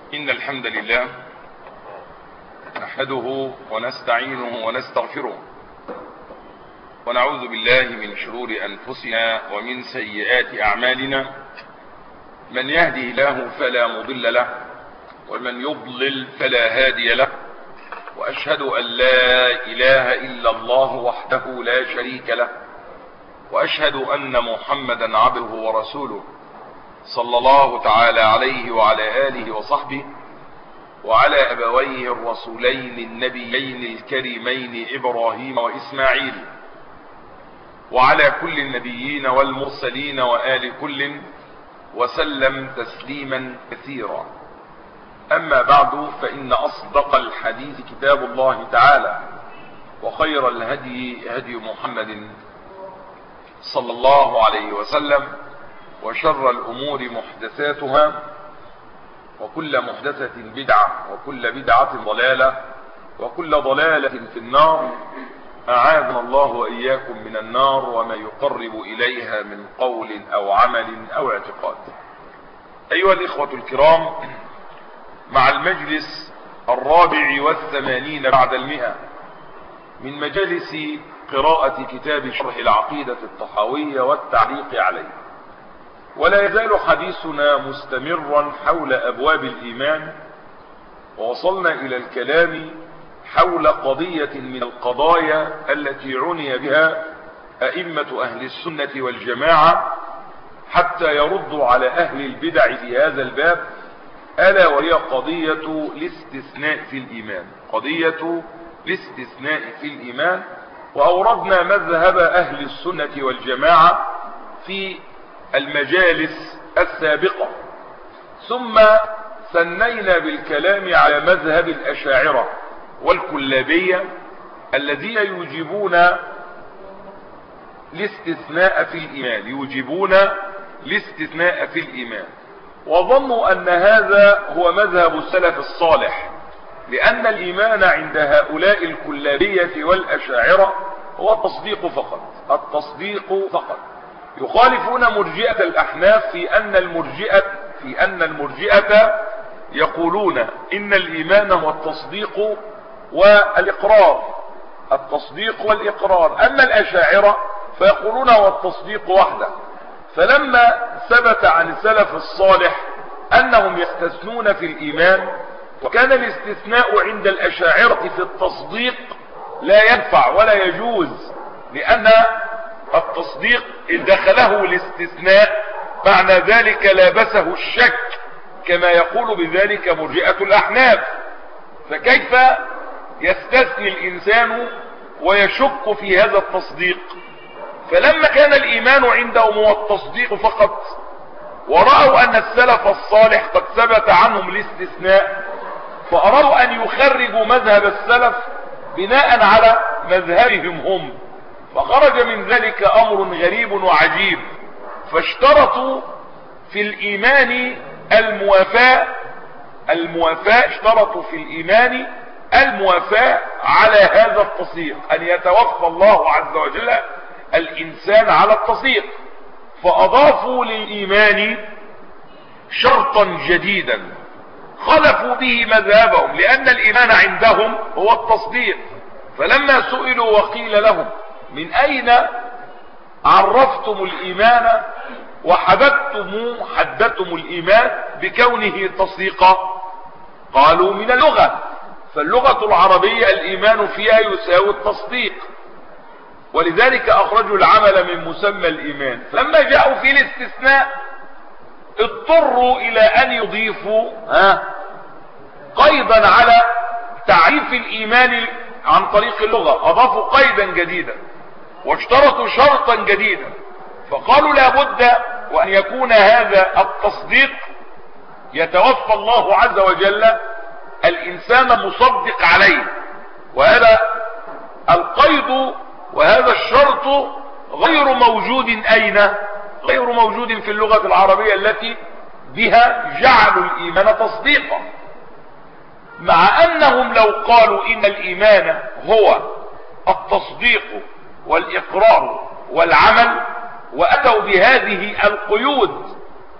إن الحمد لله نحمده ونستعينه ونستغفره ونعوذ بالله من شرور أنفسنا ومن سيئات أعمالنا. من يهده الله فلا مضل له ومن يضلل فلا هادي له، وأشهد أن لا إله إلا الله وحده لا شريك له، وأشهد أن محمدا عبده ورسوله صلى الله تعالى عليه وعلى آله وصحبه وعلى أبويه الرسولين النبيين الكريمين إبراهيم وإسماعيل وعلى كل النبيين والمرسلين وآل كل وسلم تسليما كثيرا. أما بعد، فإن أصدق الحديث كتاب الله تعالى، وخير الهدي هدي محمد صلى الله عليه وسلم، وشر الأمور محدثاتها، وكل محدثة بدعة، وكل بدعة ضلالة، وكل ضلالة في النار. أعاذنا الله وإياكم من النار وما يقرب إليها من قول أو عمل أو اعتقاد. أيها الإخوة الكرام، مع المجلس 84 بعد 100 من مجالس قراءة كتاب شرح العقيدة الطحاوية والتعليق عليه، ولا يزال حديثنا مستمرا حول أبواب الإيمان، ووصلنا إلى الكلام حول قضية من القضايا التي عني بها أئمة أهل السنة والجماعة حتى يردوا على أهل البدع في هذا الباب، ألا وهي قضية الاستثناء في الإيمان. قضية الاستثناء في الإيمان، وأوردنا مذهب أهل السنة والجماعة في المجالس السابقة، ثم ثنينا بالكلام على مذهب الأشاعرة والكلابية الذين يوجبون الاستثناء في الإيمان، يوجبون الاستثناء في الإيمان، وظنوا أن هذا هو مذهب السلف الصالح، لأن الإيمان عند هؤلاء الكلابية والأشاعرة هو التصديق فقط، التصديق فقط. يخالفون مرجئة الأحناف في أن المرجئة يقولون إن الإيمان هو التصديق والإقرار، التصديق والإقرار. أما الأشاعرة فيقولون هو التصديق وحده. فلما ثبت عن السلف الصالح أنهم يستثنون في الإيمان، وكان الاستثناء عند الأشاعرة في التصديق لا ينفع ولا يجوز، لأن التصديق إن دخله الاستثناء معنى ذلك لابسه الشك، كما يقول بذلك مرجئة الأحناف. فكيف يستثني الإنسان ويشك في هذا التصديق؟ فلما كان الإيمان عندهم هو التصديق فقط، ورأوا أن السلف الصالح قد ثبت عنهم الاستثناء، فأرادوا أن يخرجوا مذهب السلف بناء على مذهبهم هم، فخرج من ذلك أمر غريب وعجيب. فاشترطوا في الإيمان الموافاة، اشترطوا في الإيمان الموافاة على هذا التصديق، أن يتوفى الله عز وجل الإنسان على التصديق، فأضافوا للإيمان شرطا جديدا خلفوا به مذهبهم، لأن الإيمان عندهم هو التصديق. فلما سئلوا وقيل لهم من أين عرفتم الإيمان وحددتم الإيمان بكونه تصديقا؟ قالوا من اللغة، فاللغة العربية الإيمان فيها يساوي التصديق، ولذلك أخرجوا العمل من مسمى الإيمان. فلما جاءوا في الاستثناء اضطروا إلى أن يضيفوا قيدا على تعريف الإيمان عن طريق اللغة، أضافوا قيدا جديدا واشترطوا شرطا جديدا، فقالوا لابد وأن يكون هذا التصديق يتوفى الله عز وجل الإنسان مصدق عليه، وهذا القيد وهذا الشرط غير موجود أين؟ غير موجود في اللغة العربية التي بها جعلوا الإيمان تصديقا، مع أنهم لو قالوا إن الإيمان هو التصديق والإقرار والعمل وأتوا بهذه القيود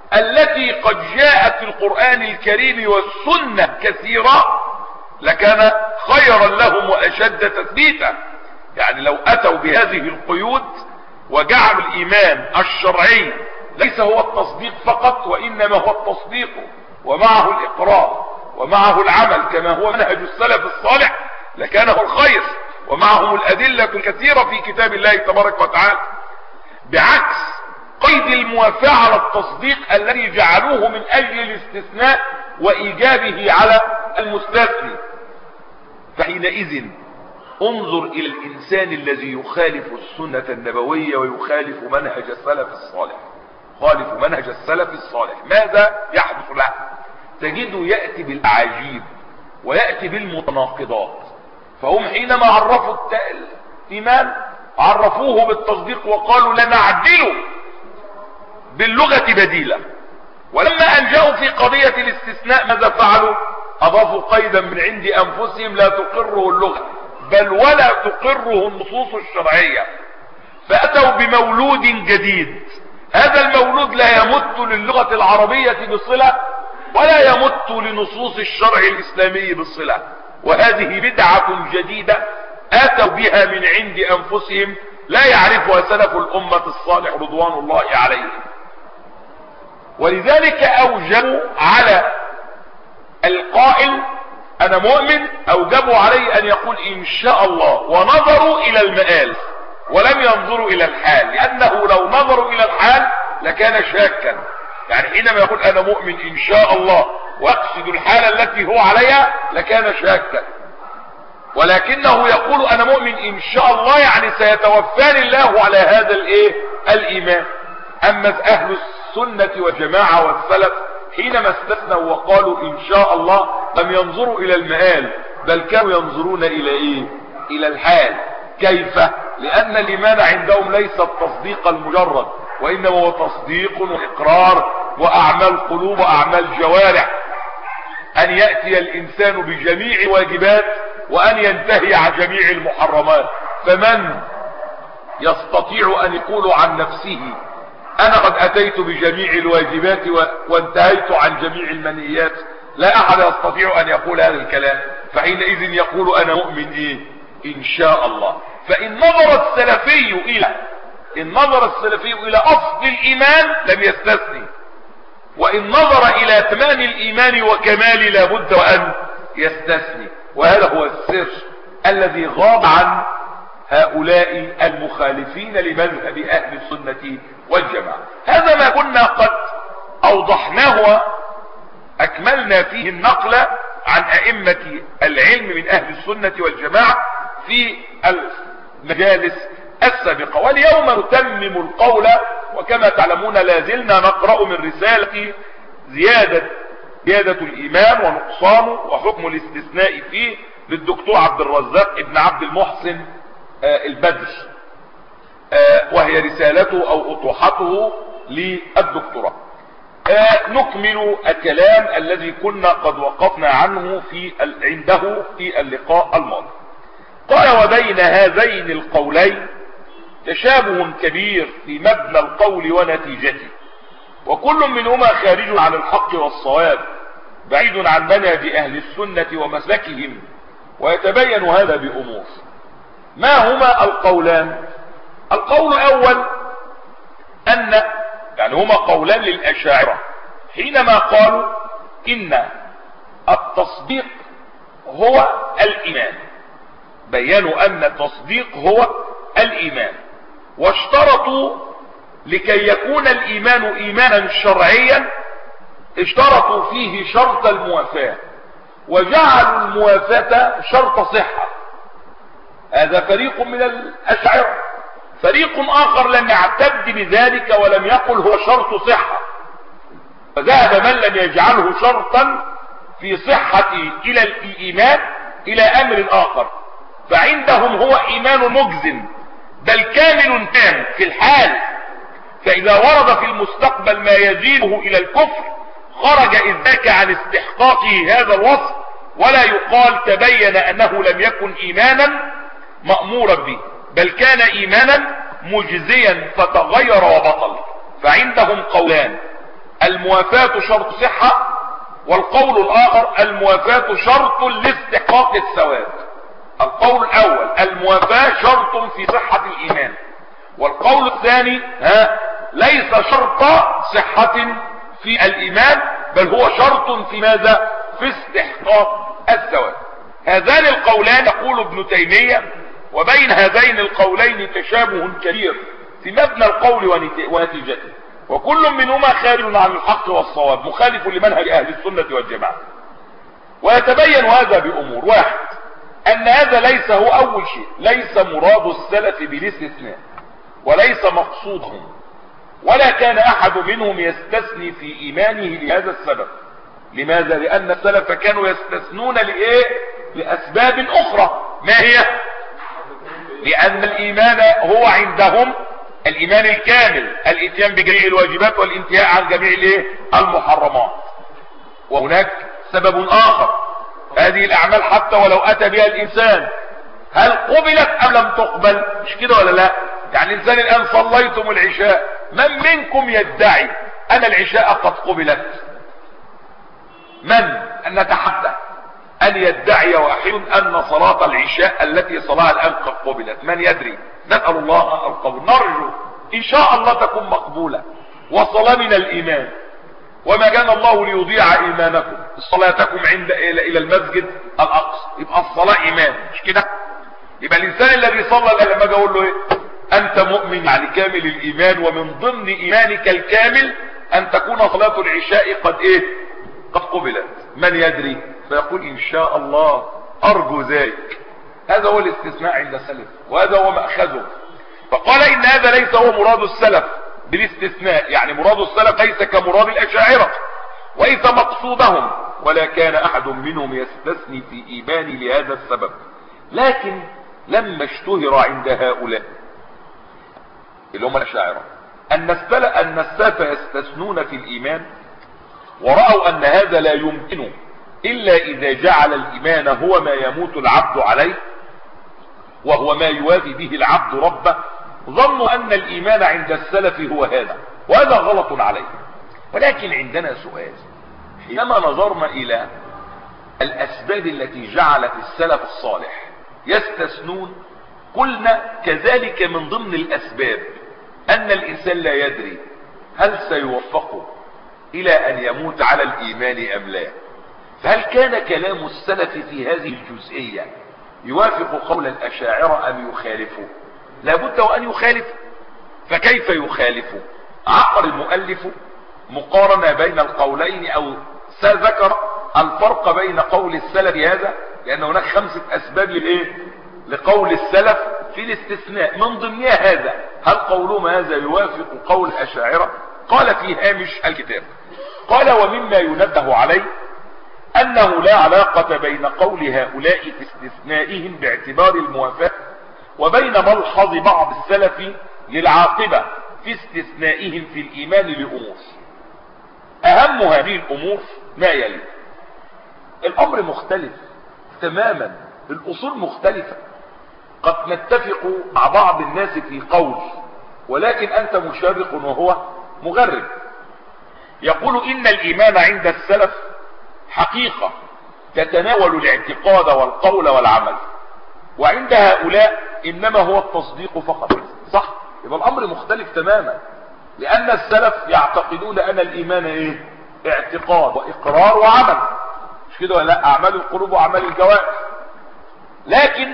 التي قد جاءت في القرآن الكريم والسنة كثيرة لكان خيرا لهم واشد تثبيتا. يعني لو اتوا بهذه القيود وجعلوا الايمان الشرعي ليس هو التصديق فقط، وانما هو التصديق ومعه الاقرار ومعه العمل كما هو منهج السلف الصالح لكان هو الخير، ومعهم الادلة الكثيرة في كتاب الله تبارك وتعالى، بعكس قيد الموافقة على التصديق الذي جعلوه من اجل الاستثناء وايجابه على المستثني. فحينئذ انظر الى الانسان الذي يخالف السنة النبوية ويخالف منهج السلف الصالح، خالف منهج السلف الصالح، ماذا يحدث له؟ تجده يأتي بالاعاجيب ويأتي بالمتناقضات. فهم حينما عرفوا الايمان عرفوه بالتصديق وقالوا لنعدله باللغة بديلة، ولما ألجأوا في قضية الاستثناء ماذا فعلوا؟ أضافوا قيدا من عند أنفسهم لا تقره اللغة بل ولا تقره النصوص الشرعية، فأتوا بمولود جديد. هذا المولود لا يمت للغة العربية بصلة ولا يمت لنصوص الشرع الإسلامي بصلة، وهذه بدعة جديدة أتوا بها من عند أنفسهم لا يعرفها سلف الأمة الصالح رضوان الله عليهم. ولذلك أوجبوا على القائل أنا مؤمن، أوجبوا عليه أن يقول إن شاء الله، ونظروا إلى المآل ولم ينظروا إلى الحال، لأنه لو نظروا إلى الحال لكان شاكا. يعني حينما يقول أنا مؤمن إن شاء الله وأقصد الحالة التي هو عليها لكان شاكا، ولكنه يقول أنا مؤمن إن شاء الله يعني سيتوفاني الله على هذا الإيمان. أما أهل السنة والجماعة والسلف حينما استثنوا وقالوا إن شاء الله لم ينظروا إلى المآل بل كانوا ينظرون إلى إلى الحال. كيف؟ لأن الإيمان عندهم ليس التصديق المجرد، وإنما هو تصديق وإقرار وأعمال قلوب وأعمال جوارح، أن يأتي الإنسان بجميع الواجبات وأن ينتهي عن جميع المحرمات. فمن يستطيع أن يقول عن نفسه أنا قد أتيت بجميع الواجبات وانتهيت عن جميع المنهيات؟ لا أحد يستطيع أن يقول هذا الكلام. فحينئذ يقول أنا مؤمن إن شاء الله. فإن نظر السلفي إلى أصل الإيمان لم يستثني، وإن نظر إلى تمام الإيمان وكمال لابد وأن يستثني. وهذا هو السر الذي غاب عن هؤلاء المخالفين لمذهب أهل السنة والجماعة. هذا ما كنا قد أوضحناه وأكملنا فيه النقل عن أئمة العلم من أهل السنة والجماعة في المجالس السابقة. واليوم نتمم القول، وكما تعلمون لازلنا نقرأ من رسالة زيادة الإيمان ونقصانه وحكم الاستثناء فيه للدكتور عبد الرزاق ابن عبد المحسن البدر، وهي رسالته أو أطروحته للدكتوراه. نكمل الكلام الذي كنا قد وقفنا عنه عنده في اللقاء الماضي. قال وبين هذين القولين تشابه كبير في مبنى القول ونتيجته، وكل منهما خارج عن الحق والصواب بعيد عن منهج أهل السنة ومسلكهم، ويتبين هذا بأمور. ما هما القولان؟ القول الأول يعني هما قولان للأشاعرة حينما قالوا إن التصديق هو الإيمان، بيّنوا أن التصديق هو الإيمان، واشترطوا لكي يكون الإيمان إيمانا شرعيا اشترطوا فيه شرط الموافاة، وجعلوا الموافاة شرط صحة. هذا فريق من الأشاعرة. فريق آخر لم يعتد بذلك ولم يقل هو شرط صحة، فذهب من لم يجعله شرطا في صحة إلى الإيمان إلى أمر آخر، فعندهم هو إيمان مجزم بل كامل تام في الحال، فإذا ورد في المستقبل ما يزيده إلى الكفر خرج إذ ذاك عن استحقاقه هذا الوصف، ولا يقال تبين أنه لم يكن إيمانا مأمورا به بل كان إيمانا مجزيا فتغير وبطل. فعندهم قولان: الموافاة شرط صحة، والقول الآخر الموافاة شرط لاستحقاق الثواب. القول الأول الموافاة شرط في صحة الإيمان، والقول الثاني ليس شرط صحة في الإيمان، بل هو شرط في ماذا؟ في استحقاق الثواب. هذان القولان يقول ابن تيمية وبين هذين القولين تشابه كبير في مبنى القول ونتيجته، وكل منهما خارج عن الحق والصواب مخالف لمنهج أهل السنة والجماعة. ويتبين هذا بأمور: واحد، أن هذا ليس هو أول شيء، ليس مراد السلف بالاستثناء وليس مقصودهم، ولا كان أحد منهم يستثني في إيمانه لهذا السبب. لماذا؟ لأن السلف كانوا يستثنون لأسباب أخرى. ما هي؟ لأن الإيمان هو عندهم الإيمان الكامل، الاتيان بجميع الواجبات والانتهاء عن جميع المحرمات. وهناك سبب آخر: هذه الأعمال حتى ولو أتى بها الإنسان هل قبلت أم لم تقبل؟ مش كده ولا لا؟ يعني الإنسان الآن صليتم العشاء، من منكم يدعي أن العشاء قد قبلت؟ من أن نتحدى أن يدعي واحد أن صلاة العشاء التي صلاها الآن قد قبلت؟ من يدري؟ نسأل الله القبول، نرجو إن شاء الله تكون مقبولة وصلاة من الإيمان. وما كان الله ليضيع إيمانكم، صلاتكم إلى المسجد الأقصى، يبقى الصلاة إيمان، مش كده؟ يبقى الإنسان الذي صلى الآن لما أقول له أنت مؤمن يعني كامل الإيمان، ومن ضمن إيمانك الكامل أن تكون صلاة العشاء قد قد قبلت. من يدري؟ فيقول إن شاء الله، أرجو ذلك. هذا هو الاستثناء عند السلف، وهذا هو مأخذه. فقال إن هذا ليس هو مراد السلف بالاستثناء، يعني مراد السلف ليس كمراد الأشاعرة وليس مقصودهم، ولا كان أحد منهم يستثني في إيمانه لهذا السبب. لكن لما اشتهر عند هؤلاء اللي هم الأشاعرة أن السلف يستثنون في الإيمان، ورأوا أن هذا لا يمكن إلا إذا جعل الإيمان هو ما يموت العبد عليه، وهو ما يوافي به العبد ربه، ظنوا أن الإيمان عند السلف هو هذا، وهذا غلط عليه. ولكن عندنا سؤال: حينما نظرنا إلى الأسباب التي جعلت السلف الصالح يستثنون، قلنا كذلك من ضمن الأسباب أن الإنسان لا يدري هل سيوفق إلى أن يموت على الإيمان أم لا. فهل كان كلام السلف في هذه الجزئية يوافق قول الأشاعرة أم يخالفه؟ لابد وأن يخالف. فكيف يخالف؟ عقر المؤلف مقارنة بين القولين، أو سذكر الفرق بين قول السلف هذا، لأن هناك 5 أسباب لقول السلف في الاستثناء، من ضمنها هذا. هل قولهم هذا يوافق قول الأشاعرة؟ قال في هامش الكتاب، قال: ومما ينبه عليه أنه لا علاقة بين قول هؤلاء في استثنائهم باعتبار الموافاة وبين ملحظ بعض السلف للعاقبة في استثنائهم في الإيمان لأمور. أهم هذه الأمور ما يلي: الأمر مختلف تماما، الأصول مختلفة. قد نتفق مع بعض الناس في قول، ولكن أنت مشرق وهو مغرب. يقول إن الإيمان عند السلف حقيقة تتناول الاعتقاد والقول والعمل، وعند هؤلاء إنما هو التصديق فقط. صح؟ يبقى الأمر مختلف تماما، لأن السلف يعتقدون أن الإيمان اعتقاد وإقرار وعمل، مش كده ولا لا؟ أعمال القلوب وأعمال الجوارح. لكن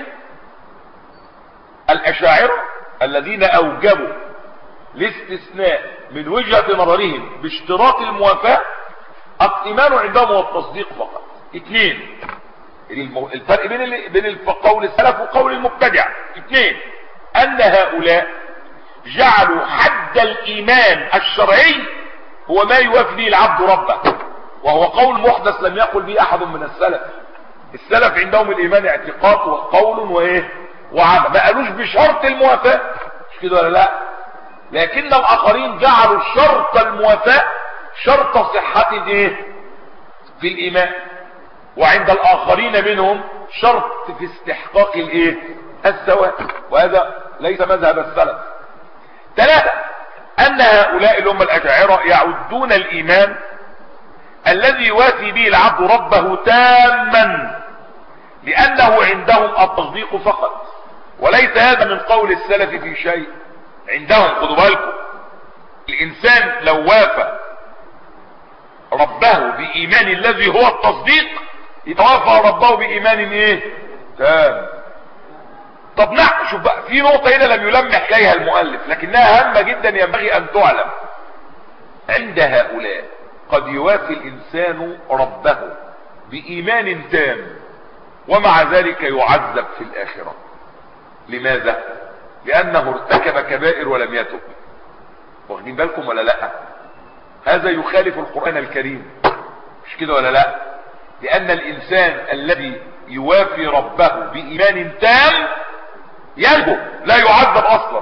الأشاعرة الذين أوجبوا الاستثناء من وجهة نظرهم باشتراط الموافاة، الإيمان عندهم هو التصديق فقط. 2، الفرق بين قول السلف وقول المبتدع. 2، أن هؤلاء جعلوا حد الإيمان الشرعي هو ما يوافي به العبد ربه، وهو قول محدث لم يقل به أحد من السلف. السلف عندهم الإيمان اعتقاد وقول وعمل، ما قالوش بشرط الموافاة، مش كده ولا لا؟ لكن الآخرين جعلوا شرط الموافاة شرط صحة في الإيمان، وعند الآخرين منهم شرط في استحقاق الثواب، وهذا ليس مذهب السلف. 3، ان هؤلاء اللي هم الاشاعرة يعدون الايمان الذي يوافي به العبد ربه تاما، لانه عندهم التصديق فقط، وليس هذا من قول السلف في شيء. عندهم خدوا بالكم، الانسان لو وافى ربه بايمان الذي هو التصديق يتوافى ربه بايمان ايه؟ تام. طب شوف بقى، في نقطة هنا لم يلمح اليها المؤلف لكنها هامة جدا ينبغي ان تعلم. عند هؤلاء قد يوافي الانسان ربه بايمان تام ومع ذلك يعذب في الاخرة. لماذا؟ لانه ارتكب كبائر ولم يتب. واخدين بالكم ولا لا؟ هذا يخالف القرآن الكريم، مش كده ولا لا؟ لان الانسان الذي يوافي ربه بايمان تام ينجو، لا يعذب اصلا.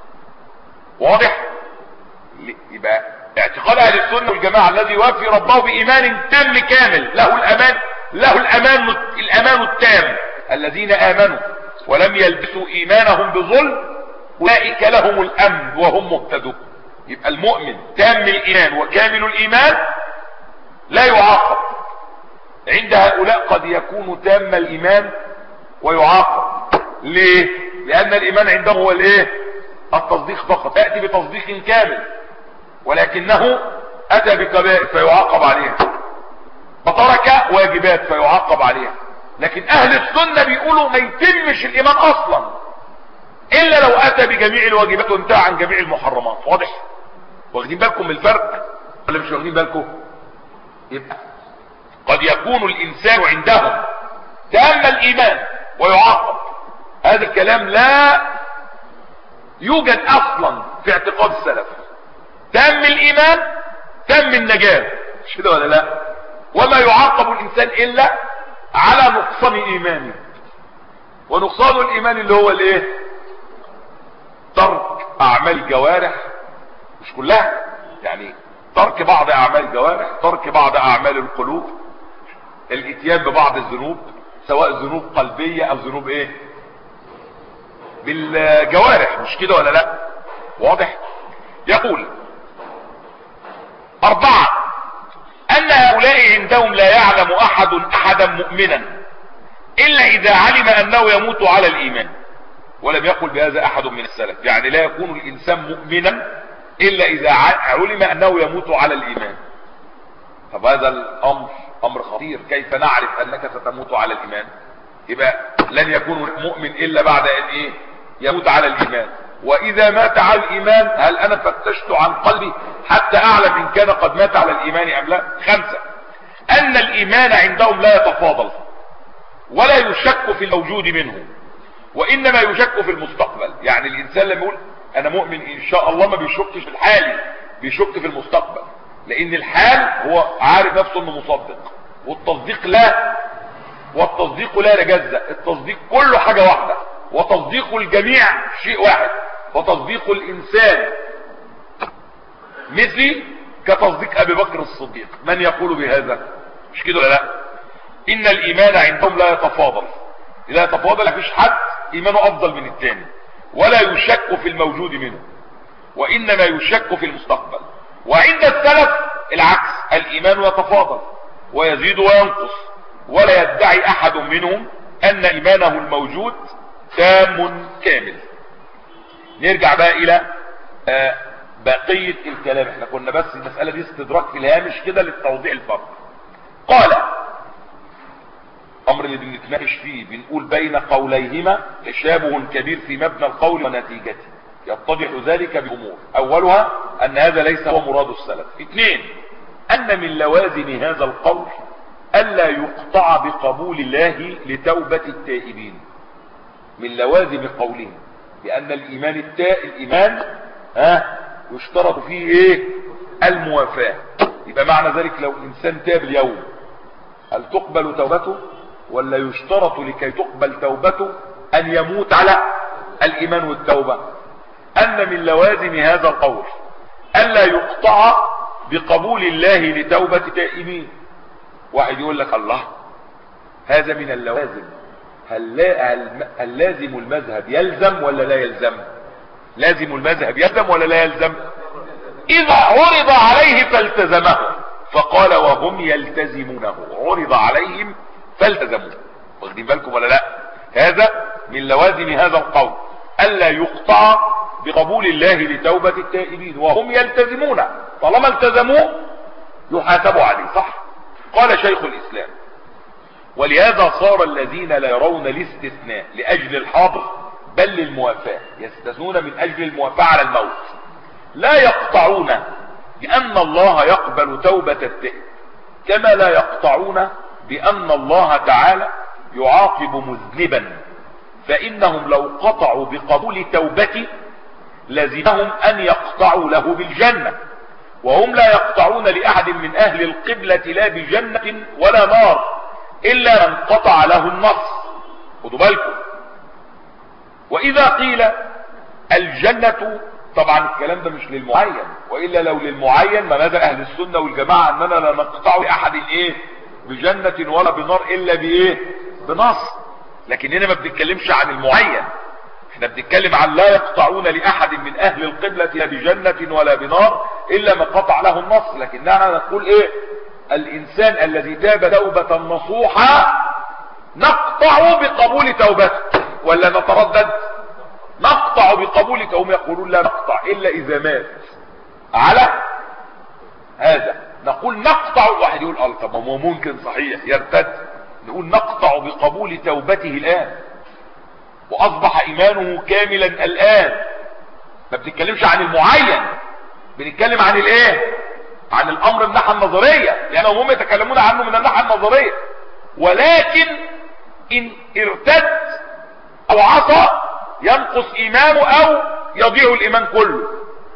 واضح؟ يبقى اعتقاد اهل السنه والجماعه الذي يوافي ربه بايمان تام كامل له الامان التام. الذين امنوا ولم يلبسوا ايمانهم بظلم اولئك لهم الامن وهم مهتدون. يبقى المؤمن تام الايمان وكامل الايمان لا يعاقب. عند هؤلاء قد يكون تام الايمان ويعاقب. ليه؟ لان الايمان عندهم هو الايه؟ التصديق فقط. ياتي بتصديق كامل ولكنه اتى بكبائر فيعاقب عليها، وترك واجبات فيعاقب عليها. لكن اهل السنه بيقولوا ما يتمش الايمان اصلا الا لو اتى بجميع الواجبات وانتهى عن جميع المحرمات. واضح؟ واخدين بالكم من الفرق ولا مش واخدين بالكم؟ يبقى قد يكون الانسان عندهم تام الايمان ويعاقب. هذا الكلام لا يوجد اصلا في اعتقاد السلف. تام الايمان تام النجاة، مش كده ولا لا؟ وما يعاقب الانسان الا على نقصان ايمانه، ونقصان الايمان اللي هو الايه؟ ترك اعمال الجوارح، مش كلها يعني، ترك بعض اعمال الجوارح، ترك بعض اعمال القلوب، الاتيان ببعض الذنوب سواء ذنوب قلبية او ذنوب ايه؟ بالجوارح، مش كده ولا لا؟ واضح؟ يقول 4 ان هؤلاء عندهم لا يعلم احدا مؤمنا الا اذا علم انه يموت على الايمان. ولم يقل بهذا احد من السلف، يعني لا يكون الانسان مؤمنا الا اذا علم انه يموت على الايمان. طب هذا الامر امر خطير، كيف نعرف انك ستموت على الايمان؟ يبقى لن يكون مؤمن الا بعد ان ايه؟ يموت على الايمان. واذا مات على الايمان هل انا فتشت عن قلبي حتى اعلم ان كان قد مات على الايمان ام لا؟ 5 ان الايمان عندهم لا يتفاضل ولا يشك في الموجود منه، وانما يشك في المستقبل. يعني الانسان لما يقول انا مؤمن ان شاء الله ما بيشكش في الحال، بيشك في المستقبل، لان الحال هو عارف نفسه انه مصدق، والتصديق لا يتجزأ. التصديق كله حاجة واحدة، وتصديق الجميع شيء واحد. وتصديق الانسان مثلي كتصديق ابي بكر الصديق. من يقول بهذا؟ مش كده ولا لا؟ ان الايمان عندهم لا يتفاضل، مفيش حد ايمانه افضل من الثاني، ولا يشك في الموجود منه، وانما يشك في المستقبل. وعند السلف العكس، الايمان يتفاضل ويزيد وينقص، ولا يدعي احد منهم ان ايمانه الموجود تام كامل. نرجع بقى الى بقية الكلام. احنا كنا بس المسألة دي استدراك في الهامش كده للتوضيح الفرق. قال امر اللي بنتناقش فيه، بنقول بين قوليهما تشابه كبير في مبنى القول ونتيجته، يتضح ذلك بأمور. اولها ان هذا ليس هو مراد السلف. 2 ان من لوازم هذا القول الا يقطع بقبول الله لتوبة التائبين. من لوازم قولهم لان الايمان يشترط فيه ايه؟ الموافاة. يبقى معنى ذلك لو الانسان تاب اليوم هل تقبل توبته، ولا يشترط لكي تقبل توبته ان يموت على الايمان والتوبة؟ ان من لوازم هذا القول الا يقطع بقبول الله لتوبة التائبين. واحد يقول لك الله، هذا من اللوازم، هل لازم المذهب يلزم ولا لا يلزم؟ لازم المذهب يلزم ولا لا يلزم؟ اذا عرض عليه فالتزمه، فقال وهم يلتزمونه، عرض عليهم فالتزموه. واخدين بالكم ولا لا؟ هذا من لوازم هذا القول، الا يقطع بقبول الله لتوبة التائبين وهم يلتزمون، طالما التزموه يحاسبوا عليه. صح؟ قال شيخ الاسلام: ولهذا صار الذين لا يرون الاستثناء لاجل الحاضر بل للموافاة، يستثنون من اجل الموافاة على الموت، لا يقطعون بان الله يقبل توبة التائب، كما لا يقطعون بان الله تعالى يعاقب مذنبا، فانهم لو قطعوا بقبول توبته لزمهم ان يقطعوا له بالجنة، وهم لا يقطعون لاحد من اهل القبلة لا بجنة ولا نار الا من قطع له النص. خدوا بالكم. واذا قيل الجنة، طبعا الكلام ده مش للمعين، والا لو للمعين ما نزل اهل السنة والجماعة اننا لا نقطع لاحد ايه بجنة ولا بنار الا بايه بنص. لكن هنا ما بنتكلمش عن المعين، احنا بنتكلم عن لا يقطعون لاحد من اهل القبلة لا بجنة ولا بنار الا ما قطع له النص. لكننا نقول ايه؟ الانسان الذي تاب توبة نصوحة نقطع بقبول توبته، ولا نتردد؟ نقطع بقبول توبته. يقولون لا نقطع الا اذا مات على هذا، نقول نقطع. واحد يقول طب ما ممكن صحيح يرتد، نقول نقطع بقبول توبته الان واصبح ايمانه كاملا الان. ما بنتكلمش عن المعين، بنتكلم عن الايه؟ عن الامر من الناحيه النظريه، لانهم هم يتكلمون عنه من الناحيه النظريه. ولكن ان ارتد او عصى ينقص ايمانه او يضيع الايمان كله.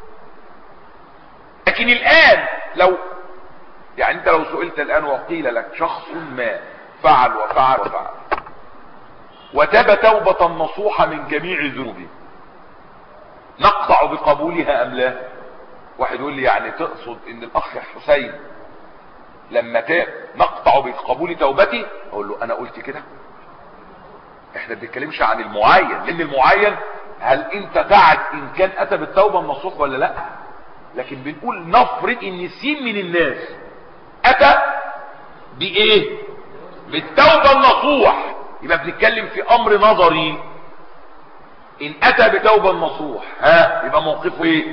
لكن الان لو يعني انت لو سئلت الان وقيل لك شخص ما فعل وفعل وفعل وتاب توبة نصوحة من جميع ذنوبه، نقطع بقبولها ام لا؟ واحد يقول لي يعني تقصد ان الاخ حسين لما تاب نقطع بقبول توبته؟ اقول له انا قلت كده؟ احنا بنتكلمش عن المعين، لان المعين هل انت تعرف ان كان اتى بالتوبة النصوح ولا لا؟ لكن بنقول نفرض ان سين من الناس اتى بايه؟ بالتوبة النصوح، يبقى بنتكلم في امر نظري. ان اتى بتوبة النصوح يبقى موقفه ايه؟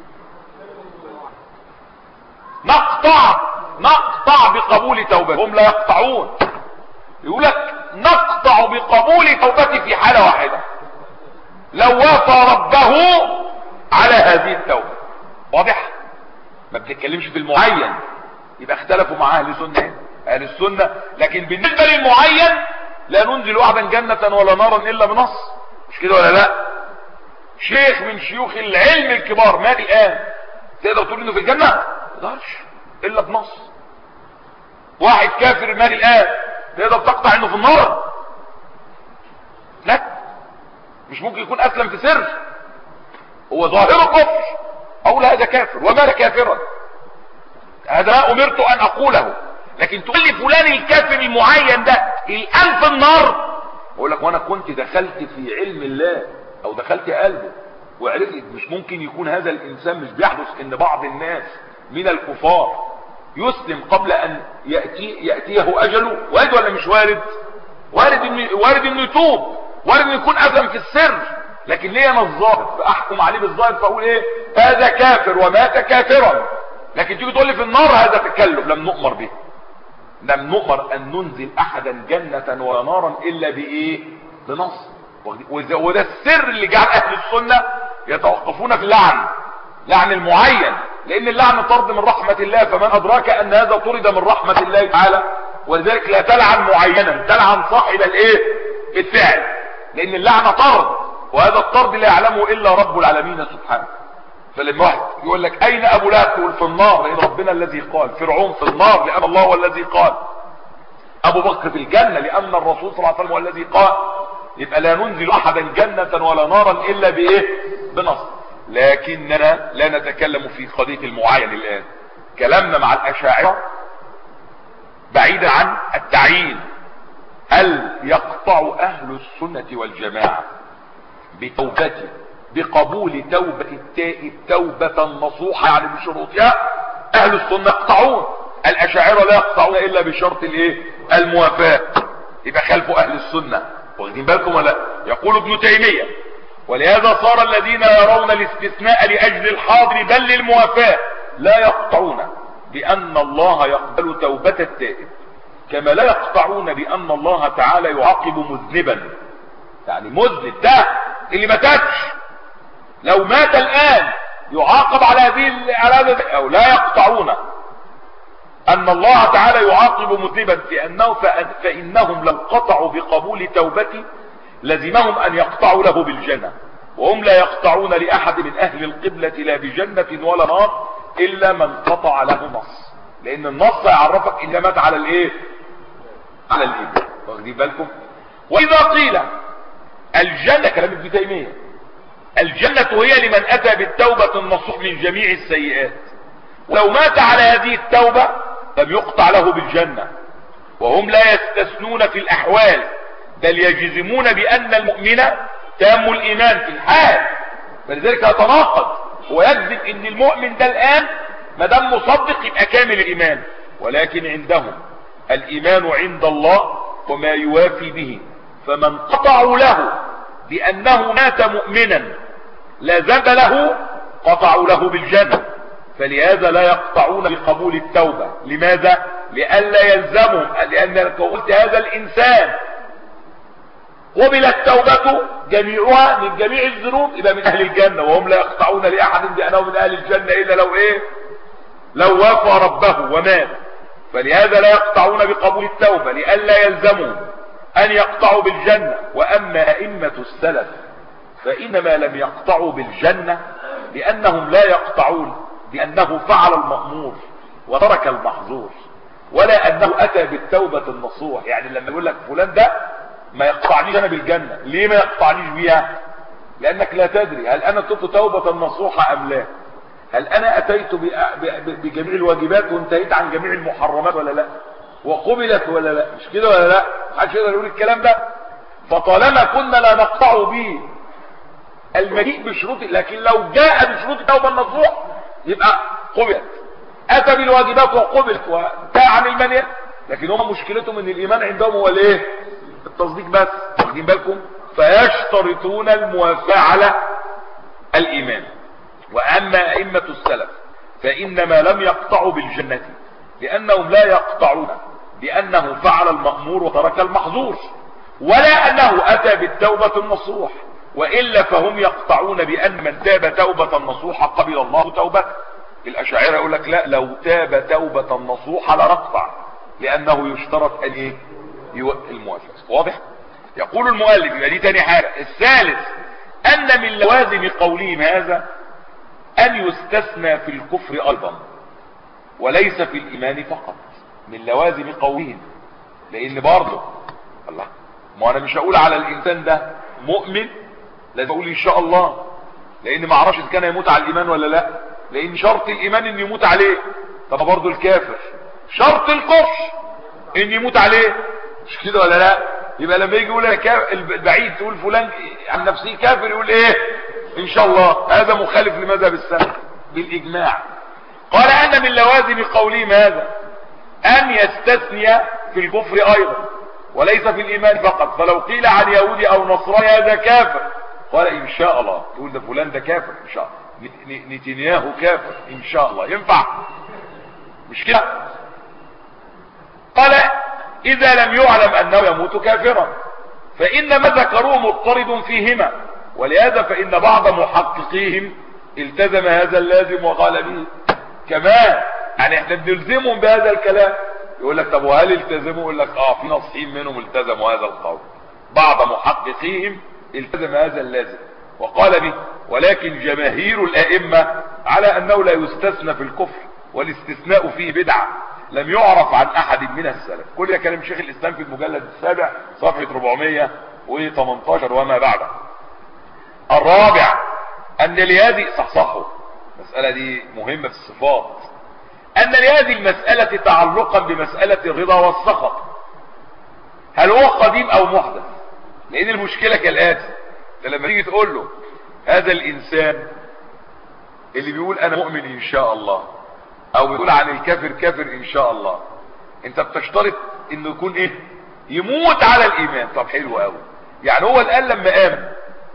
نقطع بقبول توبته. هم لا يقطعون، يقول لك نقطع بقبول توبته في حالة واحدة، لو وافى ربه على هذه التوبة. واضح؟ ما بنتكلمش في المعين، يبقى اختلفوا مع اهل السنة اهل السنة. لكن بالنسبة للمعين لا ننزل احدا جنة ولا نارا الا بنص، مش كده ولا لا؟ شيخ من شيوخ العلم الكبار مات الان، تقدر تقول انه في الجنة؟ ما تقدرش الا بنص. واحد كافر مات الان، تقدر تقطع انه في النار؟ لا، مش ممكن يكون اسلم في سر، هو ظاهره كفر، اقول هذا كافر ومات كافرا، هذا ما امرت ان اقوله. لكن تقول لي فلان الكافر المعين ده الان في النار، اقول لك وانا كنت دخلت في علم الله او دخلت قلبه وعرفت مش ممكن يكون هذا الانسان. مش بيحدث ان بعض الناس من الكفار يسلم قبل ان يأتيه اجله؟ وارد ولا مش وارد؟ وارد انه يتوب، وارد انه يكون اسلم في السر. لكن ليه انا الظاهر فاحكم عليه بالظاهر فاقول ايه؟ هذا كافر ومات كافرا. لكن تيجي تقول لي في النار، هذا تكلف لم نؤمر به. لم نؤمر ان ننزل احدا جنة ولا نارا الا بايه؟ بنص. وده السر اللي جعل اهل السنة يتوقفون في اللعن، لعن المعين، لان اللعن طرد من رحمة الله، فمن ادراك ان هذا طرد من رحمة الله تعالى. ولذلك لا تلعن معينا، تلعن صاحب الايه؟ الفعل، لان اللعن طرد، وهذا الطرد لا يعلمه الا رب العالمين سبحانه. فلما واحد يقول لك اين ابو لهب؟ تقول في النار، لان ربنا الذي قال. فرعون في النار لان الله هو الذي قال. ابو بكر في الجنة لان الرسول صلى الله عليه وسلم هو الذي قال. يبقى لا ننزل احدا جنة ولا نارا الا بايه؟ بنص. لكننا لا نتكلم في قضية المعين الان، كلامنا مع الاشاعرة بعيدا عن التعيين. هل يقطع اهل السنة والجماعة بتوبته بقبول توبة التائب توبة نصوحة يعني بشروطها، اهل السنة يقطعون. الاشاعرة لا يقطعون الا بشرط الايه؟ الموافاة. يبقى خلفوا اهل السنة. واخدين بالكم ولا؟ يقول ابن تيمية: ولهذا صار الذين يرون الاستثناء لاجل الحاضر بل للموافاة لا يقطعون بان الله يقبل توبة التائب، كما لا يقطعون بان الله تعالى يعاقب مذنبا. يعني مذنب ده اللي ما تابش لو مات الان يعاقب على هذه او لا يقطعون ان الله تعالى يعاقب مذنبا فانهم لو قطعوا بقبول توبته لزمهم ان يقطعوا له بالجنة، وهم لا يقطعون لاحد من اهل القبلة لا بجنة ولا نار الا من قطع له نص، لان النص يعرفك اذا مات على الايه؟ على الايمان. واخدين بالكم؟ واذا قيل الجنة، كلام ابن تيمية، الجنة هي لمن اتى بالتوبة النصوح من جميع السيئات، ولو مات على هذه التوبة لم يقطع له بالجنة. وهم لا يستثنون في الاحوال بل يجزمون بان المؤمن تام الايمان في الحال، فلذلك يتناقض. هو يجزم ان المؤمن ده الان ما دام مصدق يبقى كامل الايمان، ولكن عندهم الايمان عند الله وما يوافي به، فمن قطعوا له بانه مات مؤمنا لا ذنب له قطعوا له بالجنة، فلهذا لا يقطعون بقبول التوبة. لماذا؟ لئلا يلزمهم، لان لو قلت هذا الانسان قبلت توبته جميعها من جميع الذنوب يبقى من اهل الجنة، وهم لا يقطعون لاحد بانه من اهل الجنة الا لو ايه؟ لو وافى ربه ومات. فلهذا لا يقطعون بقبول التوبة لئلا يلزمهم ان يقطعوا بالجنة. واما ائمة السلف فانما لم يقطعوا بالجنة لانهم لا يقطعون بانه فعل المأمور وترك المحظور، ولا انه اتى بالتوبة النصوح. يعني لما يقول لك فلان ده ما يقطعنيش انا بالجنة، ليه ما يقطعنيش بيها؟ لانك لا تدري هل انا تبت توبة نصوحة ام لا، هل انا اتيت بجميع الواجبات وانتهيت عن جميع المحرمات ولا لا، وقبلت ولا لا، مش كده ولا لا؟ محدش يقدر يقول الكلام ده. فطالما كنا لا نقطع به المجيء بشروط، لكن لو جاء بشروط التوبة النصوح يبقى قبلت، اتى بالواجبات وقبلت وانتهى عن المنهي. لكن هم مشكلتهم ان الايمان عندهم هو الايه؟ التصديق بس. واخدين بالكم؟ فيشترطون الموافاة على الايمان. واما ائمة السلف فانما لم يقطعوا بالجنة لانهم لا يقطعون بانه فعل المأمور وترك المحظور، ولا انه اتى بالتوبة النصوح، والا فهم يقطعون بان من تاب توبة نصوحة قبل الله توبته. الاشاعرة يقول لك لا، لو تاب توبة نصوحة لا نقطع، لانه يشترط ان ايه؟ الموافقة. واضح؟ يقول المؤلف يبقى دي تاني حاجة. الثالث ان من لوازم قولهم هذا ان يستثنى في الكفر ايضا وليس في الايمان فقط. من لوازم قولهم، لان برضه الله، ما انا مش هقول على الانسان ده مؤمن، لازم اقول ان شاء الله، لان ما اعرفش اذا كان يموت على الايمان ولا لا، لان شرط الايمان ان يموت عليه. طب برضه الكافر شرط الكفر ان يموت عليه، مش كده ولا لا؟ يبقى لما يجي يقول البعيد تقول فلان عن نفسه كافر، يقول ايه؟ ان شاء الله. هذا مخالف لمذهب السلف بالاجماع. قال ان من لوازم قولهم هذا ان يستثني في الكفر ايضا وليس في الايمان فقط. فلو قيل عن يهودي او نصراني هذا كافر، قال ان شاء الله تقول ده فلان ده كافر ان شاء الله، نتنياهو كافر ان شاء الله، ينفع؟ مش كده؟ قال اذا لم يعلم انه يموت كافرا فان ما ذكروه مضطرد فيهما، ولهذا فان بعض محققيهم التزم هذا اللازم وقال به كمان. يعني احنا بنلزمهم بهذا الكلام. يقول لك طب وهل التزموا؟ يقول لك في نصين منهم التزموا هذا القول، بعض محققيهم التزم هذا اللازم وقال به، ولكن جماهير الائمة على انه لا يستثنى في الكفر، والاستثناء فيه بدعة لم يعرف عن احد من السلف. كل ده كلام شيخ الاسلام في المجلد السابع صفحة 418 وما بعده. الرابع ان لهذه صحصحه، المسألة دي مهمة في الصفات، ان لهذه المسألة تعلقا بمسألة الرضا والسخط، هل هو قديم او محدث؟ لان المشكلة كالاتي، لما تيجي تقول له هذا الانسان اللي بيقول انا مؤمن ان شاء الله، او بيقول عن الكافر كافر ان شاء الله، انت بتشترط انه يكون ايه؟ يموت على الايمان. طب حلو قوي. يعني هو الان لما امن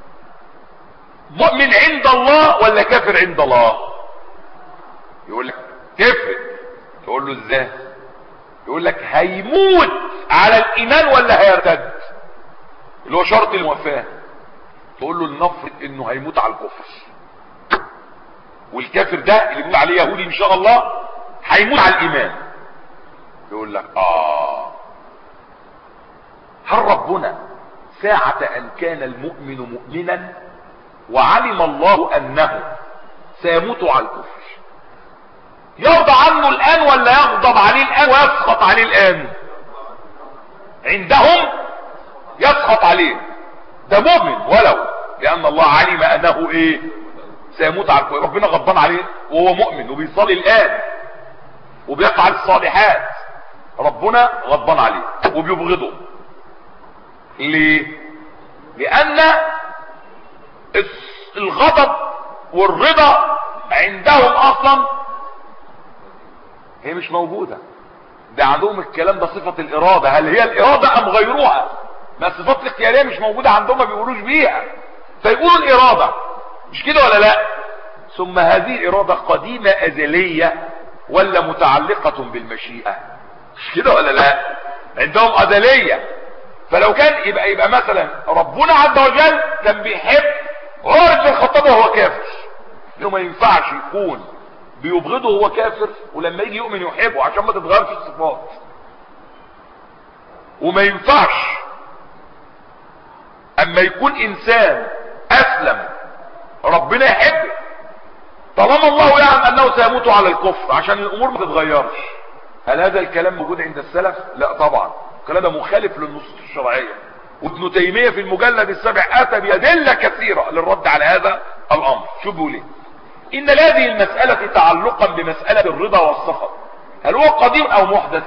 مؤمن عند الله ولا كافر عند الله؟ يقول لك كافر. تقول له ازاي؟ يقول لك هيموت على الايمان ولا هيرتد، اللي هو شرط الموافاه. تقول له لنفرض انه هيموت على الكفر، والكافر ده اللي بيقول عليه يهودي ان شاء الله هيموت على الايمان. يقول لك هل ربنا ساعة ان كان المؤمن مؤمنا وعلم الله انه سيموت على الكفر يرضى عنه الان ولا يغضب عليه الان ويسخط عليه الان؟ عندهم يسخط عليه، ده مؤمن ولو، لان الله علم انه ايه؟ سيموت على الكفر. ربنا غضبان عليه وهو مؤمن وبيصلي الان وبيفعل الصالحات، ربنا غضبان عليه وبيبغضه. ليه؟ لان الغضب والرضا عندهم اصلا هي مش موجودة. ده عندهم الكلام ده صفة الارادة، هل هي الارادة ام غيرها؟ ما الصفات الاختيارية مش موجودة عندهم، ما بيقولوش بيها، فيقولوا الارادة. مش كده ولا لا؟ ثم هذه الارادة قديمة ازلية ولا متعلقة بالمشيئة؟ مش كده ولا لا؟ عندهم ازلية. فلو كان يبقى مثلا ربنا عز وجل كان بيحب عمر بن الخطاب وهو كافر، انه ما ينفعش يكون بيبغضه وهو كافر ولما يجي يؤمن يحبه عشان ما تتغيرش الصفات. وما ينفعش اما يكون انسان اسلم ربنا يحبه طالما الله يعلم انه سيموت على الكفر عشان الامور ما تتغيرش. هل هذا الكلام موجود عند السلف؟ لا طبعا، الكلام ده مخالف للنصوص الشرعيه. وابن تيميه في المجلد السابع اتى بادله كثيره للرد على هذا الامر. شو بيقول ايه؟ ان لهذه المساله تعلقا بمساله الرضا والسخط، هل هو قديم او محدث؟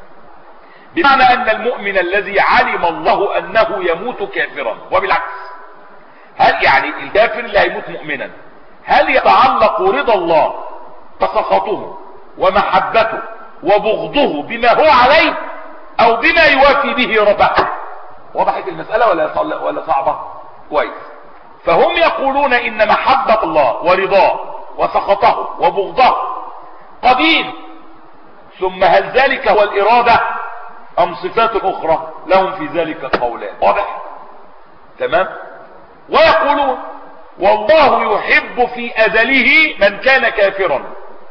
بمعنى ان المؤمن الذي علم الله انه يموت كافرا، وبالعكس، هل يعني الكافر اللي هيموت مؤمنا هل يتعلق رضا الله وسخطه ومحبته وبغضه بما هو عليه او بما يوافي به رضاه؟ وضحت المسألة ولا صعبة؟ كويس. فهم يقولون ان محبة الله ورضاه وسخطه وبغضه قديم، ثم هل ذلك هو الارادة ام صفات اخرى؟ لهم في ذلك قولان. واضح؟ تمام. ويقولون والله يحب في ازله من كان كافرا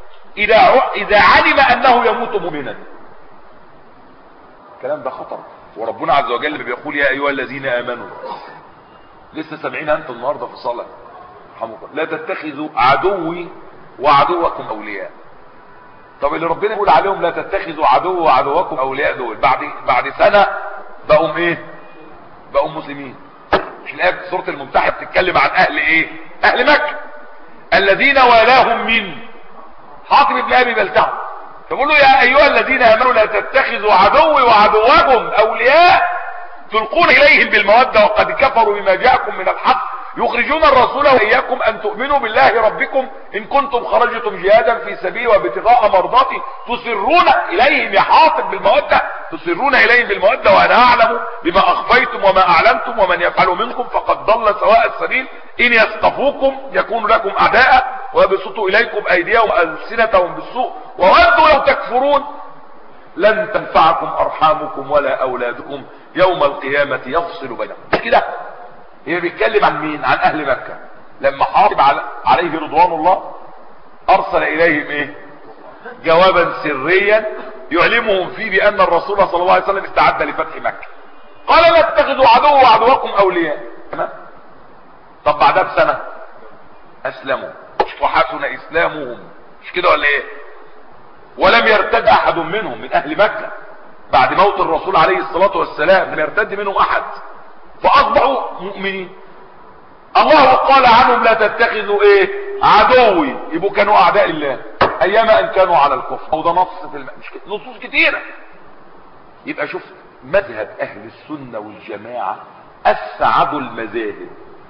اذا علم انه يموت مؤمنا. الكلام ده خطر، وربنا عز وجل بيقول يا ايها الذين امنوا، لسه سامعينها انتم النهارده في الصلاه، لا تتخذوا عدوي وعدوكم اولياء. طب اللي ربنا يقول عليهم لا تتخذوا عدوي وعدوكم اولياء دول بعد سنه بقوا ايه؟ بقوا مسلمين. مش الايه في سوره الممتحنه بتتكلم عن اهل ايه؟ اهل مكه الذين والاهم من حاطب بن ابي بلتعه، فقول له يا ايها الذين امنوا لا تتخذوا عدوي وعدوكم اولياء تلقون اليهم بالموده وقد كفروا بما جاءكم من الحق يخرجون الرسول واياكم ان تؤمنوا بالله ربكم ان كنتم خرجتم جهادا في سبيلي وابتغاء مرضاتي تسرون اليهم يا حاطب بالموده، تسرون اليهم بالموده وانا اعلم بما اخفيتم وما اعلنتم ومن يفعل منكم فقد ضل سواء السبيل ان يثقفوكم يكونوا لكم اعداء ويبسطوا اليكم ايديهم والسنتهم بالسوء وودوا لو تكفرون لن تنفعكم ارحامكم ولا اولادكم يوم القيامه يفصل بينكم. كده هي بيتكلم عن مين؟ عن اهل مكه لما حاطب عليه رضوان الله ارسل اليهم ايه؟ جوابا سريا يعلمهم فيه بان الرسول صلى الله عليه وسلم استعد لفتح مكه. قال لا تتخذوا عدو وعدوكم اولياء. تمام. طب بعدها بسنه اسلموا وحسن اسلامهم، مش كده ولا ايه؟ ولم يرتد احد منهم من اهل مكه بعد موت الرسول عليه الصلاه والسلام، لم يرتد منهم احد فاصبحوا مؤمنين. الله قال عنهم لا تتخذوا ايه؟ عدوي، يبقوا كانوا اعداء الله ايما ان كانوا على الكفر. او ده نص في نصوص كتيره. يبقى شوف مذهب اهل السنه والجماعه اسعد المذاهب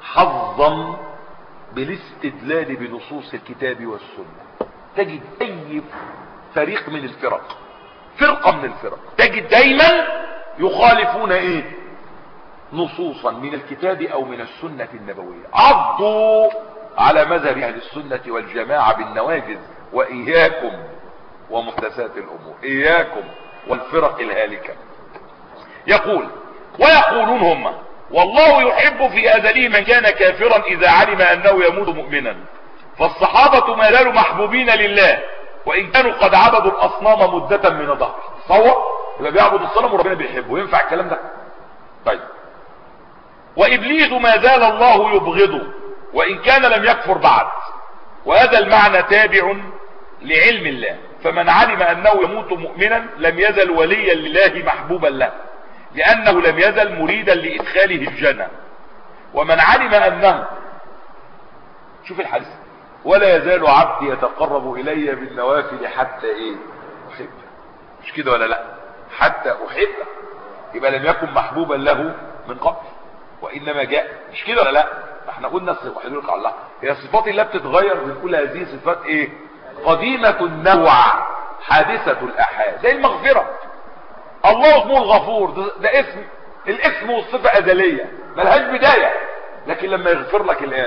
حظا بالاستدلال بنصوص الكتاب والسنة. تجد اي فريق من الفرق، فرقة من الفرق، تجد دايما يخالفون ايه؟ نصوصا من الكتاب او من السنة النبوية. عضوا على مذهب اهل السنة والجماعة بالنواجذ. واياكم ومحدثات الامور، اياكم والفرق الهالكة. يقول ويقولون هم والله يحب في ازله من كان كافرا اذا علم انه يموت مؤمنا. فالصحابة ما زالوا محبوبين لله وان كانوا قد عبدوا الاصنام مدة من الدهر. تصور يبقى بيعبد الصنم وربنا بيحبه، ينفع الكلام ده؟ طيب. وابليس ما زال الله يبغضه وان كان لم يكفر بعد. وهذا المعنى تابع لعلم الله. فمن علم انه يموت مؤمنا لم يزل وليا لله محبوبا له لانه لم يزل مريدا لادخاله الجنة. ومن علم انه، شوف الحديث، ولا يزال عبدي يتقرب الي بالنوافل حتى ايه؟ احبه. مش كده ولا لا؟ حتى احبه. يبقى لم يكن محبوبا له من قبل وانما جاء. مش كده ولا لا؟ احنا قلنا حضرتك الله هي صفات الله بتتغير. بنقول هذه صفات ايه؟ قديمة النوع حادثة الاحاد. زي المغفرة، الله اسمه الغفور، ده اسم، الاسم والصفة ازلية ملهاش بداية، لكن لما يغفر لك الان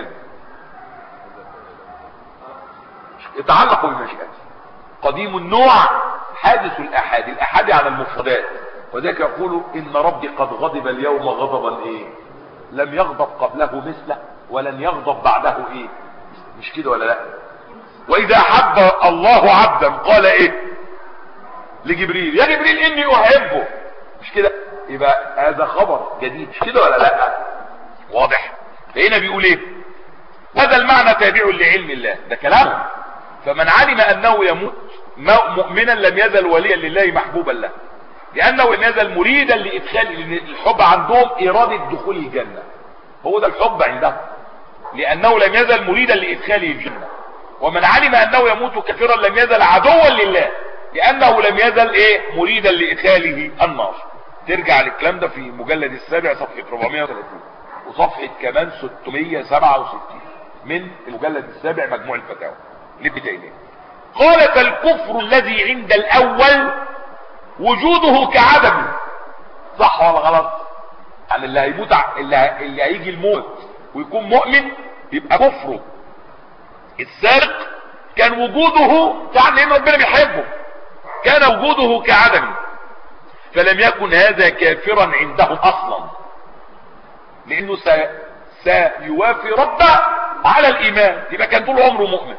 يتعلق بمشيئته. قديم النوع حادث الاحاد. الاحاد على المفردات. وذلك يقول ان ربي قد غضب اليوم غضبا ايه؟ لم يغضب قبله مثله ولن يغضب بعده ايه؟ مش كده ولا لا؟ واذا حب الله عبدا قال ايه لجبريل؟ يا جبريل اني احبه. مش كده؟ يبقى هذا خبر جديد. مش كده ولا لا؟ واضح. هنا بيقول ايه؟ هذا المعنى تابع لعلم الله. ده كلامه. فمن علم انه يموت مؤمنا لم يزل وليا لله محبوبا له لانه لم يزل مريدا لادخال. الحب عندهم اراده دخول الجنه، هو ده الحب عندهم، لانه لم يزل مريدا لادخاله الجنه. ومن علم انه يموت كافرا لم يزل عدوا لله لانه لم يزل ايه؟ مريدا لادخاله النار. ترجع للكلام ده في مجلد السابع صفحه 430 وصفحه كمان 667 من المجلد السابع مجموع الفتاوى لابن تيميه. قال فالكفر الذي عند الاول وجوده كعدمه. صح ولا غلط؟ يعني اللي هيموت، اللي هيجي الموت ويكون مؤمن يبقى كفره. السارق كان وجوده لان ربنا بيحبه، كان وجوده كعدمه، فلم يكن هذا كافرا عندهم اصلا لانه سيوافي ربه على الايمان. يبقى كان طول عمره مؤمن.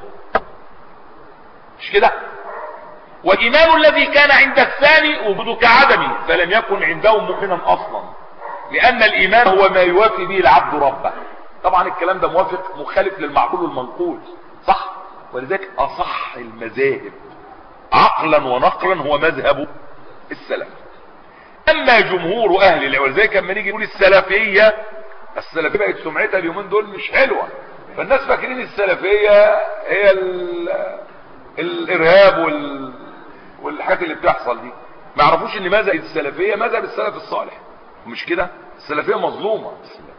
مش كده؟ والايمان الذي كان عند الثاني وجوده كعدمه فلم يكن عندهم مؤمنا اصلا لان الايمان هو ما يوافي به العبد ربه. طبعا الكلام ده موافق مخالف للمعقول والمنقول، صح؟ ولذلك اصح المذاهب عقلا ونقلا هو مذهب السلف. اما جمهور اهل العلم، ولذلك لما نيجي نقول السلفيه بقت سمعتها اليومين دول مش حلوه، فالناس فاكرين السلفيه هي الارهاب والحاجات اللي بتحصل دي. ما يعرفوش ان مذهب السلفيه مذهب السلف الصالح. مش كده؟ السلفيه مظلومه.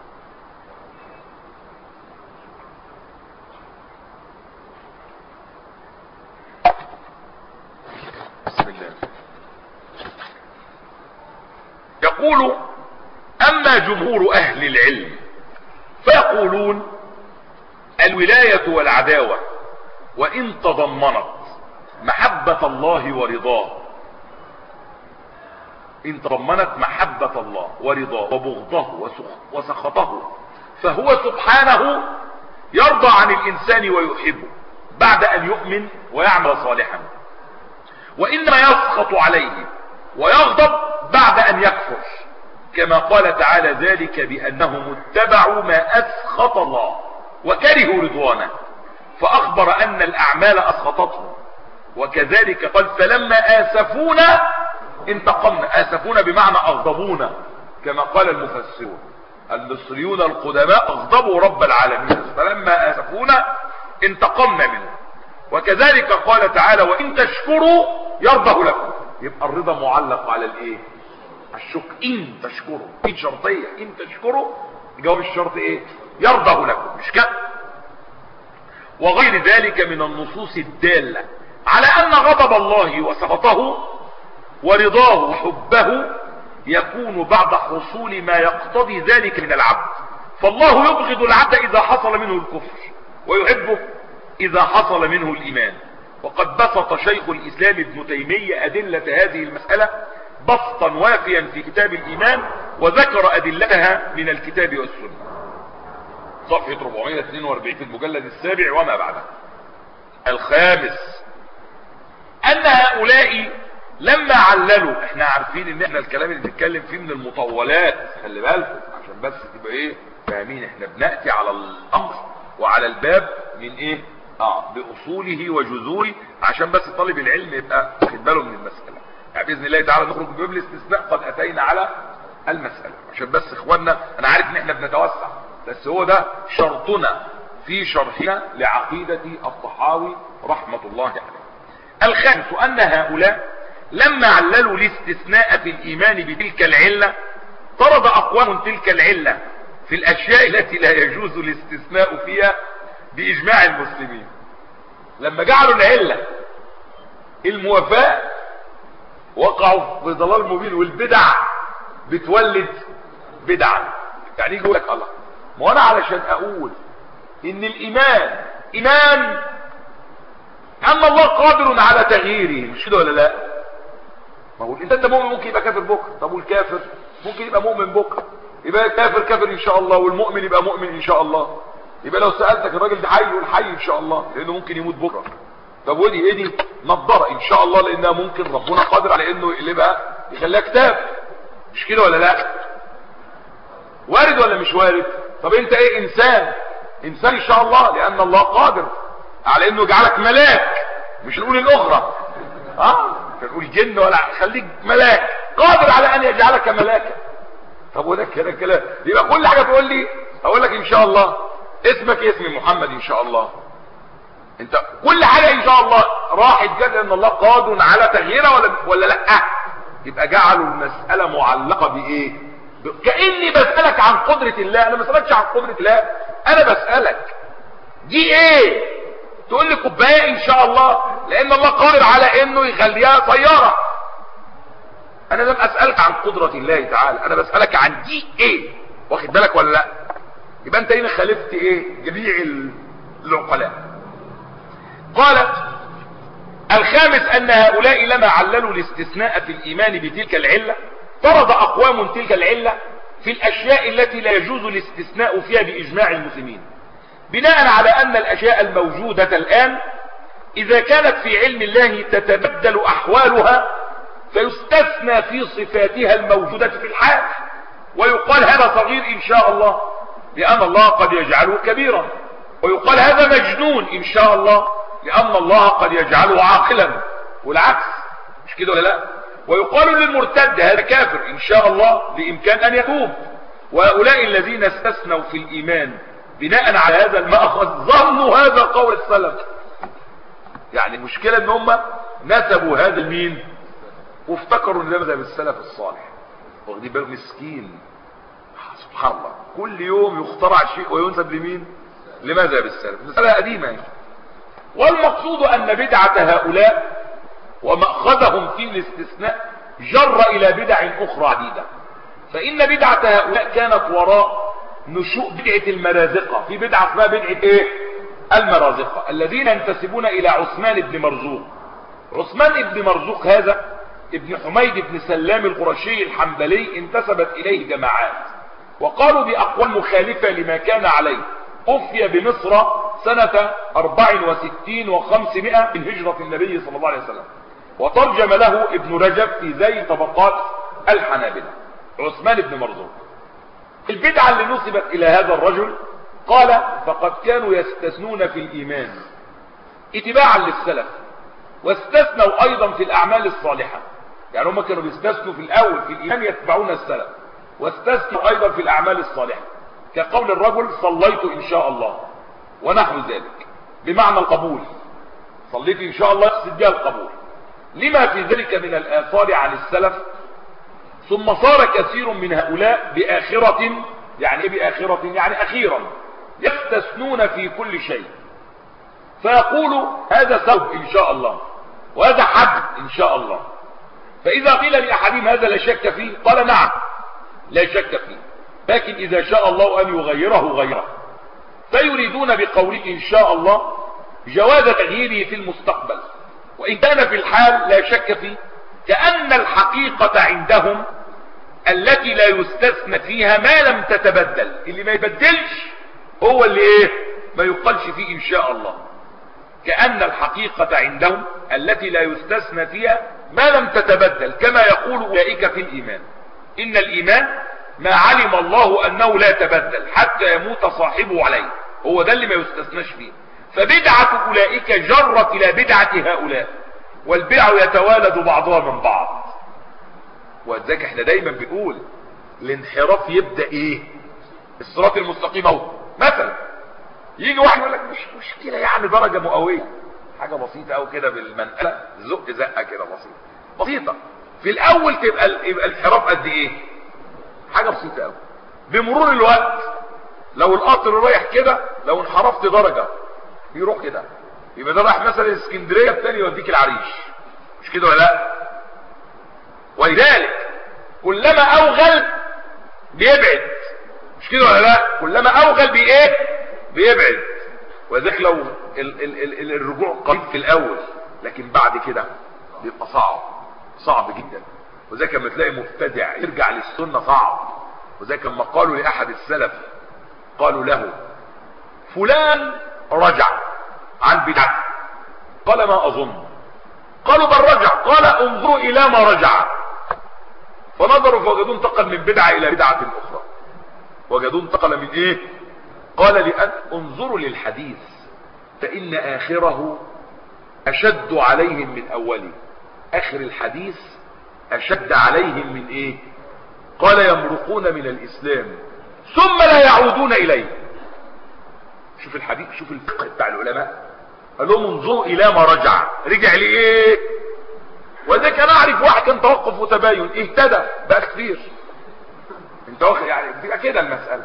بسم الله. يقول اما جمهور اهل العلم فيقولون الولايه والعداوه وان تضمنت محبة الله ورضاه، ان تضمنت محبة الله ورضاه وبغضه وسخطه، فهو سبحانه يرضى عن الانسان ويحبه بعد ان يؤمن ويعمل صالحا، وانما يسخط عليه ويغضب بعد ان يكفر، كما قال تعالى ذلك بانهم اتبعوا ما اسخط الله وكرهوا رضوانه، فاخبر ان الاعمال اسخطتهم. وكذلك قال فلما آسفونا انتقمنا. آسفونا بمعنى أغضبونا، كما قال المفسرون المصريون القدماء أغضبوا رب العالمين، فلما آسفونا انتقمنا منه. وكذلك قال تعالى وإن تشكروا يرضه لكم. يبقى الرضا معلق على الايه؟ الشكر. إن تشكروا، إن شرطية، إن تشكروا جواب الشرط ايه؟ يرضه لكم، مش كده؟ وغير ذلك من النصوص الدالة على ان غضب الله وسخطه ورضاه وحبه يكون بعد حصول ما يقتضي ذلك من العبد. فالله يبغض العبد اذا حصل منه الكفر، ويحبه اذا حصل منه الايمان. وقد بسط شيخ الاسلام ابن تيمية ادلة هذه المسألة بسطا وافيا في كتاب الايمان، وذكر ادلتها من الكتاب والسنة. صفحة 442 في المجلد السابع وما بعده. الخامس ان هؤلاء لما عللوا، احنا عارفين ان احنا الكلام اللي بنتكلم فيه من المطولات، خلي بالكم عشان بس تبقى ايه فاهمين، احنا بنأتي على الامر وعلى الباب من ايه باصوله وجذوره، عشان بس طالب العلم يبقى واخد باله من المسألة. يعني باذن الله تعالى نخرج باب الاستثناء قد اتينا على المسألة، عشان بس اخواننا انا عارف ان احنا بنتوسع، بس هو ده شرطنا في شرحنا لعقيدة الطحاوي رحمة الله عليه. الخامس ان هؤلاء لما عللوا الاستثناء في الايمان بتلك العلة طرد اقوام تلك العلة في الاشياء التي لا يجوز الاستثناء فيها باجماع المسلمين. لما جعلوا العلة الموافاة وقعوا في ضلال مبين، والبدع بتولد بدعا. يعني يقول لك الله، ما انا علشان اقول ان الايمان ايمان ان الله قادر على تغييره، مش كده ولا لا؟ ما هو الانسان ده مؤمن ممكن يبقى كافر بكره، طب والكافر ممكن يبقى مؤمن بكره، يبقى الكافر كافر ان شاء الله، والمؤمن يبقى مؤمن ان شاء الله. يبقى لو سألتك الراجل ده حي يقول حي ان شاء الله لانه ممكن يموت بكره. طب ودي ايه دي؟ نضاره ان شاء الله لانها ممكن ربنا قادر على انه يقلبها يخليها كتاب، مش كده ولا لا؟ وارد ولا مش وارد؟ طب انت ايه؟ انسان ان شاء الله لان الله قادر على انه يجعلك ملاك، مش نقول الاخرى مش نقول جن ولا، خليك ملاك قادر على ان يجعلك ملاكا. طب وده كده كلام؟ يبقى كل حاجه تقول لي اقول لك ان شاء الله، اسمك اسم محمد ان شاء الله، انت كل حاجه ان شاء الله راحت جد ان الله قادر على تغييرها ولا لا؟ يبقى جعلوا المساله معلقه بايه؟ كاني بسالك عن قدره الله. انا ما بسالكش عن قدره الله، انا بسالك دي ايه؟ تقول لي كوبايه ان شاء الله لان الله قادر على انه يخليها طياره. انا لم اسالك عن قدره الله تعالى، انا بسالك عن دي ايه، واخد بالك ولا لا؟ يبقى انت هنا خالفت ايه؟ جميع العقلاء. قالت الخامس ان هؤلاء لما عللوا الاستثناء في الايمان بتلك العله طرد اقوام تلك العله في الاشياء التي لا يجوز الاستثناء فيها باجماع المسلمين، بناء على ان الاشياء الموجودة الان اذا كانت في علم الله تتبدل احوالها فيستثنى في صفاتها الموجودة في الحال، ويقال هذا صغير ان شاء الله لان الله قد يجعله كبيرا، ويقال هذا مجنون ان شاء الله لان الله قد يجعله عاقلا، والعكس، مش كده ولا لا؟ ويقال للمرتد هذا كافر ان شاء الله بامكان ان يتوب. وهؤلاء الذين استثنوا في الايمان بناء على هذا المأخذ ظنوا هذا قول السلف. يعني المشكلة ان هم نسبوا هذا لمين وافتكروا ان ده مذهب السلف الصالح، واخدين بالهم؟ مسكين سبحان الله، كل يوم يخترع شيء وينسب لمين؟ لمذهب السلف، مسألة قديمة يعني. والمقصود ان بدعة هؤلاء ومأخذهم في الاستثناء جر الى بدع اخرى عديدة. فان بدعة هؤلاء كانت وراء نشوء بدعة المرازقة. في بدعة اسمها بدعة ايه؟ المرازقة، الذين ينتسبون الى عثمان بن مرزوق. عثمان بن مرزوق هذا ابن حميد بن سلام القرشي الحنبلي انتسبت اليه جماعات وقالوا باقوال مخالفة لما كان عليه. توفي بمصر سنة 64 و500 من هجرة النبي صلى الله عليه وسلم، وترجم له ابن رجب في ذيل طبقات الحنابلة. عثمان بن مرزوق البدعة اللي نسبت الى هذا الرجل قال فقد كانوا يستثنون في الايمان اتباعا للسلف، واستثنوا ايضا في الاعمال الصالحة. يعني هم كانوا بيستثنوا في الاول في الايمان يتبعون السلف، واستثنوا ايضا في الاعمال الصالحة، كقول الرجل صليت ان شاء الله ونحو ذلك، بمعنى القبول، صليت ان شاء الله يقصد بها القبول، لما في ذلك من الاثار عن السلف. ثم صار كثير من هؤلاء بآخرة يعني ايه بآخرة؟ يعني اخيرا يستثنون في كل شيء، فيقول هذا ثوب ان شاء الله وهذا حد ان شاء الله. فاذا قيل لاحدهم هذا لا شك فيه قال نعم لا شك فيه، لكن اذا شاء الله ان يغيره غيره. فيريدون بقوله ان شاء الله جواز تغييره في المستقبل، وان كان في الحال لا شك فيه، كأن الحقيقة عندهم التي لا يستثنى فيها ما لم تتبدل. اللي ما يبدلش هو اللي ايه ما يقالش فيه ان شاء الله. كأن الحقيقة عندهم التي لا يستثنى فيها ما لم تتبدل، كما يقول أولئك في الإيمان إن الإيمان ما علم الله أنه لا تبدل حتى يموت صاحبه عليه، هو ده اللي ما يستثناش فيه. فبدعة أولئك جرت إلى بدعة هؤلاء، والبدع يتوالد بعضها من بعض. وذلك احنا دايما بنقول الانحراف يبدأ ايه؟ الصراط المستقيم اهو. مثلا يجي واحد يقول لك مش مشكلة يعني درجة مئوية، حاجة بسيطة او كده بالمنقلة، زق زقة كده بسيطة. في الاول يبقى الانحراف قد ايه؟ حاجة بسيطة قوي. بمرور الوقت لو القطر رايح كده، لو انحرفت درجة يروح كده، يبقى ده رايح مثلا اسكندرية، الثاني يوديك العريش، مش كده ولا لا؟ ولذلك كلما اوغل بيبعد، مش كده ولا لا؟ كلما اوغل بايه بيبعد. وذلك لو الرجوع قريب في الاول، لكن بعد كده بيبقى صعب جدا. وذلك لما تلاقي مبتدع يرجع للسنة صعب. وذلك لما قالوا لاحد السلف، قالوا له فلان رجع عن بدعته، قال ما اظن. قالوا بل رجع، قال انظروا الى ما رجع. فنظروا فوجدوه انتقل من بدعة الى بدعة اخرى. وجدوه انتقل من ايه؟ قال لأن انظروا للحديث فإن آخره أشد عليهم من أوله. آخر الحديث أشد عليهم من إيه؟ قال يمرقون من الإسلام ثم لا يعودون إليه. شوف الحديث، شوف الفقه بتاع العلماء. قال لهم انظروا إلى ما رجع. رجع لإيه؟ وذلك كان أعرف واحد كان توقف وتباين اهتدى بقى كثير. انت واخد يعني بتبقى كده المسألة.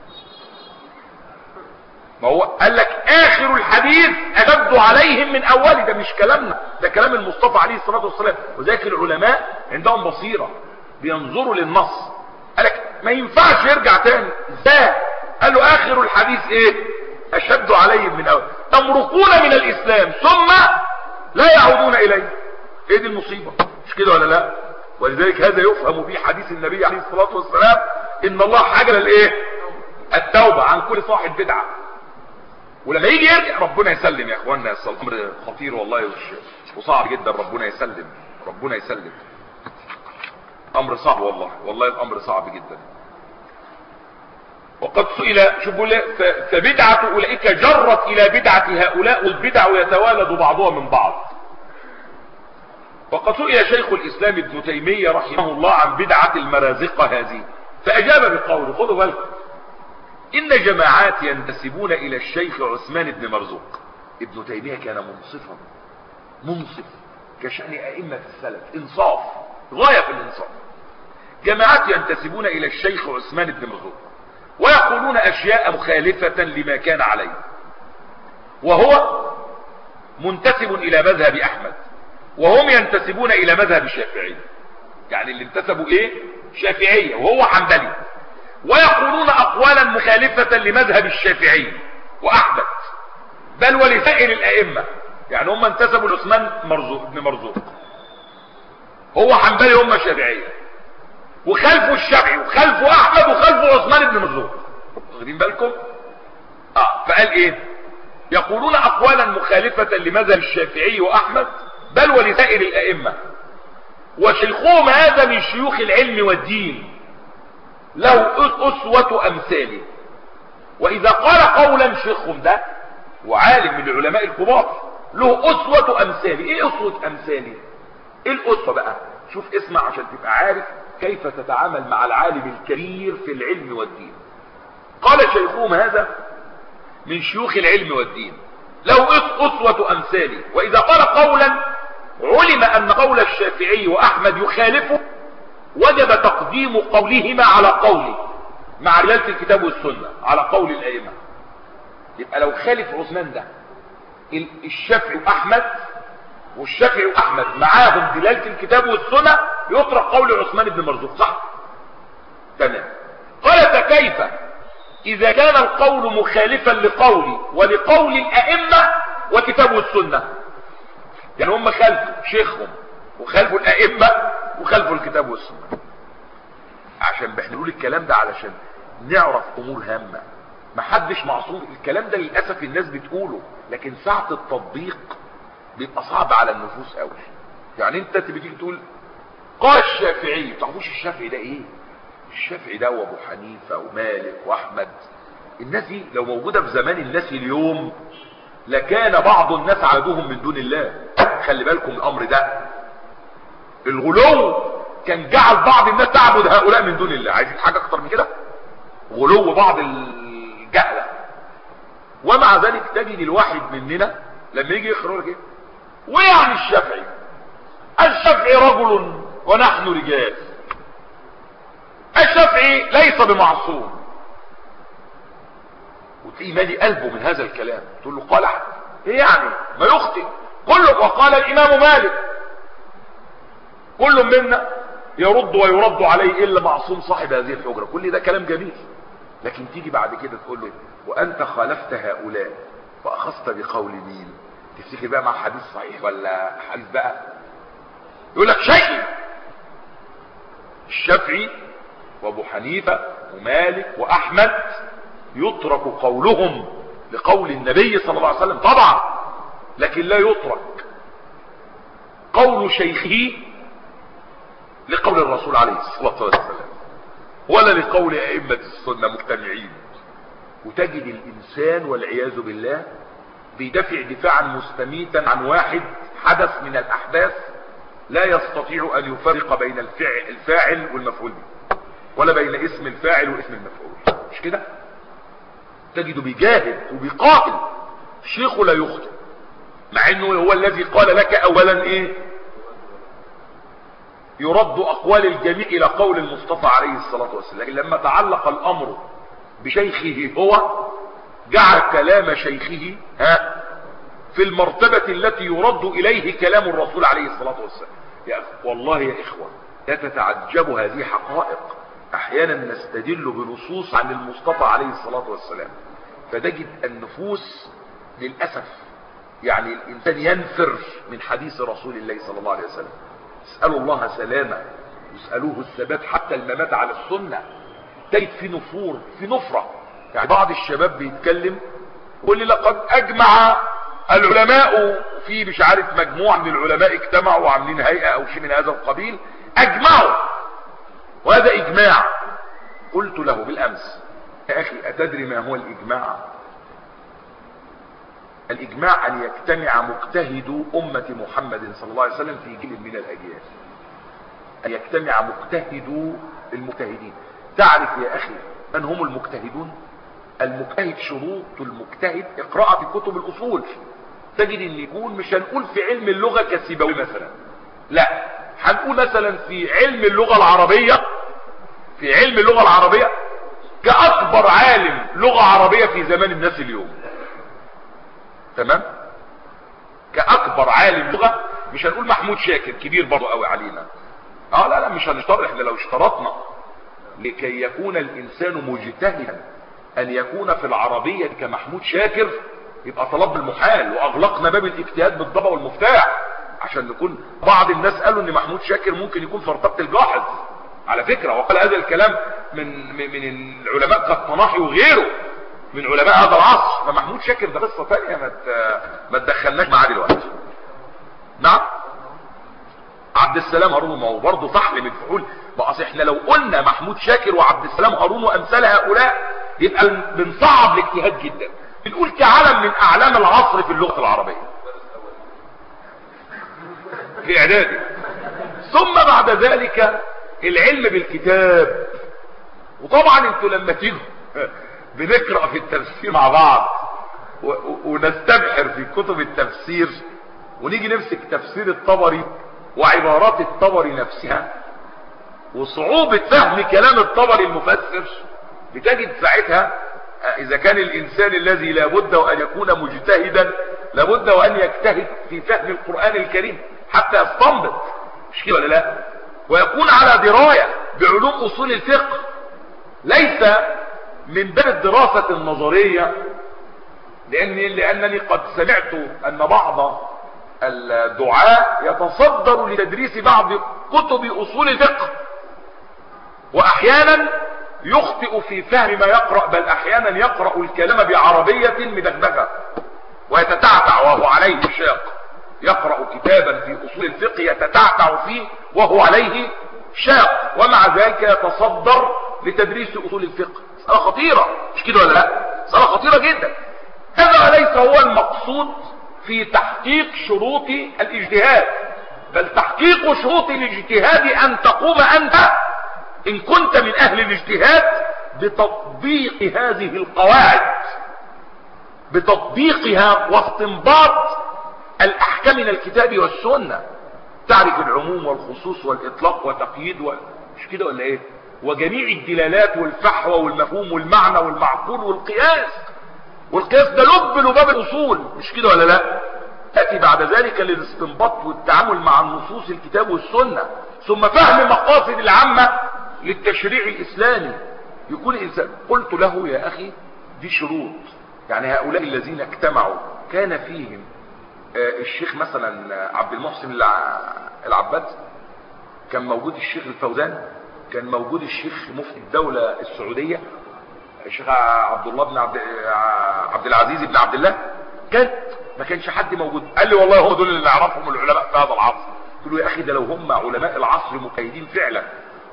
ما هو قال لك آخر الحديث أشد عليهم من أوله. ده مش كلامنا، ده كلام المصطفى عليه الصلاة والسلام. وذلك العلماء عندهم بصيرة بينظروا للنص. قال لك ما ينفعش يرجع تاني. ازاي؟ قال له آخر الحديث ايه؟ أشد عليهم من أوله، يمرقون من الإسلام ثم لا يعودون إليه. ايه دي المصيبة؟ مش كده ولا لا؟ ولذلك هذا يفهم به حديث النبي عليه الصلاة والسلام إن الله حجر الايه؟ التوبة عن كل صاحب بدعة. ولما يجي يرجع ربنا يسلم يا اخوانا. الامر خطير والله وصعب جدا. ربنا يسلم، ربنا يسلم. امر صعب والله الامر صعب جدا. وقد سئل شوفوا فبدعة اولئك جرت الى بدعة هؤلاء، والبدع يتوالد بعضها من بعض. وقد سئل شيخ الاسلام ابن تيمية رحمه الله عن بدعة المرازقة هذه، فاجاب بقوله، خذوا بالكم، إن جماعات ينتسبون إلى الشيخ عثمان بن مرزوق. ابن تيمية كان منصف كشأن أئمة السلف، إنصاف غاية في الإنصاف. جماعات ينتسبون إلى الشيخ عثمان بن مرزوق ويقولون أشياء مخالفة لما كان عليه، وهو منتسب إلى مذهب أحمد، وهم ينتسبون إلى مذهب الشافعي. يعني اللي انتسبوا إيه؟ شافعية وهو حنبلي. ويقولون أقوالا مخالفة لمذهب الشافعي وأحمد بل ولسائر الأئمة. يعني هم انتسبوا لعثمان بن مرزوق، هو حنبلي هم شافعية، وخلفوا الشافعي وخلفوا أحمد وخلفوا عثمان بن مرزوق. واخدين بالكم؟ فقال إيه؟ يقولون أقوالا مخالفة لمذهب الشافعي وأحمد بل ولسائر الأئمة، وشيخهم هذا من شيوخ العلم والدين له أسوة أمثاله. وإذا قال قولا شيخهم ده وعالم من العلماء الكبار له أسوة أمثاله. إيه أسوة أمثاله؟ إيه الأسوة بقى؟ شوف اسمع عشان تبقى عارف كيف تتعامل مع العالم الكبير في العلم والدين. قال شيخهم هذا من شيوخ العلم والدين له أسوة أمثاله. وإذا قال قولا علم أن قول الشافعي وأحمد يخالفه وجب تقديم قولهما على قوله. مع دلالة الكتاب والسنة على قول الائمة. يبقى لو خالف عثمان ده الشافعي واحمد، والشافعي واحمد معاهم دلالة الكتاب والسنة، يطرق قول عثمان بن مرزوق، صح؟ تمام. قال فكيف اذا كان القول مخالفا لقولي ولقول الائمة وكتاب والسنة؟ يعني هم خالفوا شيخهم وخالفوا الائمة وخالفوا الكتاب والسنة. عشان بنقول الكلام ده علشان نعرف امور هامة. محدش معصوم. الكلام ده للأسف الناس بتقوله، لكن ساعة التطبيق بيبقى صعب على النفوس قوي. يعني انت تيجي تقول قال الشافعي، ما تعرفوش الشافعي ده ايه؟ الشافعي ده وابو حنيفة ومالك واحمد. الناس دي لو موجودة في زمان الناس اليوم لكان بعض الناس عبدوهم من دون الله. خلي بالكم الامر ده. الغلو كان جعل بعض الناس تعبد هؤلاء من دون الله. عايزين حاجة اكتر من كده؟ غلو بعض الجهلة. ومع ذلك تجد الواحد مننا لما يجي يقرأ لك ايه؟ ويعني الشافعي رجل ونحن رجال. الشافعي ليس بمعصوم. وتلاقيه مالي قلبه من هذا الكلام. تقول له قال احد ايه يعني؟ ما يخطئ. كله. وقال الامام مالك كل منا يرد ويرد عليه الا معصوم صاحب هذه الحجرة. كل ده كلام جميل. لكن تيجي بعد كده تقول له وانت خالفت هؤلاء واخذت بقول مين؟ تفتكر بقى مع حديث صحيح ولا حديث بقى؟ يقول لك شيء. الشافعي وابو حنيفة ومالك واحمد يترك قولهم لقول النبي صلى الله عليه وسلم طبعا، لكن لا يترك قول شيخه لقول الرسول عليه الصلاة والسلام ولا لقول ائمة السنة مجتمعين. وتجد الانسان والعياذ بالله بيدافع دفاعا مستميتا عن واحد حدث من الاحداث لا يستطيع ان يفرق بين الفاعل والمفعول به، ولا بين اسم الفاعل واسم المفعول. مش كده؟ تجده بيجاهد وبيقاتل. شيخه لا يخطئ، مع انه هو الذي قال لك اولا ايه؟ يرد اقوال الجميع الى قول المصطفى عليه الصلاة والسلام. لكن لما تعلق الامر بشيخه هو جعل كلام شيخه في المرتبة التي يرد اليه كلام الرسول عليه الصلاة والسلام. والله يا اخوة لا تتعجبوا هذه حقائق. احيانا نستدل بنصوص عن المصطفى عليه الصلاة والسلام فتجد النفوس للأسف يعني الانسان ينفر من حديث رسول الله صلى الله عليه وسلم. اسألوا الله سلامة، يسألوه الثبات حتى الممات على السنة. تجد في نفور، في نفرة. يعني بعض الشباب بيتكلم يقول لي لقد اجمع العلماء في مش عارف مجموعة من العلماء اجتمعوا وعاملين هيئة او شيء من هذا القبيل اجمعوا، وهذا اجماع. قلت له بالامس يا اخي اتدري ما هو الاجماع؟ الاجماع ان يجتمع مجتهدو امة محمد صلى الله عليه وسلم في جيل من الاجيال. ان يجتمع مجتهدو المجتهدين. تعرف يا اخي من هم المجتهدون؟ المجتهد شروط المجتهد اقرأ في كتب الاصول تجد ان يكون مش هنقول في علم اللغة كسيبوي مثلا، لا هنقول مثلا في علم اللغة العربية، في علم اللغة العربية كأكبر عالم لغة عربية في زمان الناس اليوم. تمام؟ كأكبر عالم لغة. مش هنقول محمود شاكر كبير برضو قوي علينا. لا مش هنشترط. احنا لو اشترطنا لكي يكون الانسان مجتهدا ان يكون في العربية كمحمود شاكر يبقى طلب المحال، واغلقنا باب الاجتهاد بالضبع والمفتاح. عشان نكون بعض الناس قالوا ان محمود شاكر ممكن يكون في ارتبة الجاحظ على فكرة، وقال هذا الكلام من العلماء كالطناحي وغيره من علماء هذا العصر. فمحمود شاكر ده قصة تانية ما تدخلناش معاه دلوقتي. نعم عبد السلام هارون ما هو برضه فحل من فحول. بقى احنا لو قلنا محمود شاكر وعبد السلام هارون وامثال هؤلاء يبقى بنصعب الاجتهاد جدا. بنقول كعلم من اعلام العصر في اللغة العربية في اعدادي. ثم بعد ذلك العلم بالكتاب. وطبعا انتوا لما تيجوا بنقرأ في التفسير مع بعض ونستبحر في كتب التفسير ونيجي نمسك تفسير الطبري وعبارات الطبري نفسها وصعوبة فهم كلام الطبري المفسر بتجد ساعتها اذا كان الانسان الذي لابد وان يكون مجتهدا لابد وان يجتهد في فهم القرآن الكريم حتى يستنبط، مش كده ولا لا؟ ويكون على دراية بعلوم اصول الفقه، ليس من باب الدراسة النظرية، لانني قد سمعت ان بعض الدعاء يتصدر لتدريس بعض كتب اصول الفقه، واحيانا يخطئ في فهم ما يقرأ، بل احيانا يقرأ الكلام بعربية مدغدغة ويتتعتع وهو عليه شاق، يقرأ كتابا في اصول الفقه يتتعتع فيه وهو عليه شاق، ومع ذلك يتصدر لتدريس اصول الفقه. مسألة خطيرة، مش كده ولا لا؟ مسألة خطيرة جدا. هذا ليس هو المقصود في تحقيق شروط الاجتهاد، بل تحقيق شروط الاجتهاد ان تقوم انت ان كنت من اهل الاجتهاد بتطبيق هذه القواعد، بتطبيقها واستنباط الاحكام من الكتاب والسنة، تعرف العموم والخصوص والاطلاق وتقييد مش كده ولا ايه؟ وجميع الدلالات والفحوى والمفهوم والمعنى والمعقول والقياس ده لباب الاصول، مش كده ولا لا؟ تأتي بعد ذلك للاستنباط والتعامل مع النصوص الكتاب والسنة، ثم فهم مقاصد العامة للتشريع الاسلامي. يكون الانسان قلت له يا اخي دي شروط، يعني هؤلاء الذين اجتمعوا كان فيهم الشيخ مثلا عبد المحسن العباد، كان موجود الشيخ الفوزان، كان موجود الشيخ مفتي الدولة السعودية الشيخ عبد الله بن عبد العزيز بن عبد الله، ما كانش حد موجود. قال لي والله هو دول اللي نعرفهم العلماء في هذا العصر. قلت له يا اخي ده لو هم علماء العصر مجتهدين فعلا،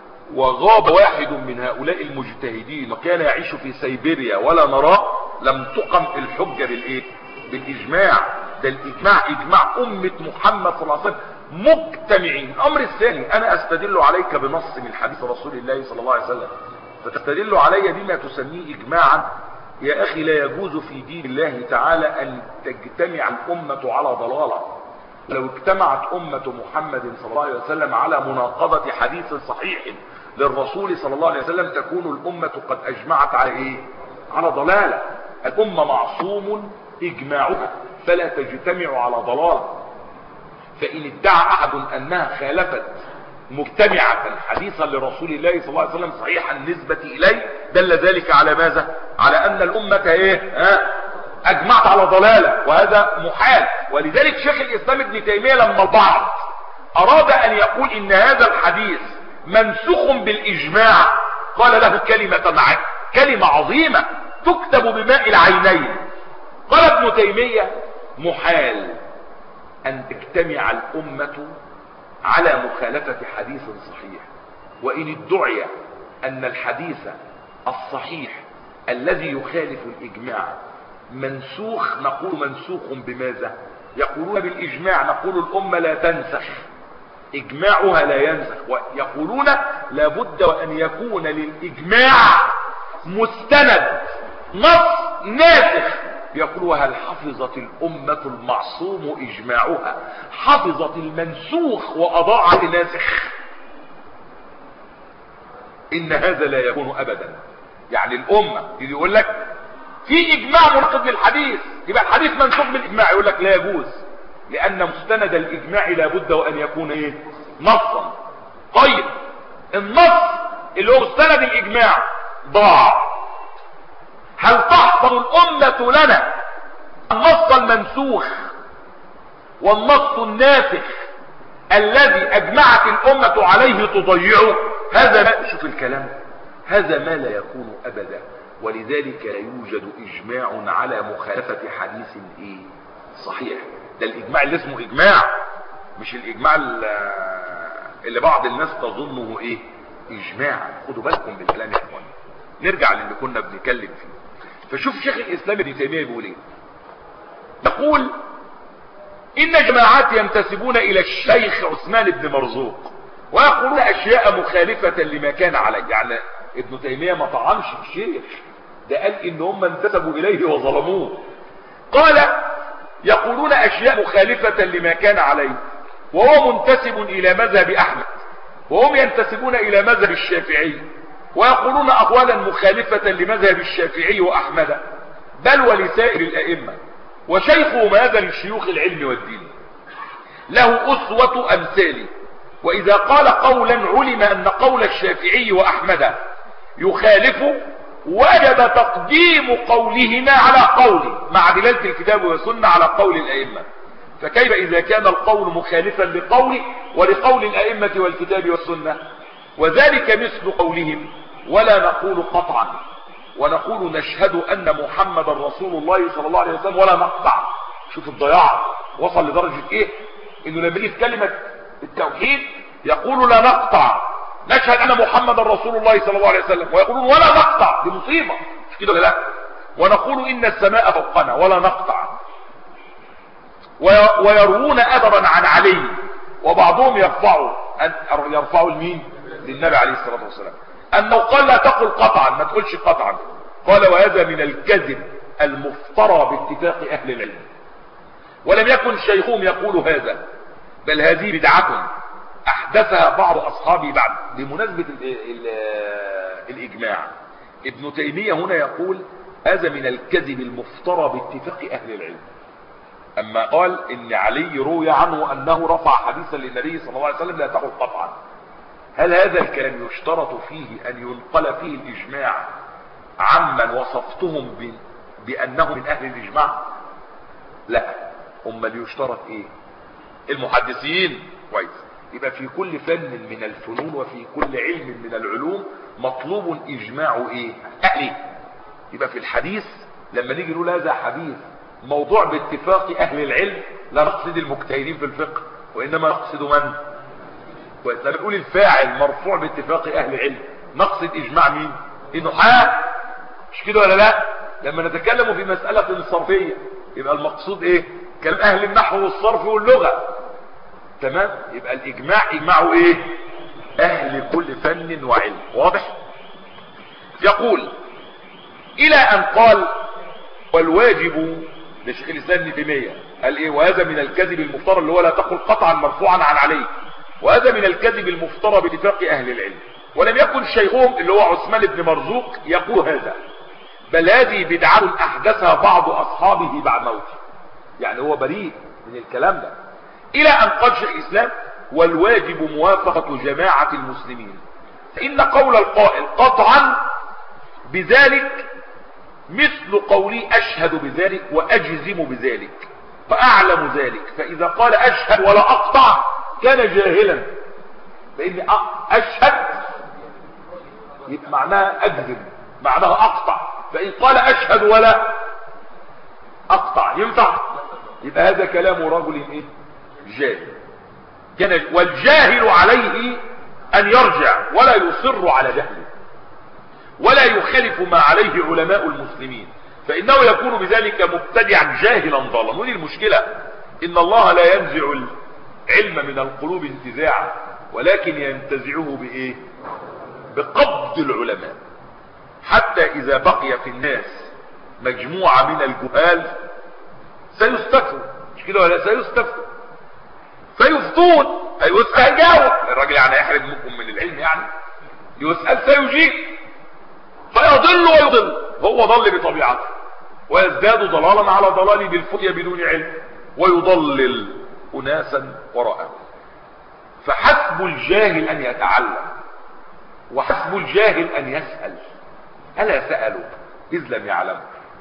وغاب واحد من هؤلاء المجتهدين وكان يعيش في سيبيريا ولا نراه، لم تقم الحجة بالايه؟ بالاجماع. ده الاجماع اجماع امة محمد صلى الله عليه وسلم مجتمعين. الامر الثاني، انا استدل عليك بنص من حديث رسول الله صلى الله عليه وسلم فتستدل علي بما تسميه اجماعا. يا اخي لا يجوز في دين الله تعالى ان تجتمع الامة على ضلالة. لو اجتمعت امة محمد صلى الله عليه وسلم على مناقضة حديث صحيح للرسول صلى الله عليه وسلم تكون الامة قد اجمعت على ايه؟ على ضلالة. الامة معصوم اجماعها فلا تجتمع على ضلالة. فان ادعى احد انها خالفت مجتمعة حديثا لرسول الله صلى الله عليه وسلم صحيحا النسبة اليه، دل ذلك على ماذا؟ على ان الامة ايه؟ اجمعت على ضلالة، وهذا محال. ولذلك شيخ الاسلام ابن تيمية لما البعض اراد ان يقول ان هذا الحديث منسوخ بالاجماع قال له كلمة عظيمة تكتب بماء العينين. قال ابن تيمية محال ان تجتمع الامة على مخالفة حديث صحيح، وان ادعي ان الحديث الصحيح الذي يخالف الاجماع منسوخ، نقول منسوخ بماذا؟ يقولون بالاجماع، نقول الامة لا تنسخ، اجماعها لا ينسخ. ويقولون لابد وان يكون للاجماع مستند نص ناسخ. يقول وهل حفظت الامة المعصوم اجماعها حفظت المنسوخ واضاعت الناسخ؟ ان هذا لا يكون ابدا. يعني الامة يقول لك في اجماع مناقض للحديث، يبقى الحديث منسوخ بالاجماع، يقول لك لا يجوز، لان مستند الاجماع لابد وان يكون ايه؟ نصا. طيب النص اللي هو مستند الاجماع ضاع، هل تحفظ الامة لنا النص المنسوخ والنص الناسخ الذي اجمعت الامة عليه تضيعه؟ هذا ما شوف الكلام، هذا ما لا يكون ابدا. ولذلك لا يوجد اجماع على مخالفة حديث ايه؟ صحيح. ده الاجماع اللي اسمه اجماع، مش الاجماع اللي بعض الناس تظنه ايه؟ اجماع. خدوا بالكم بالكلام يا اخوان، نرجع للي كنا بنتكلم فيه. فشوف شيخ الاسلام ابن تيمية بيقول ايه؟ يقول ان جماعات ينتسبون الى الشيخ عثمان بن مرزوق ويقولون اشياء مخالفة لما كان عليه. يعني ابن تيمية ما طعنش الشيخ، ده قال ان هم انتسبوا اليه وظلموه. قال يقولون اشياء مخالفة لما كان عليه، وهو منتسب الى مذهب احمد، وهم ينتسبون الى مذهب الشافعي، ويقولون أقوالا مخالفة لمذهب الشافعي وأحمد بل ولسائر الأئمة، وشيخهم هذا من شيوخ العلم والدين له أسوة أمثال، وإذا قال قولا علم أن قول الشافعي وأحمد يخالف وجب تقديم قولهما على قوله مع دلالة الكتاب والسنة على قول الأئمة، فكيف إذا كان القول مخالفا لقول ولقول الأئمة والكتاب والسنة؟ وذلك مثل قولهم ولا نقول قطعا ونقول نشهد أن محمد رسول الله صلى الله عليه وسلم ولا نقطع. شوف الضياع وصل لدرجة ايه، انه لما يجي في كلمة التوحيد يقول لا نقطع، نشهد أن محمد رسول الله صلى الله عليه وسلم، ويقولون ولا نقطع، دي مصيبة مش كده؟ لا. ونقول إن السماء فوقنا ولا نقطع، ويروون أدبا عن علي، وبعضهم يرفعوا المين للنبي عليه الصلاة والسلام أنه قال لا تقل قطعا، ما تقولش قطعا. قال وهذا من الكذب المفترى باتفاق أهل العلم، ولم يكن شيخهم يقول هذا، بل هذه بدعة أحدثها بعض أصحابي بعد. بمناسبة الإجماع، ابن تيمية هنا يقول هذا من الكذب المفترى باتفاق أهل العلم. أما قال إن علي روي عنه أنه رفع حديثا للنبي صلى الله عليه وسلم لا تقل قطعا، هل هذا الكلام يشترط فيه أن ينقل فيه الإجماع عمن وصفتهم بأنه من أهل الإجماع؟ لا. أما يشترط إيه؟ المحدثين كويس. يبقى في كل فن من الفنون وفي كل علم من العلوم مطلوب إجماع إيه؟ أهله. يبقى في الحديث لما نيجي نقول هذا حديث موضوع باتفاق أهل العلم لا نقصد المجتهدين في الفقه، وإنما نقصد من؟ لما نقول الفاعل مرفوع باتفاق أهل العلم نقصد إجماع مين؟ النحاة، مش كده ولا لا؟ لما نتكلم في مسألة صرفية يبقى المقصود إيه؟ كلام أهل النحو والصرف واللغة. تمام؟ يبقى الإجماع إجماعه إيه؟ أهل كل فن وعلم. واضح؟ يقول إلى أن قال والواجب لشيخ الإسلام ابن تيمية قال إيه؟ وهذا من الكذب المفترى اللي هو لا تقل قطعا مرفوعا عن علي، وهذا من الكذب المفترى باتفاق أهل العلم، ولم يكن شيخهم اللي هو عثمان بن مرزوق يقول هذا، بل هذه بدعة أحدثها بعض أصحابه بعد موته. يعني هو بريء من الكلام ده. إلى أن قال شيخ الإسلام والواجب موافقة جماعة المسلمين، فإن قول القائل قطعا بذلك مثل قولي أشهد بذلك وأجزم بذلك وأعلم ذلك، فإذا قال أشهد ولا أقطع كان جاهلا، فإن أشهد يبقى معناها أجزم، معناها أقطع، فإن قال أشهد ولا أقطع ينفع؟ يبقى هذا كلام رجل إيه؟ جاهل. والجاهل عليه أن يرجع ولا يصر على جهله ولا يخالف ما عليه علماء المسلمين، فإنه يكون بذلك مبتدعا جاهلا ضالا. ودي المشكلة، إن الله لا ينزع العلم من القلوب انتزاعا، ولكن ينتزعه بإيه؟ بقبض العلماء، حتى إذا بقي في الناس مجموعة من الجهال سيستفتوا، مش كده ولا سيستفتوا فيفتون، هيسأل هيجاوب الراجل، يعني يحرم منكم من العلم، يعني يسأل سيجيب، فيضل ويضل، هو ضل بطبيعته ويزداد ضلالا على ضلاله بالفتية بدون علم، ويضلل أناسا وراءه. فحسب الجاهل أن يتعلم، وحسب الجاهل أن يسأل. ألا سألوا إذ لم يعلموا؟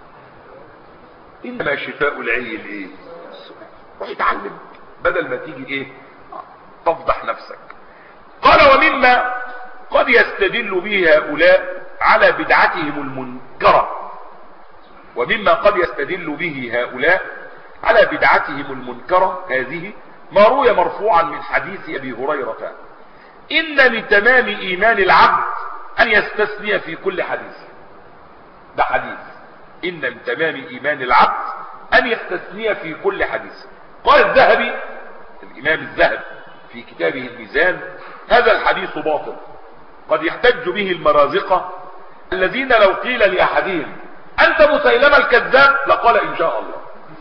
إنما شفاء العي الإيه؟ روح يتعلم بدل ما تيجي إيه؟ تفضح نفسك. قال ومما قد يستدل به هؤلاء على بدعتهم المنكرة، ومما قد يستدل به هؤلاء على بدعتهم المنكرة هذه ما روي مرفوعا من حديث أبي هريرة إن من تمام إيمان العبد أن يستثني في كل حديث. ده حديث إن من تمام إيمان العبد أن يستثني في كل حديث. قال الذهبي، الإمام الذهبي في كتابه الميزان هذا الحديث باطل قد يحتج به المرازقة الذين لو قيل لأحدهم أنت مسيلمة الكذاب لقال إن شاء الله.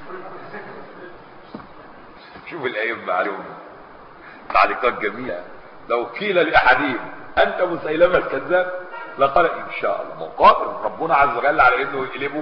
شوف الأئمة عليهم تعليقات جميلة. لو قيل لأحدهم أنت مسيلمة الكذاب لقال ان شاء الله قادر ربنا عز وجل على انه يقلبه.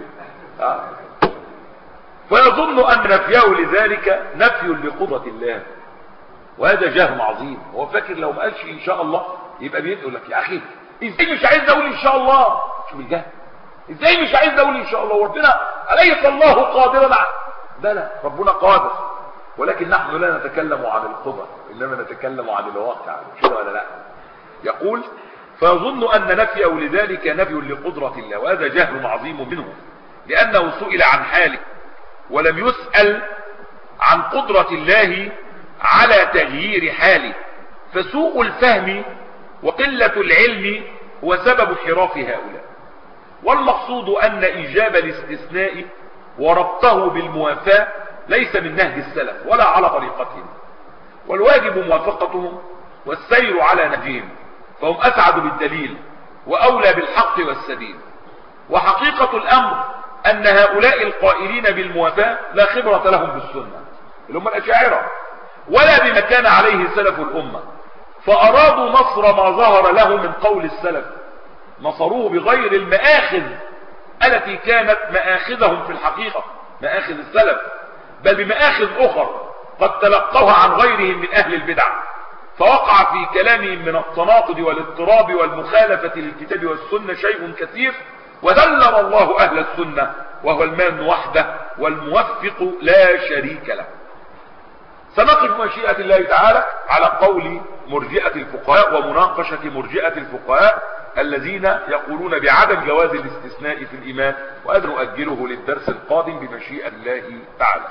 فيظن ان نفيه لذلك نفي لقدرة الله، وهذا جهل عظيم. هو فاكر لو ما قالش ان شاء الله يبقى بيقول لك يا اخي ازاي مش عايز اقول ان شاء الله؟ شوف الجهل، ازاي مش عايز اقول ان شاء الله وربنا اليس الله قادرا؟ بلى ربنا قادر، ولكن نحن لا نتكلم عن القدر انما نتكلم عن الواقع، مش كده ولا لا؟ يقول فيظن ان نفيه لذلك نفي لقدرة الله، وهذا جهل عظيم منه، لانه سئل عن حاله ولم يسأل عن قدرة الله على تغيير حاله، فسوء الفهم وقلة العلم هو سبب انحراف هؤلاء. والمقصود ان ايجاب الاستثناء وربطه بالموافاة ليس من نهج السلف ولا على طريقتهم، والواجب موافقتهم والسير على نهجهم، فهم اسعد بالدليل واولى بالحق والسبيل. وحقيقة الامر ان هؤلاء القائلين بالموافاة لا خبرة لهم بالسنة اللي هم الاشاعرة ولا بما كان عليه سلف الامة، فارادوا نصر ما ظهر له من قول السلف، نصروه بغير المآخذ التي كانت مآخذهم في الحقيقة مآخذ السلف، بل بمآخذ اخر قد تلقوها عن غيرهم من اهل البدع، فوقع في كلامهم من التناقض والاضطراب والمخالفة للكتاب والسنة شيء كثير، ودلل الله اهل السنة وهو المان وحده والموفق لا شريك له. سنقف مشيئة الله تعالى على قول مرجئة الفقهاء ومناقشة مرجئة الفقهاء الذين يقولون بعدم جواز الاستثناء في الإيمان، وهذا نؤجله للدرس القادم بمشيئة الله تعالى.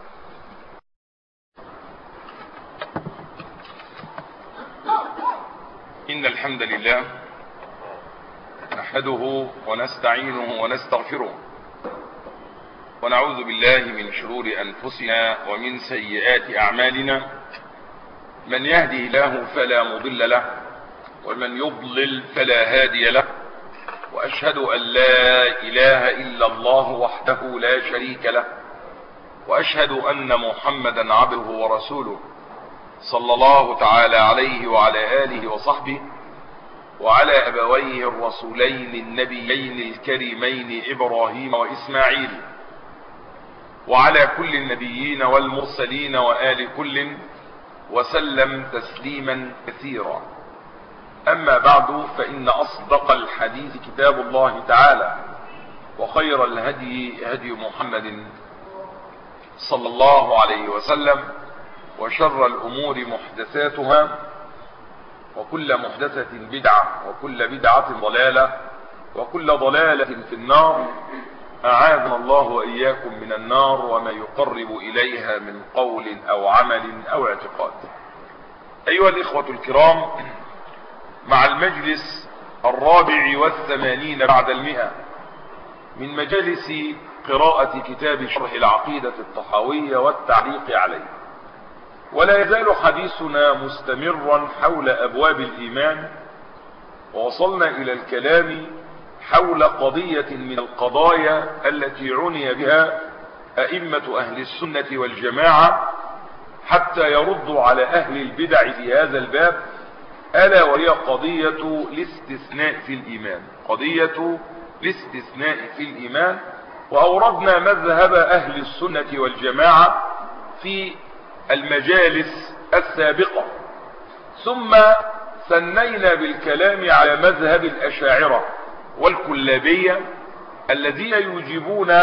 إن الحمد لله نحمده ونستعينه ونستغفره، ونعوذ بالله من شرور أنفسنا ومن سيئات أعمالنا، من يهده الله فلا مضل له ومن يضلل فلا هادي له، وأشهد أن لا إله إلا الله وحده لا شريك له، وأشهد أن محمدا عبده ورسوله صلى الله تعالى عليه وعلى آله وصحبه وعلى أبويه الرسولين النبيين الكريمين إبراهيم وإسماعيل، وعلى كل النبيين والمرسلين وآل كل وسلم تسليما كثيرا. أما بعد، فإن أصدق الحديث كتاب الله تعالى، وخير الهدي هدي محمد صلى الله عليه وسلم، وشر الأمور محدثاتها، وكل محدثة بدعة، وكل بدعة ضلالة، وكل ضلالة في النار، أعاذنا الله وإياكم من النار وما يقرب إليها من قول أو عمل أو اعتقاد. أيها الإخوة الكرام، مع المجلس 84 بعد 100 من مجالس قراءة كتاب شرح العقيدة الطحاوية والتعليق عليه، ولا يزال حديثنا مستمرا حول أبواب الإيمان، ووصلنا إلى الكلام حول قضية من القضايا التي عني بها أئمة أهل السنة والجماعة حتى يردوا على أهل البدع في هذا الباب، ألا وهي قضية الاستثناء في الإيمان. قضية الاستثناء في الإيمان، وأوردنا مذهب أهل السنة والجماعة في المجالس السابقة، ثم ثنينا بالكلام على مذهب الأشاعرة والكلابية الذين يوجبون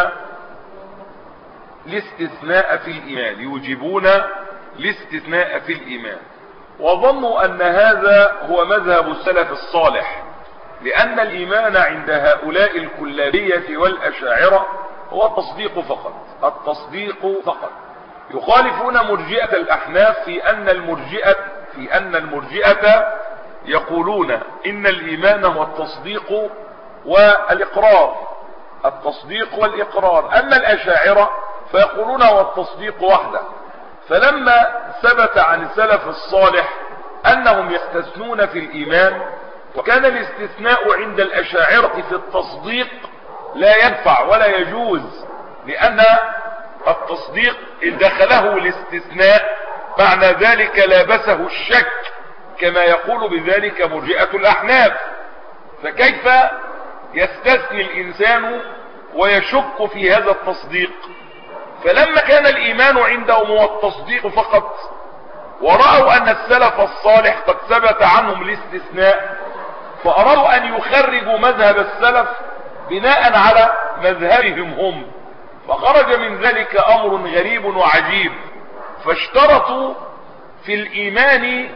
الاستثناء في الإيمان، يوجبون الاستثناء في الإيمان، وظنوا أن هذا هو مذهب السلف الصالح، لأن الإيمان عند هؤلاء الكلابية والأشاعرة هو التصديق فقط، التصديق فقط. يخالفون مرجئة الأحناف في أن المرجئة يقولون إن الإيمان هو التصديق والإقرار، التصديق والإقرار. أما الأشاعرة فيقولون هو التصديق وحده. فلما ثبت عن السلف الصالح أنهم يستثنون في الإيمان، وكان الاستثناء عند الأشاعرة في التصديق لا ينفع ولا يجوز، لأن التصديق إن دخله الاستثناء معنى ذلك لابسه الشك، كما يقول بذلك مرجئة الأحناف. فكيف يستثني الإنسان ويشك في هذا التصديق؟ فلما كان الإيمان عندهم هو التصديق فقط، ورأوا أن السلف الصالح قد ثبت عنهم الاستثناء، فأرادوا أن يخرجوا مذهب السلف بناء على مذهبهم هم، فخرج من ذلك أمر غريب وعجيب، فاشترطوا في الإيمان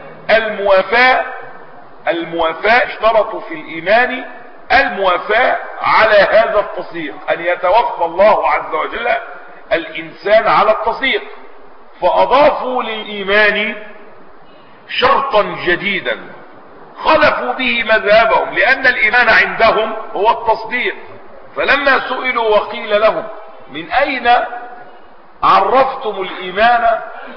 الموافاة اشترطوا في الإيمان الموافاة على هذا التصديق، أن يتوفى الله عز وجل الإنسان على التصديق، فأضافوا للإيمان شرطا جديدا خلفوا به مذهبهم، لأن الإيمان عندهم هو التصديق. فلما سئلوا وقيل لهم من أين عرفتم الإيمان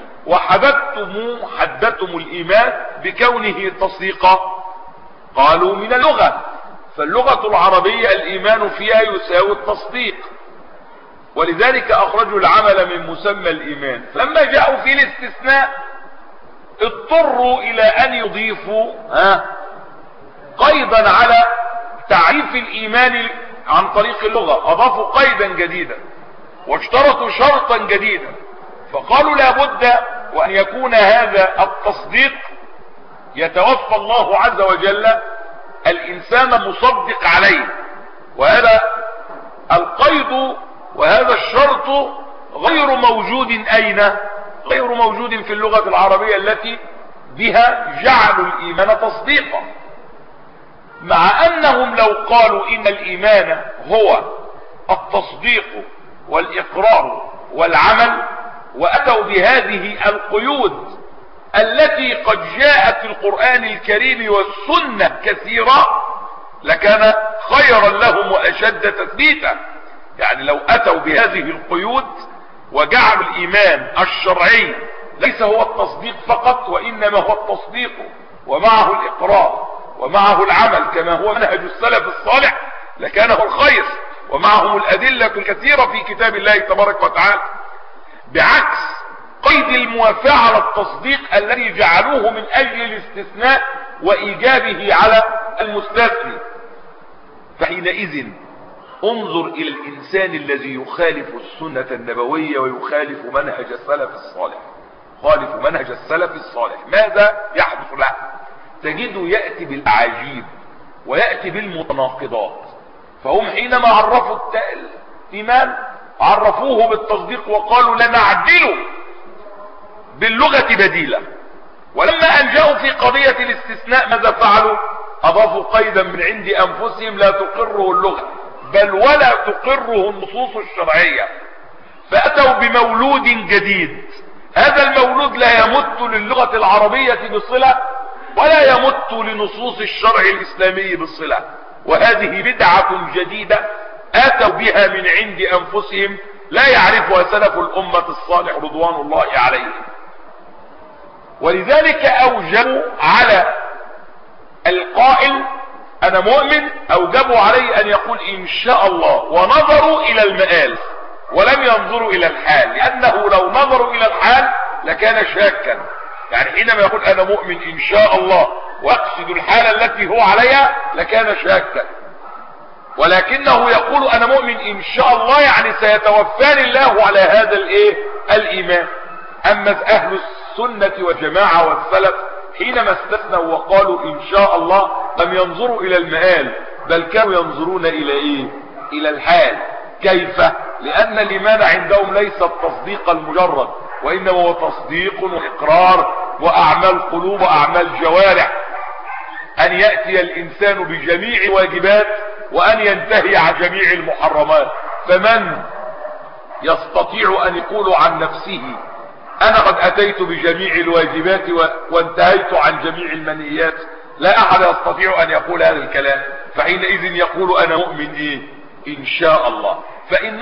حددتم الإيمان بكونه تصديقا؟ قالوا من اللغة، فاللغة العربية الإيمان فيها يساوي التصديق، ولذلك أخرجوا العمل من مسمى الإيمان. فلما جاءوا في الاستثناء اضطروا إلى أن يضيفوا قيدا على تعريف الإيمان عن طريق اللغة، أضافوا قيدا جديدا واشترطوا شرطا جديدا، فقالوا لابد وأن يكون هذا التصديق يتوفى الله عز وجل الإنسان مصدق عليه، وهذا القيد وهذا الشرط غير موجود أين؟ غير موجود في اللغة العربية التي بها جعلوا الإيمان تصديقا، مع أنهم لو قالوا إن الإيمان هو التصديق والإقرار والعمل وأتوا بهذه القيود التي قد جاءت في القرآن الكريم والسنة كثيرة لكان خيرا لهم وأشد تثبيتا. يعني لو أتوا بهذه القيود وجعلوا الإيمان الشرعي ليس هو التصديق فقط، وإنما هو التصديق ومعه الإقرار ومعه العمل كما هو منهج السلف الصالح لكان هو الخير، ومعهم الأدلة الكثيرة في كتاب الله تبارك وتعالى، بعكس قيد الموافاة على التصديق الذي جعلوه من أجل الاستثناء وإيجابه على المستثني. فحينئذ انظر إلى الإنسان الذي يخالف السنة النبوية ويخالف منهج السلف الصالح، خالف منهج السلف الصالح، ماذا يحدث له؟ تجده يأتي بالأعاجيب ويأتي بالمتناقضات. فهم حينما عرفوا الإيمان عرفوه بالتصديق وقالوا لنعدله باللغة بديلة، ولما أن جاءوا في قضية الاستثناء ماذا فعلوا؟ أضافوا قيدا من عند أنفسهم لا تقره اللغة بل ولا تقره النصوص الشرعية، فأتوا بمولود جديد. هذا المولود لا يمت للغة العربية بصلة ولا يمت لنصوص الشرع الإسلامي بصلة، وهذه بدعة جديدة آتوا بها من عند أنفسهم لا يعرفها سلف الأمة الصالح رضوان الله عليهم. ولذلك أوجبوا على القائل أنا مؤمن، أوجبوا عليه أن يقول إن شاء الله، ونظروا إلى المآل ولم ينظروا إلى الحال، لأنه لو نظروا إلى الحال لكان شاكا. يعني حينما يقول أنا مؤمن إن شاء الله وأقصد الحالة التي هو عليها لكان شاكا، ولكنه يقول أنا مؤمن إن شاء الله يعني سيتوفاني الله على هذا الإيمان. أما أهل السنة والجماعة والسلف حينما استثنوا وقالوا إن شاء الله لم ينظروا إلى المآل بل كانوا ينظرون إلى إلى الحال. كيف؟ لأن الإيمان عندهم ليس التصديق المجرد، وإنما هو تصديق وإقرار وأعمال قلوب وأعمال جوارح، أن يأتي الإنسان بجميع الواجبات وأن ينتهي عن جميع المحرمات. فمن يستطيع أن يقول عن نفسه أنا قد أتيت بجميع الواجبات وانتهيت عن جميع المنهيات؟ لا أحد يستطيع أن يقول هذا الكلام. فحينئذ يقول أنا مؤمن إن شاء الله. فإن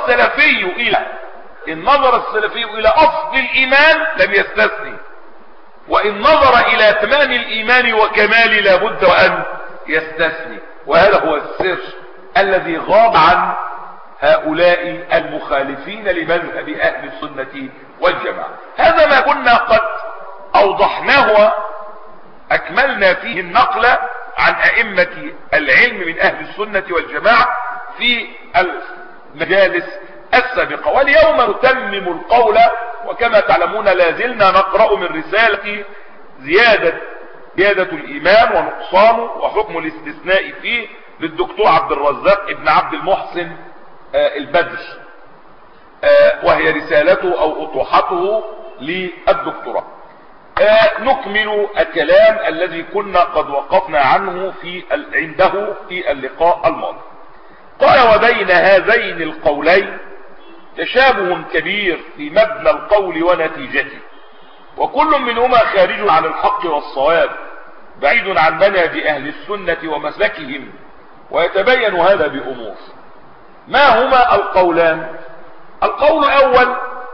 نظر السلفي إلى أصل الإيمان لم يستثني، وإن نظر إلى تمام الإيمان وكمال لابد وأن يستثني. وهذا هو السر الذي غاب عن هؤلاء المخالفين لمذهب أهل السنة والجماعة. هذا ما كنا قد أوضحناه وأكملنا فيه النقل عن أئمة العلم من أهل السنة والجماعة في المجالس السابقة. واليوم نتمم القول، وكما تعلمون لازلنا نقرأ من رسالة زيادة الإيمان ونقصانه وحكم الاستثناء فيه للدكتور عبد الرزاق ابن عبد المحسن البدر، وهي رسالته أو أطروحته للدكتوراه. نكمل الكلام الذي كنا قد وقفنا عنه عنده في اللقاء الماضي. قال: وبين هذين القولين تشابه كبير في مبنى القول ونتيجته، وكل منهما خارج عن الحق والصواب بعيد عن منهج أهل السنة ومسلكهم، ويتبين هذا بأمور. ما هما القولان؟ القول الأول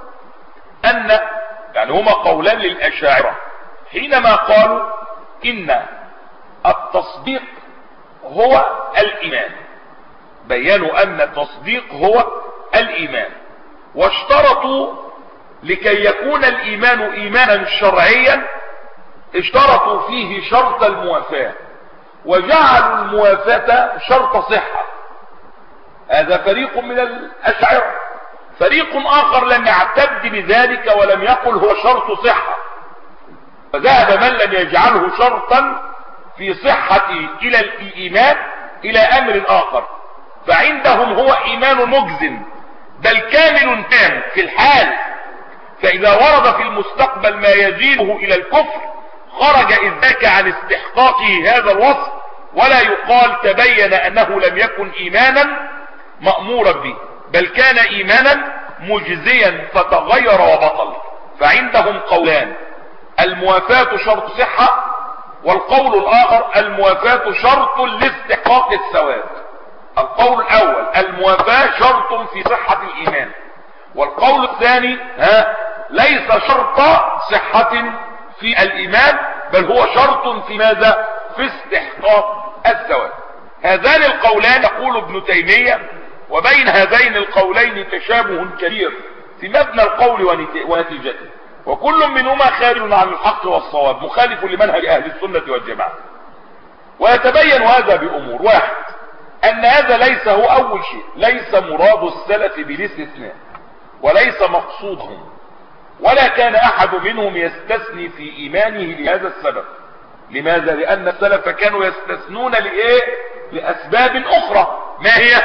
هما قولان للأشاعرة حينما قالوا إن التصديق هو الإيمان، بيّنوا أن التصديق هو الإيمان، واشترطوا لكي يكون الإيمان إيمانا شرعيا اشترطوا فيه شرط الموافاة، وجعلوا الموافاة شرط صحة. هذا فريق من الأشاعرة. فريق آخر لم يعتد بذلك ولم يقل هو شرط صحة، فذهب من لم يجعله شرطا في صحة إلى الإيمان إلى أمر آخر، فعندهم هو إيمان مجزم بل كامل تام في الحال، فإذا ورد في المستقبل ما يزيده إلى الكفر خرج إذ ذاك عن استحقاقه هذا الوصف، ولا يقال تبين أنه لم يكن إيمانا مأمورا به، بل كان إيمانا مجزيا فتغير وبطل. فعندهم قولان: الموافاة شرط صحة، والقول الآخر الموافاة شرط لاستحقاق الثواب. القول الأول الموافاة شرط في صحة الإيمان، والقول الثاني ليس شرط صحة في الإيمان، بل هو شرط في ماذا؟ في استحقاق الثواب. هذان القولان يقول ابن تيمية: وبين هذين القولين تشابه كبير في مبنى القول ونتيجته، وكل منهما خارج عن الحق والصواب مخالف لمنهج أهل السنة والجماعة. ويتبين هذا بأمور: واحد، أن هذا ليس هو أول شيء، ليس مراد السلف بالاستثناء، وليس مقصودهم، ولا كان أحد منهم يستثني في إيمانه لهذا السبب. لماذا؟ لأن السلف كانوا يستثنون لأسباب أخرى. ما هي؟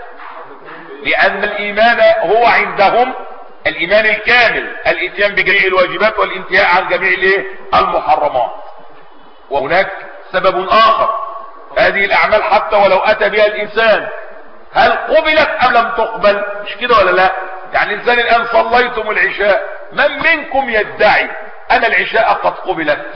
لأن الإيمان هو عندهم الإيمان الكامل، الإتيان بجميع الواجبات والانتهاء عن جميع المحرمات. وهناك سبب آخر: هذه الأعمال حتى ولو أتى بها الإنسان هل قبلت أم لم تقبل؟ مش كده ولا لا؟ يعني الإنسان الآن صليتم العشاء، من منكم يدعي أن العشاء قد قبلت؟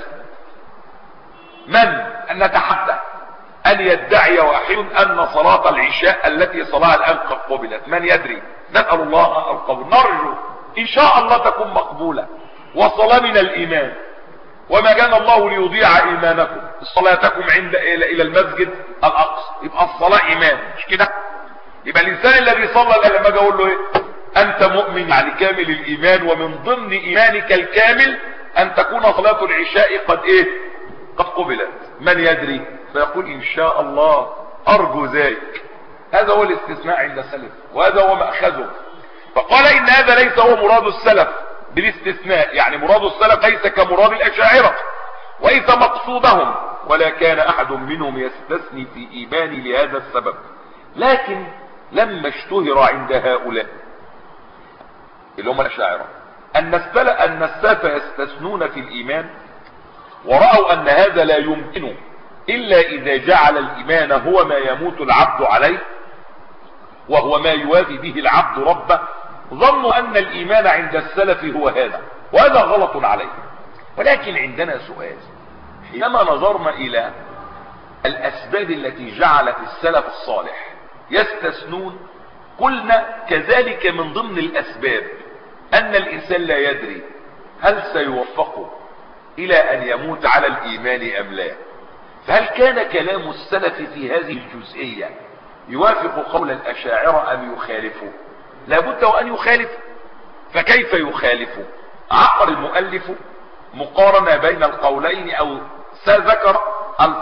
من أن نتحدى أن يدعي واحد أن صلاة العشاء التي صلاها الآن قد قبلت؟ من يدري؟ نسأل الله القبول، نرجو إن شاء الله تكون مقبولة وصلاة من الإيمان، وما كان الله ليضيع إيمانكم صلاتكم إلى المسجد الأقصى. يبقى الصلاة إيمان، مش كده؟ يبقى الإنسان الذي صلى الآن لما أقول له إيه؟ أنت مؤمن، يعني كامل الإيمان، ومن ضمن إيمانك الكامل أن تكون صلاة العشاء قد قبلت. من يدري؟ فيقول إن شاء الله، أرجو ذلك. هذا هو الاستثناء عند السلف، وهذا هو مأخذه. فقال إن هذا ليس هو مراد السلف بالاستثناء، يعني مراد السلف ليس كمراد الأشاعرة وليس مقصودهم، ولا كان أحد منهم يستثني في إيمانه لهذا السبب. لكن لما اشتهر عند هؤلاء اللي هم الأشاعرة أن السلف يستثنون في الإيمان، ورأوا أن هذا لا يمكن إلا إذا جعل الإيمان هو ما يموت العبد عليه، وهو ما يوافي به العبد ربه، ظنوا أن الإيمان عند السلف هو هذا، وهذا غلط عليه. ولكن عندنا سؤال: حينما نظرنا إلى الأسباب التي جعلت السلف الصالح يستثنون، قلنا كذلك من ضمن الأسباب أن الإنسان لا يدري هل سيوفقه إلى أن يموت على الإيمان أم لا. فهل كان كلام السلف في هذه الجزئية يوافق قول الأشاعرة أم يخالفه؟ لابد وأن يخالف. فكيف يخالف؟ عقر المؤلف مقارنة بين القولين، أو سذكر الفرق بين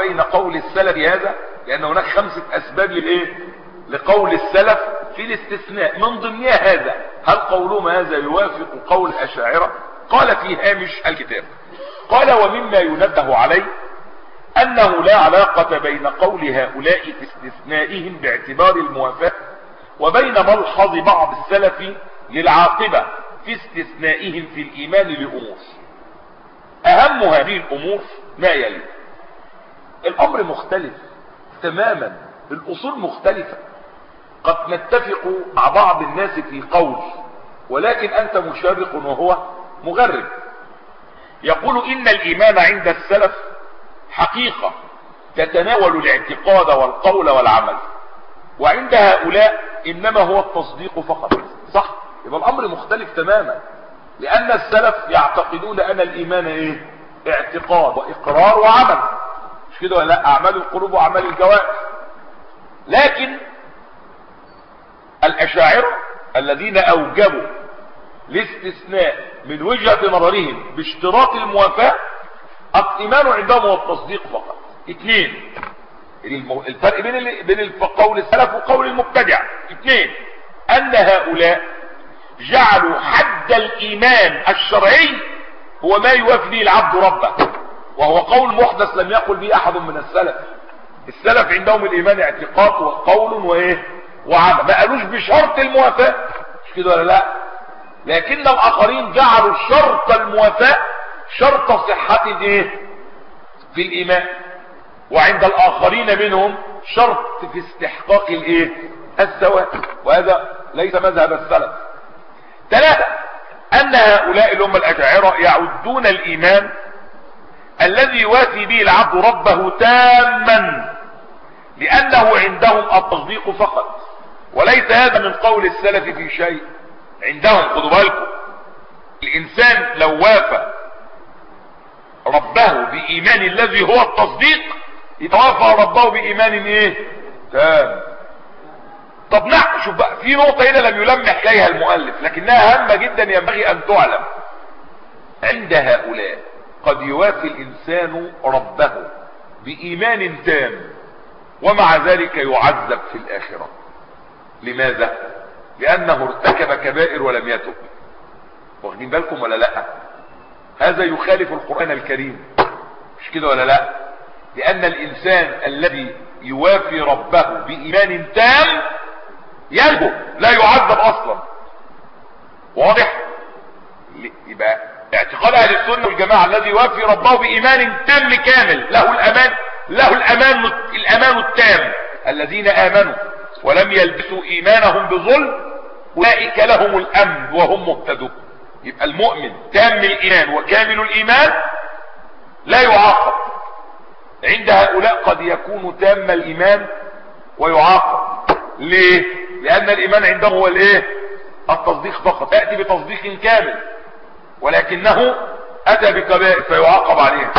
بين قول السلف هذا، لان هناك 5 اسباب لقول السلف في الاستثناء، من ضمنها هذا. هل قولهم هذا يوافق قول الاشاعرة؟ قال في هامش الكتاب، قال ومما ينبه عليه انه لا علاقة بين قول هؤلاء في استثنائهم باعتبار الموافاة وبين ملحظ بعض السلف للعاقبة في استثنائهم في الايمان لامور. اهم هذه الامور ما يلي: الامر مختلف تماما، الاصول مختلفة. قد نتفق مع بعض الناس في قول، ولكن انت مشرق وهو مغرب. يقول ان الايمان عند السلف حقيقة تتناول الاعتقاد والقول والعمل، وعند هؤلاء انما هو التصديق فقط. صح؟ يبقى الامر مختلف تماما، لان السلف يعتقدون ان الايمان اعتقاد واقرار وعمل، مش كده ولا لا؟ اعمال القلوب واعمال الجوارح. لكن الاشاعرة الذين اوجبوا الاستثناء من وجهة نظرهم باشتراط الموافاة، الايمان عندهم هو التصديق فقط. 2، الفرق بين قول السلف وقول المبتدع. 2، ان هؤلاء جعلوا حد الايمان الشرعي هو ما يوافي به العبد ربه، وهو قول محدث لم يقل به احد من السلف. السلف عندهم الايمان اعتقاد وقول وعمل، ما قالوش بشرط الموافاة، مش كده ولا لا؟ لكن الاخرين جعلوا شرط الموافاة شرط صحة في الايمان، وعند الاخرين منهم شرط في استحقاق السواء، وهذا ليس مذهب السلف. 3، ان هؤلاء اللي هم الاشاعرة يعدون الايمان الذي يوافي به العبد ربه تاما، لانه عندهم التصديق فقط، وليس هذا من قول السلف في شيء. عندهم خدوا بالكم، الانسان لو وافى ربه بايمان الذي هو التصديق يتوافى ربه بايمان تام. طب شوف بقى، في نقطة هنا لم يلمح اليها المؤلف لكنها هامة جدا ينبغي ان تعلم. عند هؤلاء قد يوافي الانسان ربه بايمان تام ومع ذلك يعذب في الاخرة. لماذا؟ لانه ارتكب كبائر ولم يتب. واخدين بالكم ولا لا؟ هذا يخالف القرآن الكريم، مش كده ولا لا؟ لان الانسان الذي يوافي ربه بايمان تام ينجو، لا يعذب اصلا. واضح؟ يبقى اعتقاد اهل السنة والجماعة الذي يوافي ربه بايمان تام كامل له الامان التام. الذين امنوا ولم يلبسوا ايمانهم بظلم اولئك لهم الامن وهم مهتدون. يبقى المؤمن تام الايمان وكامل الايمان لا يعاقب. عند هؤلاء قد يكون تام الايمان ويعاقب. ليه؟ لان الايمان عندهم هو التصديق فقط، يأتي بتصديق كامل ولكنه اتى بكبائر فيعاقب عليها،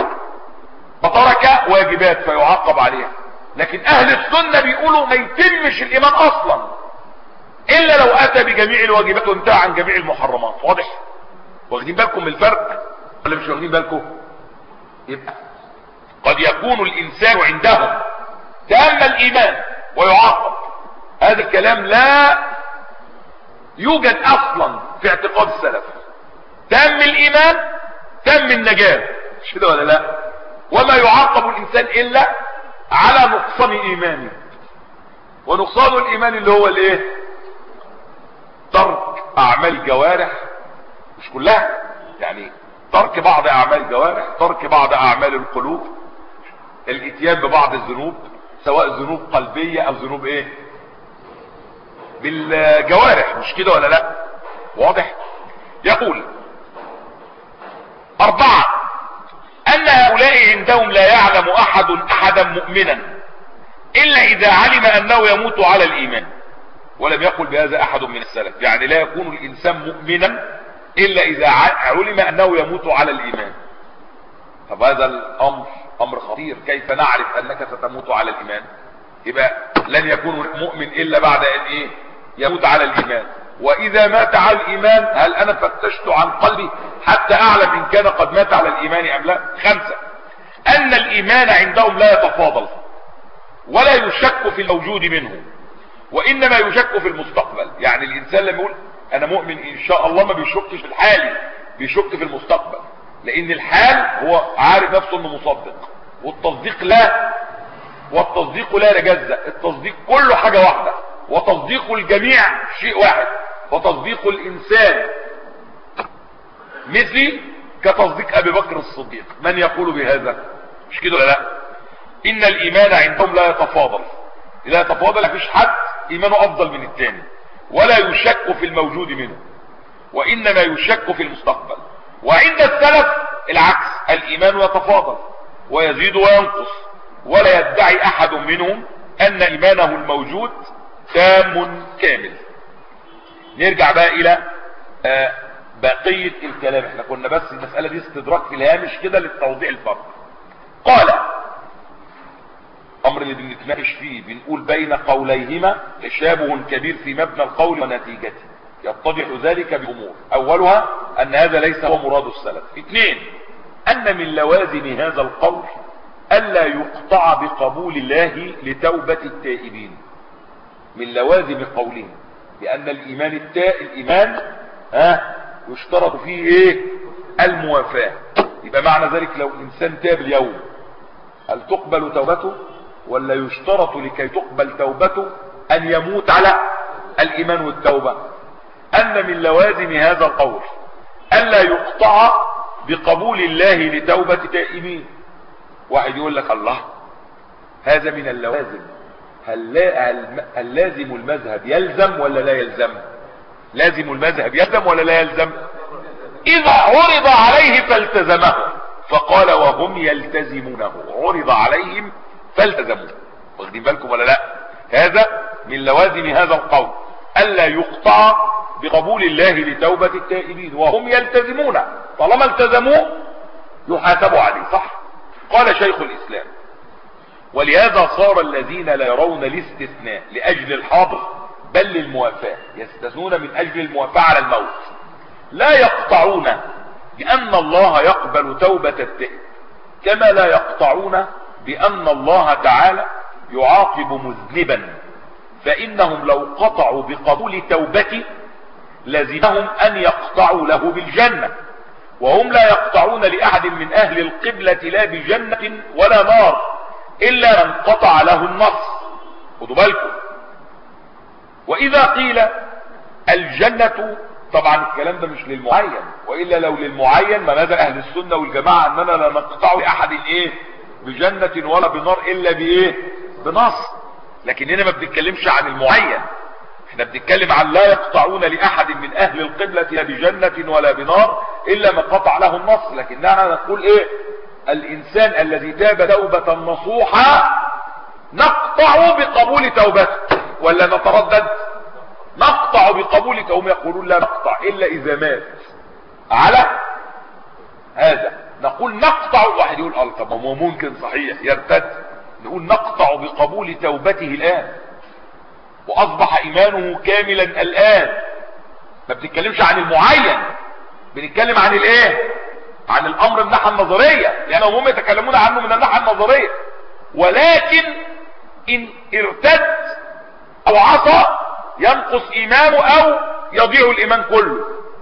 وترك واجبات فيعاقب عليها. لكن اهل السنة بيقولوا ما يتمش الايمان اصلا الا لو اتى بجميع الواجبات وانتهى عن جميع المحرمات. واضح؟ واخدين بالكم من الفرق ولا مش واخدين بالكم؟ يبقى قد يكون الانسان عندهم تام الايمان ويعاقب. هذا الكلام لا يوجد اصلا في اعتقاد السلف. تام الايمان تام النجاة، مش كده ولا لا؟ وما يعاقب الانسان الا على نقصان ايمانه، ونقصان الايمان اللي هو ترك اعمال الجوارح، مش كلها يعني، ترك بعض اعمال الجوارح، ترك بعض اعمال القلوب، الاتيان ببعض الذنوب سواء ذنوب قلبية او ذنوب بالجوارح، مش كده ولا لا؟ واضح؟ يقول 4، ان هؤلاء عندهم لا يعلم احدا مؤمنا الا اذا علم انه يموت على الايمان، ولم يقل بهذا احد من السلف. يعني لا يكون الانسان مؤمنا الا اذا علم انه يموت على الايمان. طب هذا الامر امر خطير، كيف نعرف انك ستموت على الايمان؟ يبقى لن يكون مؤمن الا بعد ان يموت على الايمان. واذا مات على الايمان هل انا فتشت عن قلبي حتى اعلم ان كان قد مات على الايمان ام لا؟ 5، ان الايمان عندهم لا يتفاضل ولا يشك في الموجود منه، وانما يشك في المستقبل. يعني الانسان لما يقول انا مؤمن ان شاء الله ما بيشكش في الحال، بيشك في المستقبل، لان الحال هو عارف نفسه انه مصدق، والتصديق لا، والتصديق لا يتجزأ، التصديق كله حاجة واحدة، وتصديق الجميع شيء واحد، وتصديق الانسان مثلي كتصديق ابي بكر الصديق. من يقول بهذا؟ مش كده ولا لا؟ ان الايمان عندهم لا يتفاضل، لا يتفاضل، مفيش حد ايمانه افضل من الثاني، ولا يشك في الموجود منه، وانما يشك في المستقبل. وعند السلف العكس، الايمان يتفاضل ويزيد وينقص، ولا يدعي احد منهم ان ايمانه الموجود تام كامل. نرجع بقى الى بقية الكلام. احنا كنا بس المسألة دي استدراك في الهامش كده للتوضيح الفرق. قال امر اللي بنتناقش فيه، بنقول بين قوليهما تشابه كبير في مبنى القول ونتيجته، يتضح ذلك بأمور. اولها ان هذا ليس هو مراد السلف. اثنين، ان من لوازم هذا القول الا يقطع بقبول الله لتوبة التائبين. من لوازم قولهم بان الايمان يشترط فيه ايه؟ الموافاة. يبقى معنى ذلك لو الانسان تاب اليوم هل تقبل توبته، ولا يشترط لكي تقبل توبته ان يموت على الايمان والتوبة؟ ان من لوازم هذا القول الا يقطع بقبول الله لتوبة التائبين. واحد يقول لك الله، هذا من اللوازم، هل لازم المذهب يلزم ولا لا يلزم؟ لازم المذهب يلزم ولا لا يلزم؟ اذا عرض عليه فالتزمه، فقال وهم يلتزمونه، عرض عليهم فالتزموه. واخدين بالكم ولا لا؟ هذا من لوازم هذا القول الا يقطع بقبول الله لتوبة التائبين وهم يلتزمون. طالما التزموه يحاسبوا عليه، صح؟ قال شيخ الاسلام ولهذا صار الذين لا يرون الاستثناء لاجل الحاضر بل للموافاة، يستثنون من اجل الموافاة على الموت، لا يقطعون بان الله يقبل توبة التائب، كما لا يقطعون بان الله تعالى يعاقب مذنبا، فانهم لو قطعوا بقبول توبته لزمهم ان يقطعوا له بالجنة، وهم لا يقطعون لاحد من اهل القبلة لا بجنة ولا نار الا من قطع له النص. خدوا بالكم. واذا قيل الجنة، طبعا الكلام ده مش للمعين، والا لو للمعين ما ماذا اهل السنة والجماعة اننا لا نقطع لاحد ايه بجنة ولا بنار الا بايه؟ بنص. لكن هنا ما بنتكلمش عن المعين، احنا بنتكلم عن لا يقطعون لاحد من اهل القبلة لا بجنة ولا بنار الا ما قطع له النص. لكننا نقول ايه؟ الانسان الذي تاب توبة نصوحة نقطع بقبول توبته، ولا نتردد؟ نقطع بقبول توبته. يقولون لا نقطع الا اذا مات على هذا، نقول نقطع. واحد يقول طب ما ممكن صحيح يرتد، نقول نقطع بقبول توبته الان واصبح ايمانه كاملا الان. ما بنتكلمش عن المعين، بنتكلم عن الايه؟ عن الامر من الناحيه النظريه، لانهم هم يتكلمون عنه من الناحيه النظريه. ولكن ان ارتد او عصى ينقص ايمانه او يضيع الايمان كله.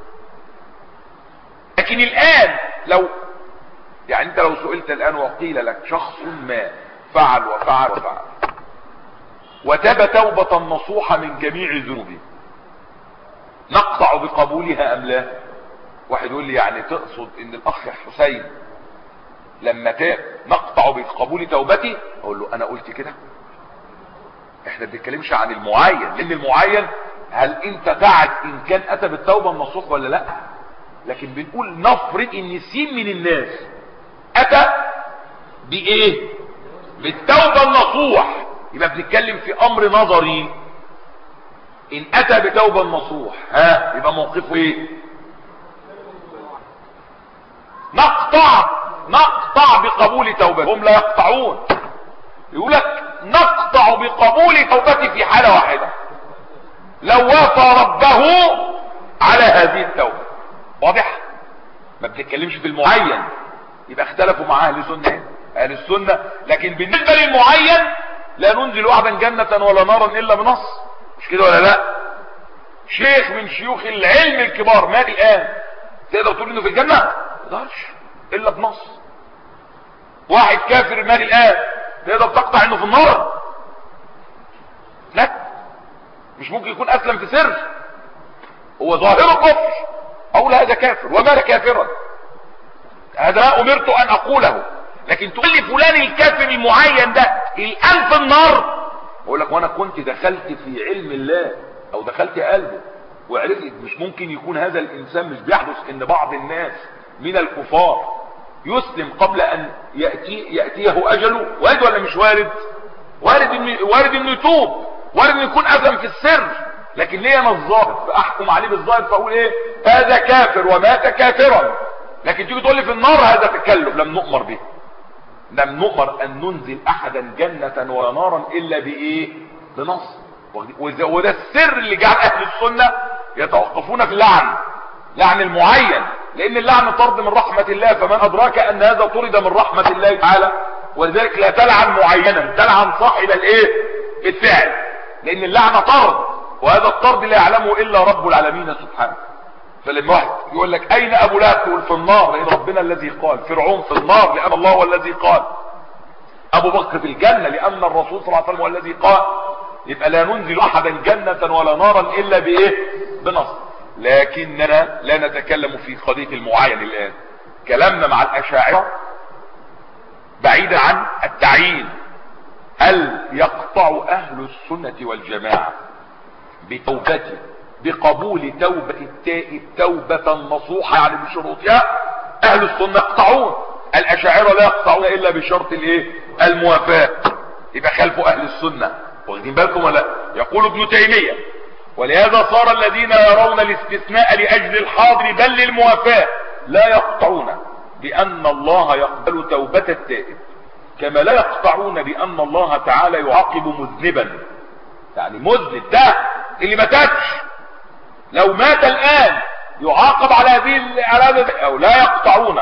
لكن الان لو يعني انت لو سئلت الان وقيل لك شخص ما فعل وفعل وفعل وتاب توبة نصوحة من جميع ذنوبه، نقطع بقبولها ام لا؟ واحد يقول لي يعني تقصد ان الاخ حسين لما تاب نقطع بقبول توبتي؟ اقول له انا قلت كده؟ احنا بنتكلمش عن المعين، لان المعين هل انت تعد ان كان اتى بالتوبة النصوح ولا لا؟ لكن بنقول نفرض ان سين من الناس اتى بايه؟ بالتوبة النصوح، يبقى بنتكلم في امر نظري. ان اتى بتوبة النصوح يبقى موقفه ايه؟ نقطع بقبول توبته. هم لا يقطعون، يقول لك نقطع بقبول توبته في حالة واحدة، لو وافى ربه على هذه التوبة. واضح؟ ما بنتكلمش في المعين. يبقى اختلفوا مع اهل السنة اهل السنة. لكن بالنسبة للمعين لا ننزل احدا جنة ولا نارا الا بنص، مش كده ولا لا؟ شيخ من شيوخ العلم الكبار مات الان، تقدر تقول انه في الجنة؟ ما تقدرش الا بنص. واحد كافر مات الان، تقدر تقطع انه في النار؟ لا، مش ممكن يكون اسلم في سر، هو ظاهره كفر، اقول هذا كافر ومات كافرا، هذا ما امرت ان اقوله. لكن تقول لي فلان الكافر المعين ده الان في النار، اقول لك وانا كنت دخلت في علم الله او دخلت قلبه وعرفت مش ممكن يكون هذا الانسان. مش بيحدث ان بعض الناس من الكفار يسلم قبل ان يأتيه اجله؟ وارد ولا مش وارد؟ وارد انه يتوب، وارد انه يكون اسلم في السر. لكن ليه انا الظاهر فاحكم عليه بالظاهر فاقول ايه؟ هذا كافر ومات كافرا. لكن تيجي تقول لي في النار، هذا تكلف لم نؤمر به. لم نؤمر ان ننزل احدا جنة ولا نارا الا بايه؟ بنص. وده السر اللي جعل اهل السنة يتوقفون في اللعن، لعن المعين، لان اللعن طرد من رحمة الله، فمن ادراك ان هذا طرد من رحمة الله تعالى. ولذلك لا تلعن معينا، تلعن صاحب الايه؟ الفعل، لان اللعن طرد، وهذا الطرد لا يعلمه الا رب العالمين سبحانه. فلما واحد يقول لك اين ابو لهب؟ تقول في النار، لان ربنا الذي قال. فرعون في النار لان الله هو الذي قال. ابو بكر في الجنة لان الرسول صلى الله عليه وسلم هو الذي قال. يبقى لا ننزل احدا جنة ولا نارا الا بايه؟ بنص. لكننا لا نتكلم في قضية المعين الان. كلامنا مع الاشاعرة بعيدا عن التعيين. هل يقطع اهل السنة والجماعة بتوبته، بقبول توبة التائب توبة نصوحة يعني بشروطها؟ اهل السنة يقطعون، الاشاعرة لا يقطعون الا بشرط الايه؟ الموافاة. يبقى خلفوا اهل السنة. واخدين بالكم ولا؟ يقول ابن تيمية: ولهذا صار الذين يرون الاستثناء لاجل الحاضر بل للموافاة لا يقطعون بان الله يقبل توبة التائب، كما لا يقطعون بان الله تعالى يعاقب مذنبا. يعني مذنب ده اللي ما تابش لو مات الان يعاقب على هذه او لا يقطعون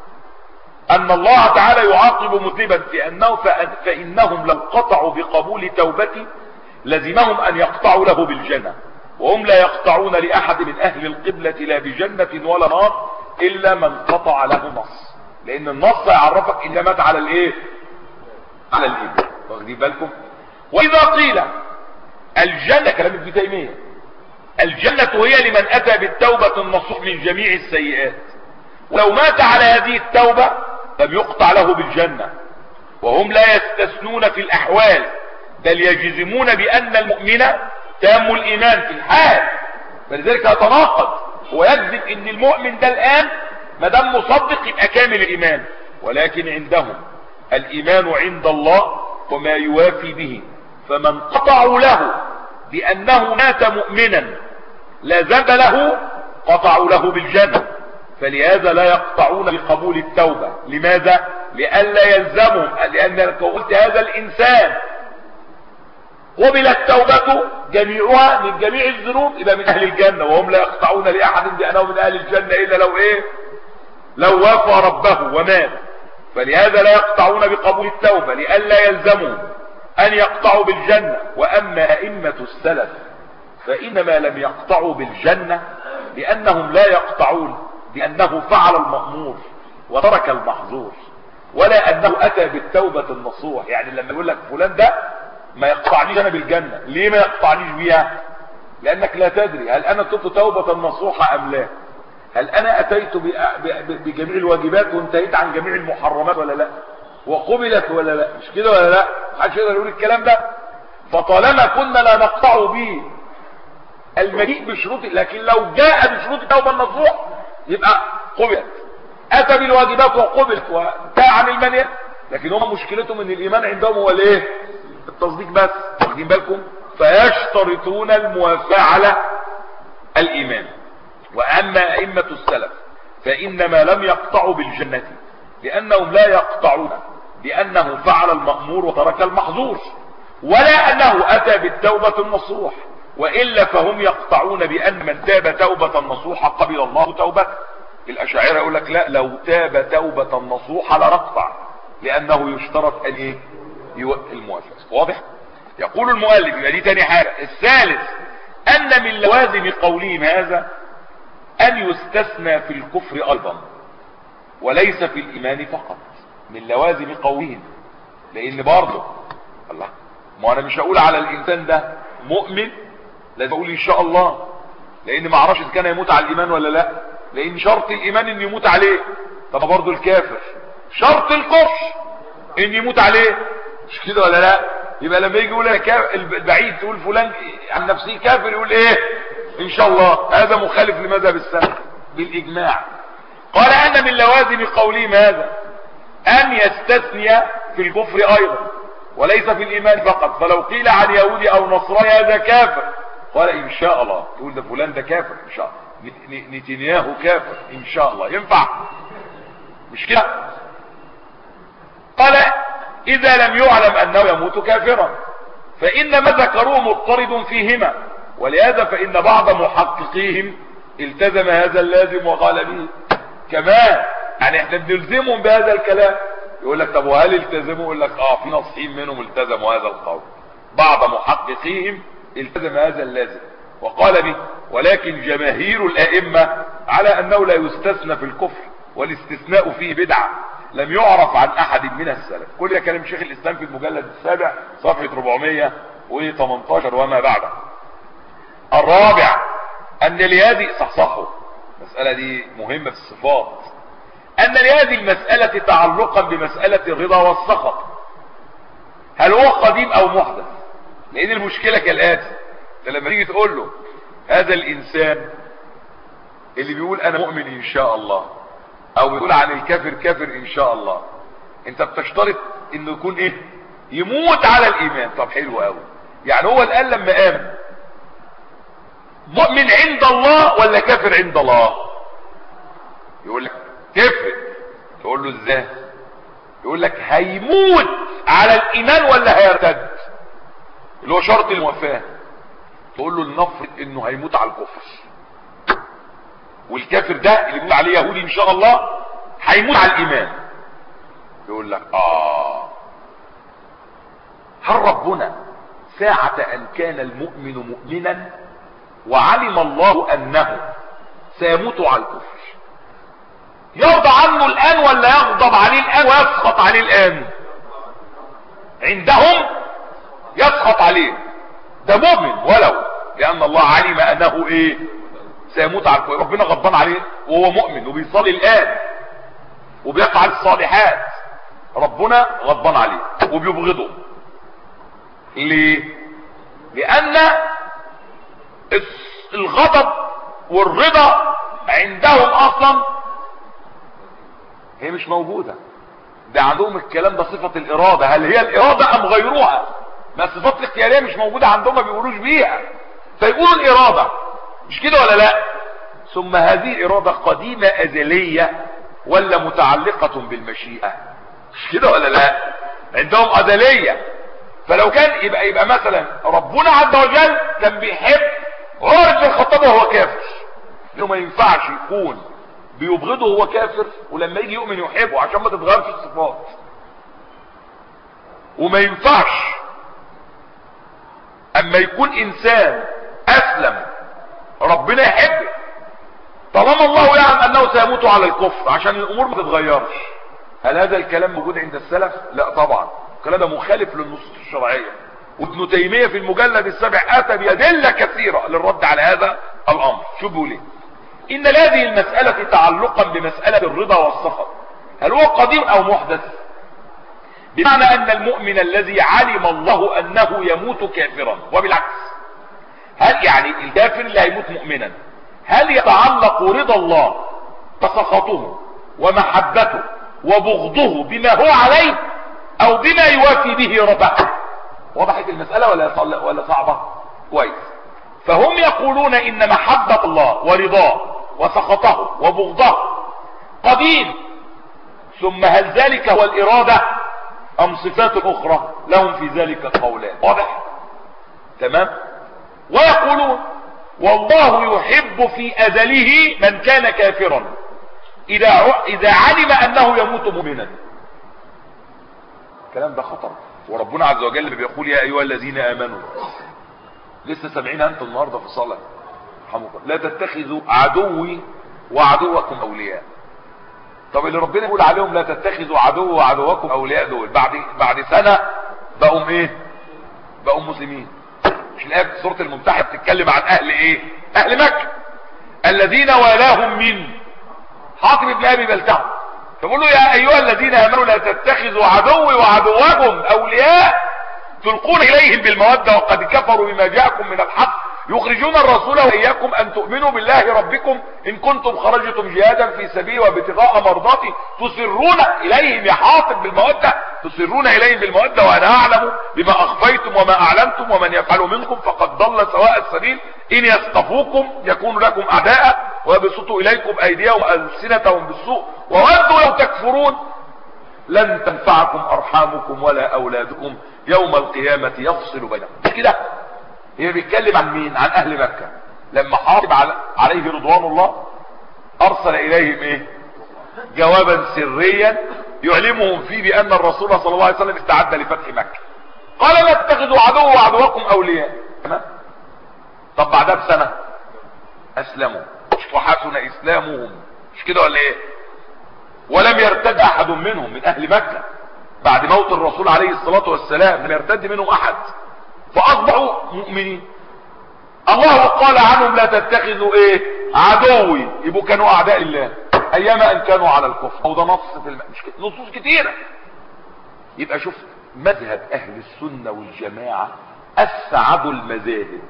ان الله تعالى يعاقب مذنبا فانهم لو قطعوا بقبول توبته لزمهم ان يقطعوا له بالجنة، وهم لا يقطعون لاحد من اهل القبلة لا بجنة ولا نار الا من قطع له نص، لان النص يعرفك ان مات على الايه؟ على الايمان. واخدين بالكم؟ واذا قيل الجنة، كلام ابن تيمية، الجنة هي لمن اتى بالتوبة النصوح من جميع السيئات، ولو مات على هذه التوبة لم يقطع له بالجنة. وهم لا يستثنون في الاحوال، بل يجزمون بان المؤمن تام الايمان في الحال. فلذلك يتناقض، ويجزم ان المؤمن ده الان ما دام مصدق يبقى كامل الايمان، ولكن عندهم الايمان عند الله وما يوافي به، فمن قطعوا له بانه مات مؤمنا لازم له قطعوا له بالجنة. فلهذا لا يقطعون بقبول التوبة. لماذا؟ لئلا يلزمهم، لان قلت هذا الانسان قبلت توبته جميعها من جميع الذنوب يبقى من اهل الجنة، وهم لا يقطعون لاحد بانه من اهل الجنة الا لو ايه؟ لو وافى ربه ومات. فلهذا لا يقطعون بقبول التوبة لئلا يلزمهم ان يقطعوا بالجنة. واما ائمة السلف فانما لم يقطعوا بالجنة لانهم لا يقطعون بانه فعل المأمور وترك المحظور، ولا انه اتى بالتوبة النصوح. يعني لما يقول لك فلان ده ما يقطعنيش انا بالجنة، ليه ما يقطعنيش بيها؟ لانك لا تدري هل انا تبت توبة نصوحة ام لا، هل انا اتيت بجميع الواجبات وانتهيت عن جميع المحرمات ولا لا، وقبلت ولا لا، مش كده ولا لا؟ محدش يقدر يقول الكلام ده. فطالما كنا لا نقطع به المجيء بشروط، لكن لو جاء بشروط التوبة النصوح يبقى قبلت، اتى بالواجبات وقبلت وانتهى عن المنهي. لكن هم مشكلتهم ان الايمان عندهم هو الايه؟ التصديق بس. واخدين بالكم؟ فيشترطون الموافاة على الايمان. واما ائمة السلف فانما لم يقطعوا بالجنة لانهم لا يقطعون بانه فعل المأمور وترك المحظور، ولا انه اتى بالتوبة النصوح، والا فهم يقطعون بان من تاب توبة نصوحة قبل الله توبته. الاشاعرة يقول لك لا، لو تاب توبة نصوحة لا نقطع، لانه يشترط ان ايه الموافقة. واضح؟ يقول المؤلف يبقى دي تاني حاجة. الثالث ان من لوازم قولهم هذا ان يستثنى في الكفر ايضا وليس في الايمان فقط. من لوازم قولهم، لان برضه الله، ما انا مش هقول على الانسان ده مؤمن، لازم اقول ان شاء الله، لان ما اعرفش اذا كان يموت على الايمان ولا لا، لان شرط الايمان ان يموت عليه. طب برضه الكافر شرط الكفر ان يموت عليه، مش كده ولا لا؟ يبقى لما يجي يقول البعيد تقول فلان عن نفسه كافر، يقول ايه ان شاء الله. هذا مخالف لمذهب السلف بالاجماع. قال ان من لوازم قولهم هذا ان يستثني في الكفر ايضا وليس في الايمان فقط. فلو قيل عن يهودي او نصراني هذا كافر، قال ان شاء الله، تقول ده فلان ده كافر ان شاء الله، نتنياهو كافر ان شاء الله، ينفع؟ مش كده؟ قال اذا لم يعلم انه يموت كافرا فان ما ذكروه مضطرد فيهما، ولهذا فان بعض محققيهم التزم هذا اللازم وقال به كمان. يعني احنا بنلزمهم بهذا الكلام. يقول لك طب وهل التزموا؟ يقول لك في نصحين منهم التزموا هذا القول، بعض محققيهم التزم هذا اللازم وقال به، ولكن جماهير الائمه على انه لا يستثنى في الكفر، والاستثناء فيه بدعه لم يعرف عن احد من السلف. كل ده كلام شيخ الاسلام في المجلد السابع صفحه 418 وما بعده. الرابع ان لهذه صحصحه، المساله دي مهمه في الصفات، ان لهذه المساله تعلقا بمساله الرضا والسخط، هل هو قديم او محدث؟ لان المشكله كالاتي، لما تيجي تقول له هذا الانسان اللي بيقول انا مؤمن ان شاء الله، او بيقول عن الكافر كافر ان شاء الله، انت بتشترط انه يكون ايه؟ يموت على الايمان. طب حلو قوي، يعني هو الان لما امن مؤمن عند الله ولا كافر عند الله؟ يقول لك كافر. تقول له ازاي؟ يقول لك هيموت على الايمان ولا هيرتد، اللي هو شرط الموافاه. تقول له لنفرض انه هيموت على الكفر، والكافر ده اللي بيقول عليه يهودي ان شاء الله هيموت على الايمان. يقول لك هل ربنا ساعة ان كان المؤمن مؤمنا وعلم الله انه سيموت على الكفر يرضى عنه الان ولا يغضب عليه الان ويسخط عليه الان؟ عندهم يسخط عليه، ده مؤمن ولو، لان الله علم انه ايه؟ سيموت على الكفر. ربنا غضبان عليه وهو مؤمن وبيصلي الان وبيفعل الصالحات، ربنا غضبان عليه وبيبغضه. ليه؟ لان الغضب والرضا عندهم اصلا هي مش موجودة. ده عندهم الكلام ده صفة الارادة، هل هي الارادة ام غيرها؟ ما الصفات الاختيارية مش موجودة عندهم، ما بيقولوش بيها، فيقولوا الارادة، مش كده ولا لا؟ ثم هذه الارادة قديمة ازلية ولا متعلقة بالمشيئة؟ مش كده ولا لا؟ عندهم ازلية. فلو كان يبقى مثلا ربنا عز وجل كان بيحب عمر بن الخطاب وهو كافر، انه ما ينفعش يكون بيبغضه وهو كافر ولما يجي يؤمن يحبه عشان ما تتغيرش الصفات. وما ينفعش اما يكون انسان اسلم ربنا يحبه طالما الله يعلم انه سيموت على الكفر عشان الامور ما تتغيرش. هل هذا الكلام موجود عند السلف؟ لا طبعا، الكلام ده مخالف للنصوص الشرعيه. وابن تيميه في المجلد السابع اتى بادله كثيره للرد على هذا الامر. شو بيقول ايه؟ ان لهذه المساله تعلقا بمساله الرضا والسخط، هل هو قديم او محدث؟ بمعنى ان المؤمن الذي علم الله انه يموت كافرا، وبالعكس، هل يعني الكافر اللي هيموت مؤمنا هل يتعلق رضا الله وسخطه ومحبته وبغضه بما هو عليه او بما يوافي به رضاه؟ وضحت المسألة ولا صعبة؟ كويس. فهم يقولون ان محبة الله ورضاه وسخطه وبغضه قديم، ثم هل ذلك هو الارادة ام صفات اخرى؟ لهم في ذلك قولان. واضح؟ تمام. ويقولون والله يحب في ازله من كان كافرا اذا علم انه يموت مؤمنا. الكلام ده خطر. وربنا عز وجل بيقول يا ايها الذين امنوا، لسه سامعين انتم النهارده في الصلاه لا تتخذوا عدوي وعدوكم اولياء. طب اللي ربنا يقول عليهم لا تتخذوا عدو وعدوكم اولياء دول بعد سنه بقوا ايه؟ بقوا مسلمين. مش الايه في سوره الممتحنه بتتكلم عن اهل ايه؟ اهل مكه الذين والاهم مين؟ حاطب بن ابي بلتعه. فبقول له يا ايها الذين امنوا لا تتخذوا عدوي وعدوكم اولياء تلقون اليهم بالموده وقد كفروا بما جاءكم من الحق يخرجون الرسول واياكم ان تؤمنوا بالله ربكم ان كنتم خرجتم جهادا في سبيلي وابتغاء مرضاتي تسرون اليهم يا حاطب بالموده، تسرون اليهم بالموده وانا اعلم بما اخفيتم وما اعلنتم ومن يفعل منكم فقد ضل سواء السبيل ان يثقفوكم يكونوا لكم اعداء ويبسطوا اليكم ايديهم والسنتهم بالسوء وودوا لو تكفرون لن تنفعكم ارحامكم ولا اولادكم يوم القيامه يفصل بينكم. كده هي بيتكلم عن مين؟ عن اهل مكه لما حاطب عليه رضوان الله ارسل اليهم ايه؟ جوابا سريا يعلمهم فيه بان الرسول صلى الله عليه وسلم استعد لفتح مكه. قال لا تتخذوا عدو وعدوكم اولياء. تمام؟ طب بعدها بسنه اسلموا وحسن اسلامهم، مش كده ولا ايه؟ ولم يرتد احد منهم من اهل مكه بعد موت الرسول عليه الصلاه والسلام، لم يرتد منهم احد فاصبحوا مؤمنين. الله قال عنهم لا تتخذوا ايه؟ عدوي، يبقوا كانوا اعداء الله ايام ان كانوا على الكفر. او ده نص في مش نصوص كتيره. يبقى شوف مذهب اهل السنه والجماعه اسعد المذاهب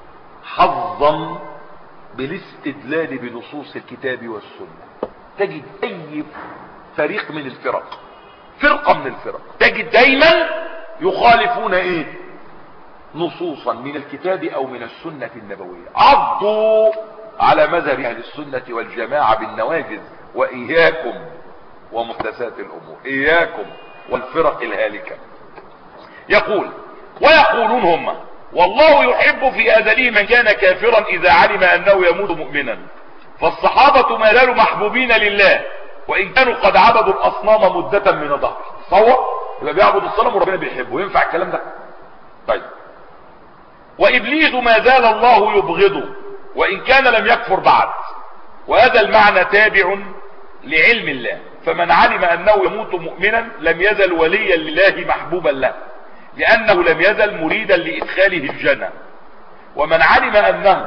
حظا بالاستدلال بنصوص الكتاب والسنه. تجد اي فريق من الفرق، فرقه من الفرق، تجد دايما يخالفون ايه؟ نصوصا من الكتاب او من السنة النبوية. عضوا على مذهب اهل السنة والجماعة بالنواجذ. واياكم ومحدثات الامور، اياكم والفرق الهالكة. يقول ويقولون هم والله يحب في ازله من كان كافرا اذا علم انه يموت مؤمنا. فالصحابة ما زالوا محبوبين لله وان كانوا قد عبدوا الاصنام مدة من الدهر. تصور يبقى بيعبد الصنم وربنا بيحبه، ينفع الكلام ده؟ طيب وابليس ما زال الله يبغضه وان كان لم يكفر بعد. وهذا المعنى تابع لعلم الله، فمن علم انه يموت مؤمنا لم يزل وليا لله محبوبا له لانه لم يزل مريدا لادخاله الجنة. ومن علم انه،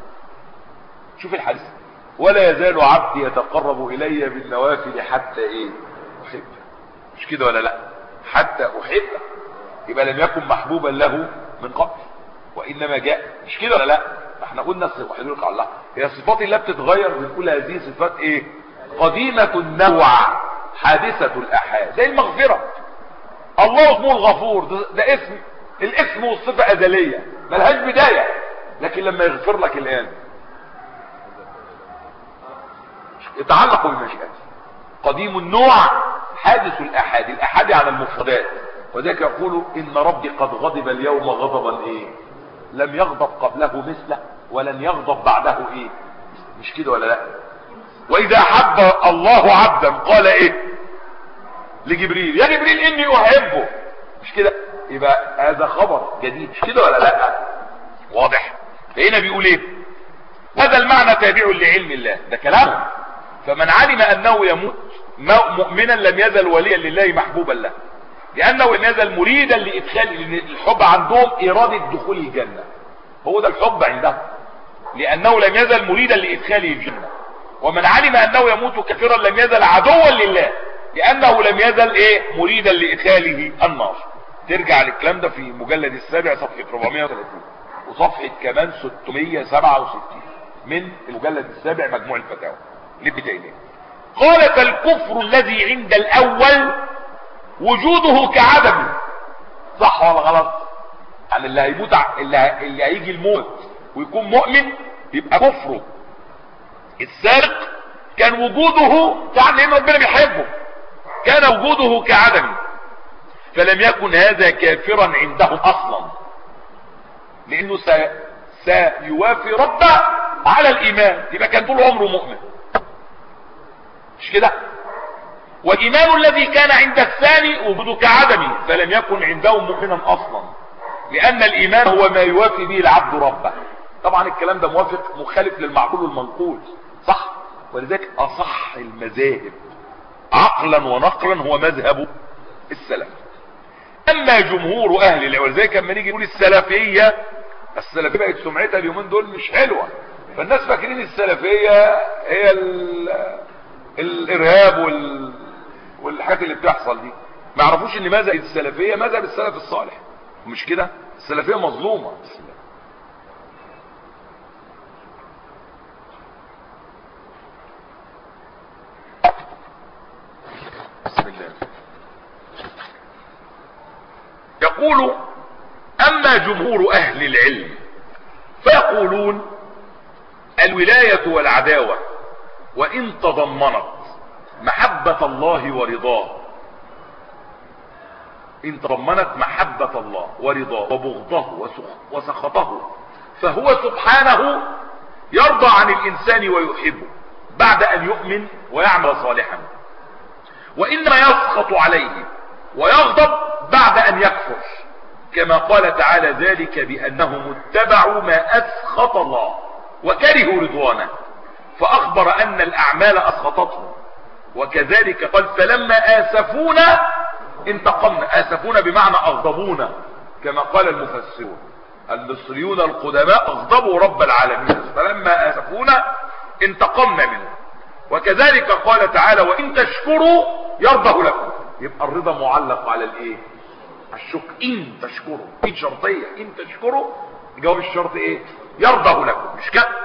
شوف الحديث، ولا يزال عبدي يتقرب الي بالنوافل حتى ايه؟ احبه. مش كده ولا لا؟ حتى احبه، يبقى لم يكن محبوبا له من قبل وانما جاء. مش كده ولا لا؟ احنا قلنا حضرتك على الله هي صفات الله بتتغير، بنقول هذه صفات ايه؟ قديمة النوع حادثة الاحاد. زي المغفرة، الله اسمه الغفور، ده اسم، الاسم والصفة ازلية ملهاش بداية، لكن لما يغفر لك الان يتعلق بمشيئته. قديم النوع حادث الاحاد، الاحاد عن المفردات. وذلك يقول ان ربي قد غضب اليوم غضبا ايه؟ لم يغضب قبله مثله ولن يغضب بعده ايه؟ مش كده ولا لا؟ واذا حب الله عبدا قال ايه لجبريل؟ يا جبريل اني احبه. مش كده؟ يبقى هذا خبر جديد، مش كده ولا لا؟ واضح؟ فهنا بيقول ايه؟ هذا المعنى تابع لعلم الله، ده كلامه. فمن علم انه يموت مؤمنا لم يزل وليا لله محبوبا له لانه لم يزل مريدا لادخال الحب. عندهم اراده دخول الجنه، هو ده الحب عندهم، لانه لم يزل مريدا لادخاله الجنه. ومن علم انه يموت كافرا لم يزل عدوا لله لانه لم يزل ايه؟ مريدا لادخاله النار. ترجع للكلام ده في مجلد السابع صفحه 430 وصفحه كمان 667 من المجلد السابع مجموع الفتاوى للبتاينين. قال فالكفر الذي عند الاول وجوده كعدم. صح ولا غلط؟ يعني اللي هيموت، اللي هيجي الموت ويكون مؤمن يبقى كفره. السارق كان وجوده يعني ان ربنا بيحبه، كان وجوده كعدم، فلم يكن هذا كافرا عندهم اصلا لانه سيوافي ربه على الايمان، يبقى كان طول عمره مؤمن. مش كده؟ والإيمان الذي كان عند الثاني وجود كعدمه، فلم يكن عندهم مؤمنا أصلا، لأن الإيمان هو ما يوافي به العبد ربه. طبعا الكلام ده موافق مخالف للمعقول والمنقول، صح؟ ولذلك أصح المذاهب عقلا ونقلا هو مذهب السلف. أما جمهور أهل العلم، ولذلك لما نيجي نقول السلفية بقت سمعتها اليومين دول مش حلوة، فالناس فاكرين السلفية هي الإرهاب والحاجات اللي بتحصل دي، ما يعرفوش ان مذهب السلفية مذهب السلف الصالح، مش كده؟ السلفية مظلومة. بسم الله. يقول اما جمهور اهل العلم فيقولون الولاية والعداوة وان تضمنت محبة الله ورضاه، ان تضمنت محبة الله ورضاه وبغضه وسخطه، فهو سبحانه يرضى عن الانسان ويحبه بعد ان يؤمن ويعمل صالحا، وانما يسخط عليه ويغضب بعد ان يكفر، كما قال تعالى ذلك بانهم اتبعوا ما اسخط الله وكرهوا رضوانه، فاخبر ان الاعمال اسخطتهم. وكذلك قال فلما آسفونا انتقمنا، آسفونا بمعنى أغضبونا، كما قال المفسرون المصريون القدماء أغضبوا رب العالمين، فلما آسفونا انتقمنا منه. وكذلك قال تعالى وإن تشكروا يرضه لكم، يبقى الرضا معلق على الايه؟ الشكر. إن تشكروا، إن شرطية، إن تشكروا جواب الشرط ايه؟ يرضه لكم، مش كده؟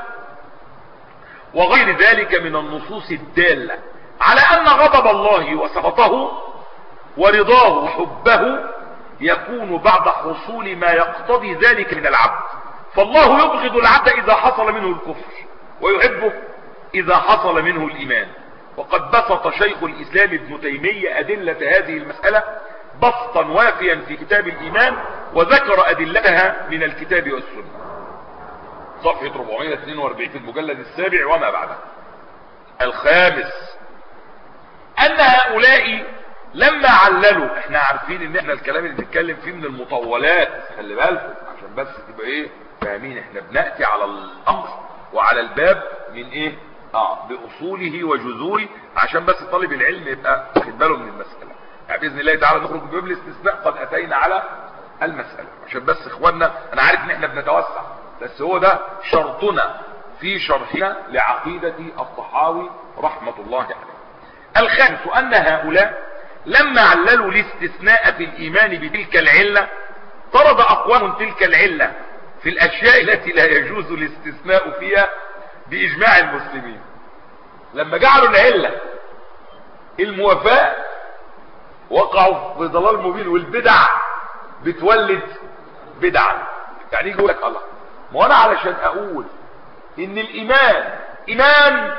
وغير ذلك من النصوص الدالة على ان غضب الله وسخطه ورضاه وحبه يكون بعد حصول ما يقتضي ذلك من العبد، فالله يبغض العبد اذا حصل منه الكفر ويحبه اذا حصل منه الايمان. وقد بسط شيخ الاسلام ابن تيمية ادلة هذه المسألة بسطا وافيا في كتاب الايمان، وذكر ادلتها من الكتاب والسنة، صفحة 442 في المجلد السابع وما بعده. الخامس ان هؤلاء لما عللوا، احنا عارفين ان احنا الكلام اللي بنتكلم فيه من المطولات، خلي بالكم عشان بس تبقى ايه فاهمين، احنا بنأتي على الامر وعلى الباب من ايه باصوله وجذوره، عشان بس طالب العلم يبقى واخد باله من المسألة. يعني باذن الله تعالى نخرج باب الاستثناء قد اتينا على المسألة، عشان بس اخواننا انا عارف ان احنا بنتوسع، بس هو ده شرطنا في شرحنا لعقيدة الطحاوي رحمة الله عليه. الخامس ان هؤلاء لما عللوا الاستثناء في الايمان بتلك العلة طرد اقوام تلك العلة في الاشياء التي لا يجوز الاستثناء فيها باجماع المسلمين. لما جعلوا العلة الموافاة وقعوا في ضلال مبين، والبدع بتولد بدعا. يعني يقول لك الله، ما انا علشان اقول ان الايمان ايمان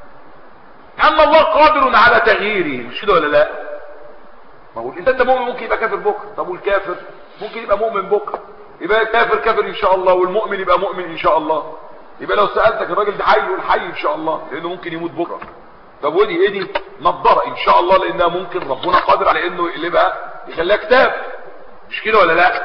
ان الله قادر على تغييره، مش كده ولا لا؟ ما هو الانسان ده مؤمن ممكن يبقى كافر بكره، طب والكافر ممكن يبقى مؤمن بكره، يبقى كافر كافر ان شاء الله، والمؤمن يبقى مؤمن ان شاء الله. يبقى لو سألتك الراجل ده حي يقول حي ان شاء الله لانه ممكن يموت بكره. طب ودي ايه دي؟ نضاره ان شاء الله لانها ممكن ربنا قادر على انه يقلبها يخليها كتاب، مش كده ولا لا؟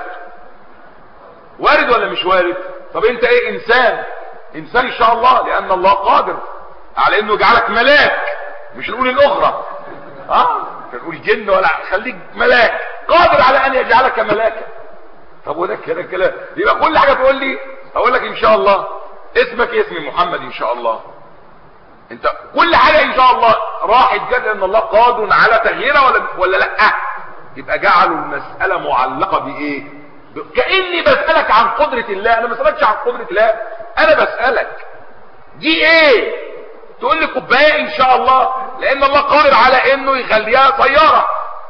وارد ولا مش وارد؟ طب انت ايه؟ انسان ان شاء الله، لان الله قادر على انه يجعلك ملاك، مش نقول الاخرى مش نقول جن ولا، خليك ملاك، قادر على ان يجعلك ملاكا. طب وده كده كلام، يبقى كل حاجه تقول لي اقول لك ان شاء الله اسمك اسمي محمد ان شاء الله، انت كل حاجه ان شاء الله راحت جد ان الله قادر على تغييرها ولا لا؟ يبقى جعلوا المساله معلقه بايه؟ كاني بسالك عن قدره الله، انا ما بسالكش عن قدره الله، انا بسالك دي ايه؟ تقول لي كوبايه ان شاء الله لان الله قادر على انه يخليها طياره.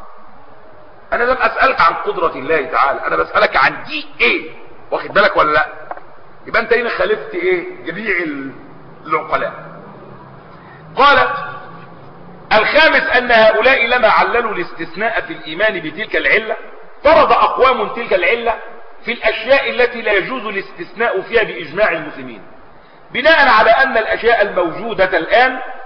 انا لم اسالك عن قدره الله تعالى، انا بسالك عن دي ايه، واخد بالك ولا لا؟ يبقى انت هنا خالفت ايه؟ جميع العقلاء. قالت الخامس ان هؤلاء لما عللوا الاستثناء في الايمان بتلك العله طرد اقوام تلك العله في الاشياء التي لا يجوز الاستثناء فيها باجماع المسلمين، بناء على ان الاشياء الموجودة الان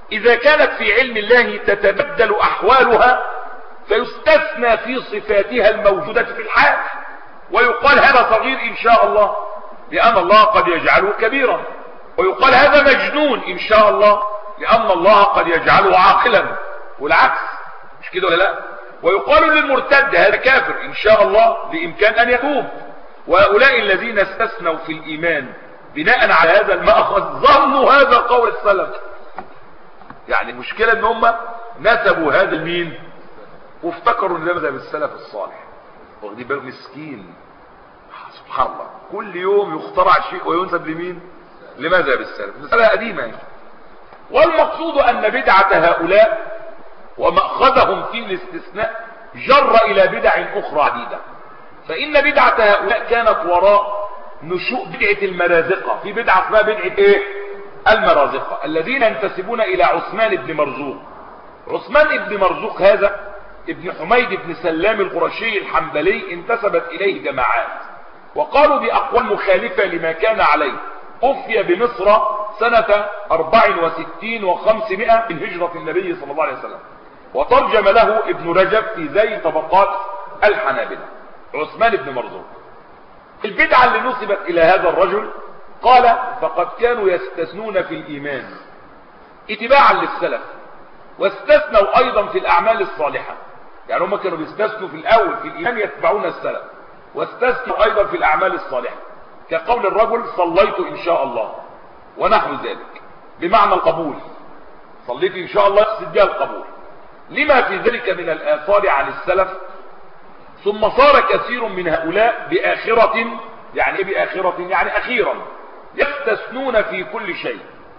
إذا كانت في علم الله تتبدل أحوالها فيستثنى في صفاتها الموجودة في الحال، ويقال هذا صغير إن شاء الله لأن الله قد يجعله كبيرا، ويقال هذا مجنون إن شاء الله لأن الله قد يجعله عاقلا، والعكس، مش كده ولا لا؟ ويقال للمرتد هذا كافر إن شاء الله بإمكان أن يتوب. وهؤلاء الذين استثنوا في الإيمان بناء على هذا المأخذ ظنوا هذا قول السلف. يعني المشكلة ان هم نسبوا هذا المين وافتكروا ان ده مذهب السلف الصالح. واخدين بالك مسكين، سبحان الله، كل يوم يخترع شيء وينسب لمين؟ لمذهب السلف. مسألة قديمة يعني. والمقصود ان بدعة هؤلاء ومأخذهم في الاستثناء جر الى بدع اخرى عديدة. فان بدعة هؤلاء كانت وراء نشوء بدعة المرازقة. في بدعة اسمها بدعة ايه؟ المرازقة، الذين ينتسبون الى عثمان بن مرزوق. عثمان بن مرزوق هذا ابن حميد بن سلام القرشي الحنبلي انتسبت اليه جماعات وقالوا باقوال مخالفة لما كان عليه. أوفي بمصر سنة 64 و500 من هجرة النبي صلى الله عليه وسلم، وترجم له ابن رجب في ذيل طبقات الحنابلة. عثمان بن مرزوق البدعة اللي نسبت الى هذا الرجل قال فقد كانوا يستثنون في الإيمان اتباعا للسلف، واستثنوا أيضا في الأعمال الصالحة. يعني هم كانوا بيستثنوا في الأول في الإيمان يتبعون السلف، واستثنوا أيضا في الأعمال الصالحة، كقول الرجل صليت إن شاء الله ونحو ذلك، بمعنى القبول. صليت إن شاء الله يقصد بها القبول لما في ذلك من الآثار عن السلف. ثم صار كثير من هؤلاء بآخرة، يعني ايه بآخرة؟ يعني أخيرا يستثنون في كل شيء،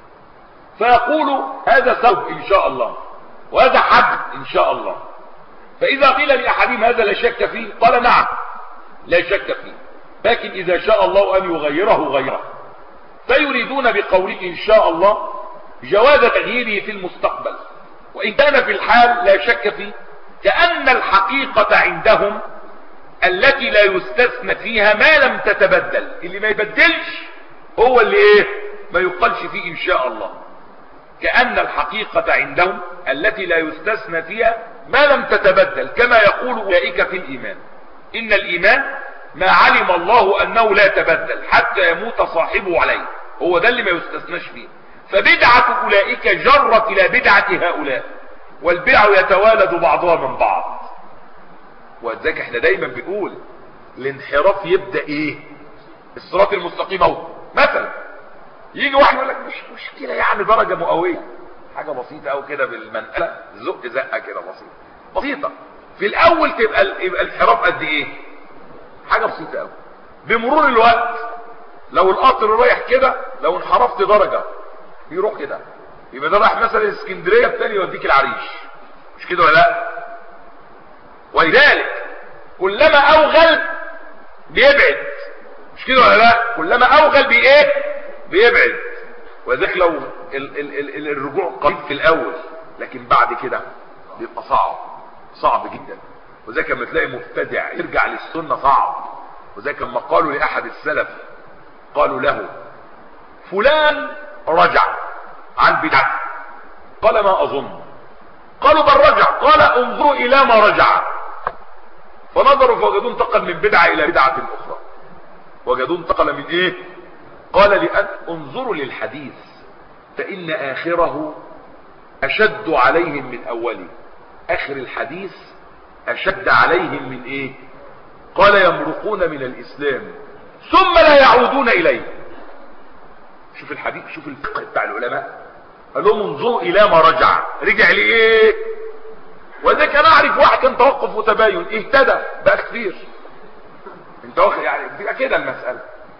فيقولوا هذا ثوب إن شاء الله وهذا حج إن شاء الله. فإذا قيل لأحدهم هذا لا شك فيه قال نعم لا شك فيه، لكن إذا شاء الله أن يغيره غيره. فيريدون بقوله إن شاء الله جواز تغييره في المستقبل، وإن كان في الحال لا شك فيه، كأن الحقيقة عندهم التي لا يستثنى فيها ما لم تتبدل. اللي ما يبدلش هو اللي ايه؟ ما يقالش فيه ان شاء الله. كأن الحقيقة عندهم التي لا يستثنى فيها ما لم تتبدل، كما يقول أولئك في الإيمان إن الإيمان ما علم الله أنه لا تبدل حتى يموت صاحبه عليه. هو ده اللي ما يستثناش فيه. فبدعة أولئك جرت إلى بدعة هؤلاء، والبدع يتوالد بعضها من بعض. وذلك احنا دايما بنقول الانحراف يبدأ ايه؟ الصراط المستقيم اهو. مثلا يجي واحد يقول لك مش مشكله يعني درجه مئويه، حاجه بسيطه قوي كده بالمنقله، زقه كده بسيطه. في الاول يبقى الانحراف قد ايه؟ حاجه بسيطه قوي. بمرور الوقت لو القطر رايح كده لو انحرفت درجه يروح كده، يبقى ده رايح مثلا اسكندريه، الثاني يوديك العريش، مش كده ولا لا؟ ولذلك كلما اوغل بيبعد، مش كده ولا لا؟ كلما اوغل بايه؟ بيبعد. وذلك لو الرجوع قريب في الاول، لكن بعد كده بيبقى صعب جدا. وذلك لما تلاقي مبتدع يرجع للسنه صعب. وذلك لما قالوا لاحد السلف قالوا له فلان رجع عن بدعته، قال ما اظن. قالوا بل رجع، قال انظروا الى ما رجع. فنظروا فوجدوه انتقل من بدعه الى بدعه اخرى. وجدوه انتقل من ايه؟ قال لأن انظروا للحديث فإن آخره أشد عليهم من أوله. آخر الحديث أشد عليهم من إيه؟ قال يمرقون من الإسلام ثم لا يعودون إليه. شوف الحديث، شوف الفقه بتاع العلماء. قال لهم انظروا إلى ما رجع. رجع لإيه؟ وده كان أعرف واحد كان توقف وتباين اهتدى بقى كثير. انت واخد يعني بتبقى كده المسألة.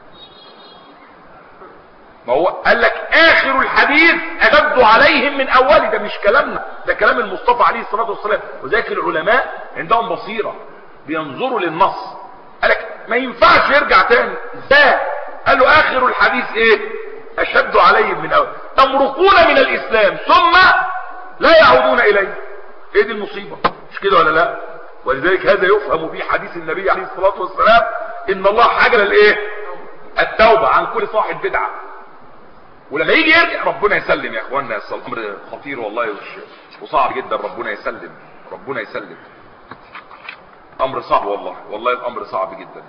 ما هو قال لك اخر الحديث اشد عليهم من اوله. ده مش كلامنا، ده كلام المصطفى عليه الصلاة والسلام. وذلك العلماء عندهم بصيرة بينظروا للنص. قال لك ما ينفعش يرجع تاني. ازاي؟ قال له اخر الحديث ايه؟ اشد عليهم من اوله يمرقون من الاسلام ثم لا يعودون اليه. ايه دي المصيبة؟ مش كده ولا لا؟ ولذلك هذا يفهم به حديث النبي عليه الصلاة والسلام ان الله حجر الايه؟ التوبة عن كل صاحب بدعة. ولما يجي يرجع ربنا يسلم يا اخوانا. الامر خطير والله وصعب جدا. ربنا يسلم، ربنا يسلم. امر صعب والله، والله الامر صعب جدا.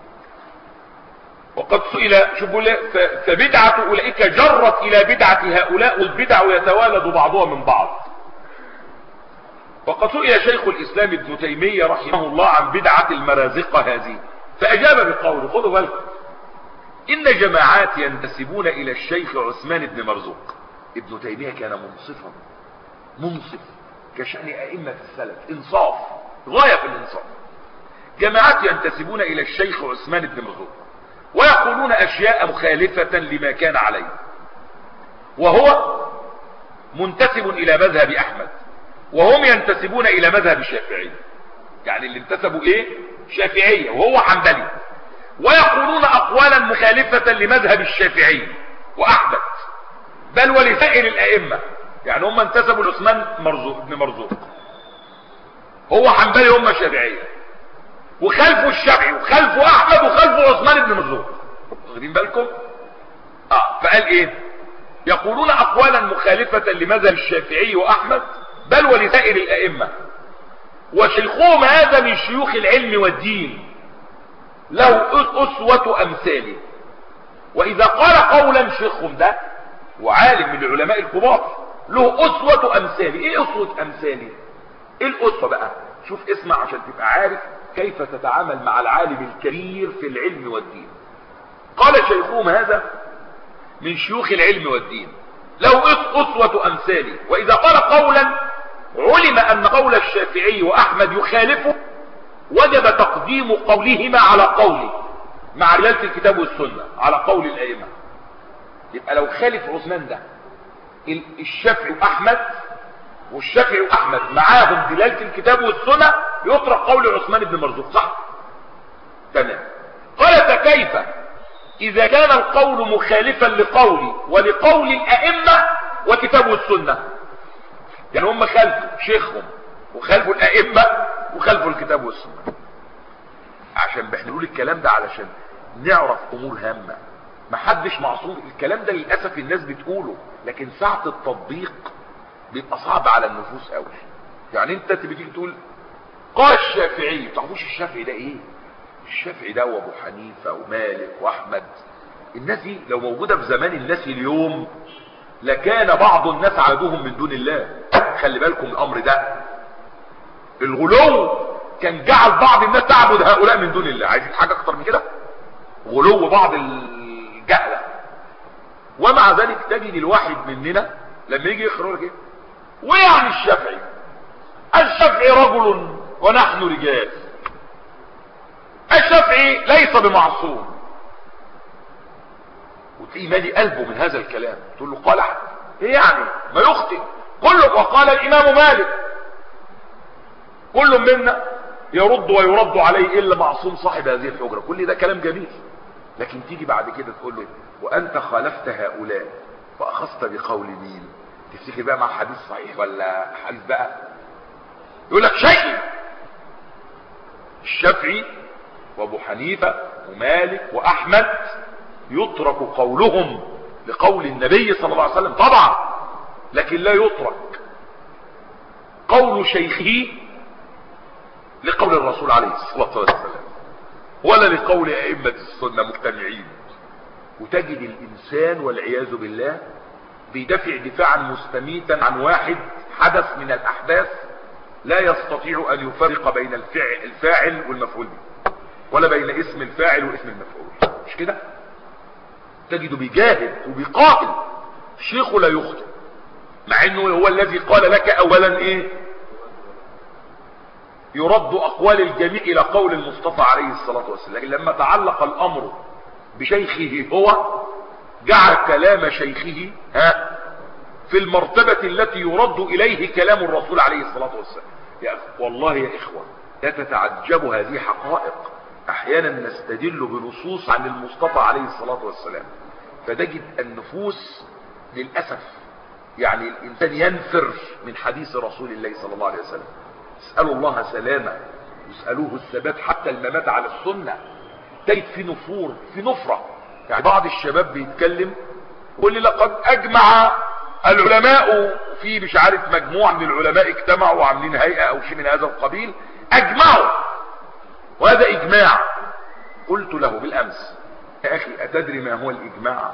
وقد سئل شوفوا فبدعة اولئك جرت الى بدعة هؤلاء، والبدع يتوالد بعضها من بعض. وقد سئل شيخ الاسلام ابن تيمية رحمه الله عن بدعة المرازقة هذه، فاجاب بقوله، خذوا بالكم، ان جماعات ينتسبون الى الشيخ عثمان بن مرزوق. ابن تيمية كان منصفا، منصف كشأن ائمة السلف، انصاف غاية في الانصاف. جماعات ينتسبون الى الشيخ عثمان بن مرزوق ويقولون اشياء مخالفة لما كان عليه، وهو منتسب الى مذهب احمد، وهم ينتسبون الى مذهب الشافعي. يعني اللي انتسبوا ايه؟ شافعية وهو حنبلي، ويقولون اقوالا مخالفة لمذهب الشافعي واحمد بل ولسائر الائمة. يعني هم انتسبوا لعثمان بن مرزوق، هو حنبلي هم شافعية، وخلفوا الشافعي وخلفوا احمد وخلفوا عثمان بن مرزوق. واخدين بالكم؟ فقال ايه؟ يقولون اقوالا مخالفة لمذهب الشافعي واحمد بل ولسائر الائمة، وشيخهم هذا من شيوخ العلم والدين له اسوة امثاله. واذا قال قولا شيخهم ده وعالم من العلماء الكبار له اسوة امثاله. ايه اسوة امثاله؟ ايه الاسوة بقى؟ شوف اسمع عشان تبقى عارف كيف تتعامل مع العالم الكبير في العلم والدين. قال شيخهم هذا من شيوخ العلم والدين له اسوة امثاله، واذا قال قولا علم ان قول الشافعي واحمد يخالفه وجب تقديم قولهما على قوله مع دلالة الكتاب والسنة على قول الائمة. يبقى لو خالف عثمان ده الشافعي واحمد، والشافعي واحمد معاهم دلالة الكتاب والسنة، يطرق قول عثمان بن مرزوق، صح؟ تمام. قال فكيف اذا كان القول مخالفا لقولي ولقول الائمة والكتاب والسنة؟ يعني هم خالفوا شيخهم وخالفوا الائمة وخالفوا الكتاب والسنة. عشان بنقول الكلام ده علشان نعرف امور هامة. محدش معصوم. الكلام ده للاسف الناس بتقوله، لكن ساعة التطبيق بيبقى صعب على النفوس قوي. يعني انت بتيجي تقول قال الشافعي، ما تعرفوش الشافعي ده ايه؟ الشافعي ده وابو حنيفه ومالك واحمد. الناس دي لو موجوده في زمان الناس اليوم لكان بعض الناس عبدوهم من دون الله. خلي بالكم الامر ده. الغلو كان جعل بعض الناس تعبد هؤلاء من دون الله. عايزين حاجه اكتر من كده؟ غلو بعض الجهله. ومع ذلك تجد الواحد مننا لما يجي يقرأ لك ايه؟ ويعني الشافعي رجل ونحن رجال. الشافعي ليس بمعصوم. وتلاقيه مالي قلبه من هذا الكلام. تقول له قال ايه يعني؟ ما يخطئ. كله. وقال الامام مالك كل منا يرد ويرد عليه الا معصوم صاحب هذه الحجرة. كل ده كلام جميل، لكن تيجي بعد كده تقول له وانت خالفت هؤلاء واخذت بقول مين؟ تفتكر بقى مع حديث صحيح ولا حديث بقى؟ يقول لك شيء. الشافعي وابو حنيفة ومالك واحمد يترك قولهم لقول النبي صلى الله عليه وسلم طبعا، لكن لا يترك قول شيخه لقول الرسول عليه الصلاة والسلام ولا لقول ائمة السنة مجتمعين. وتجد الانسان والعياذ بالله بيدافع دفاعا مستميتا عن واحد حدث من الاحداث لا يستطيع ان يفرق بين الفاعل والمفعول به، ولا بين اسم الفاعل واسم المفعول. مش كده؟ تجده بيجاهد وبيقاتل. شيخه لا يخطئ، مع انه هو الذي قال لك اولا ايه؟ يرد اقوال الجميع الى قول المصطفى عليه الصلاة والسلام. لكن لما تعلق الامر بشيخه هو جعل كلام شيخه في المرتبة التي يرد اليه كلام الرسول عليه الصلاة والسلام. والله يا اخوة لا تتعجبوا هذه حقائق. احيانا نستدل بنصوص عن المصطفى عليه الصلاة والسلام فتجد النفوس للأسف يعني الانسان ينفر من حديث رسول الله صلى الله عليه وسلم. اسألوا الله سلامة، يسألوه الثبات حتى الممات على السنة. تجد في نفور، في نفرة. يعني بعض الشباب بيتكلم واللي لقد اجمع العلماء في مش عارف مجموعة من العلماء اجتمعوا وعاملين هيئة او شيء من هذا القبيل اجمعوا، وهذا اجماع. قلت له بالامس يا اخي اتدري ما هو الاجماع؟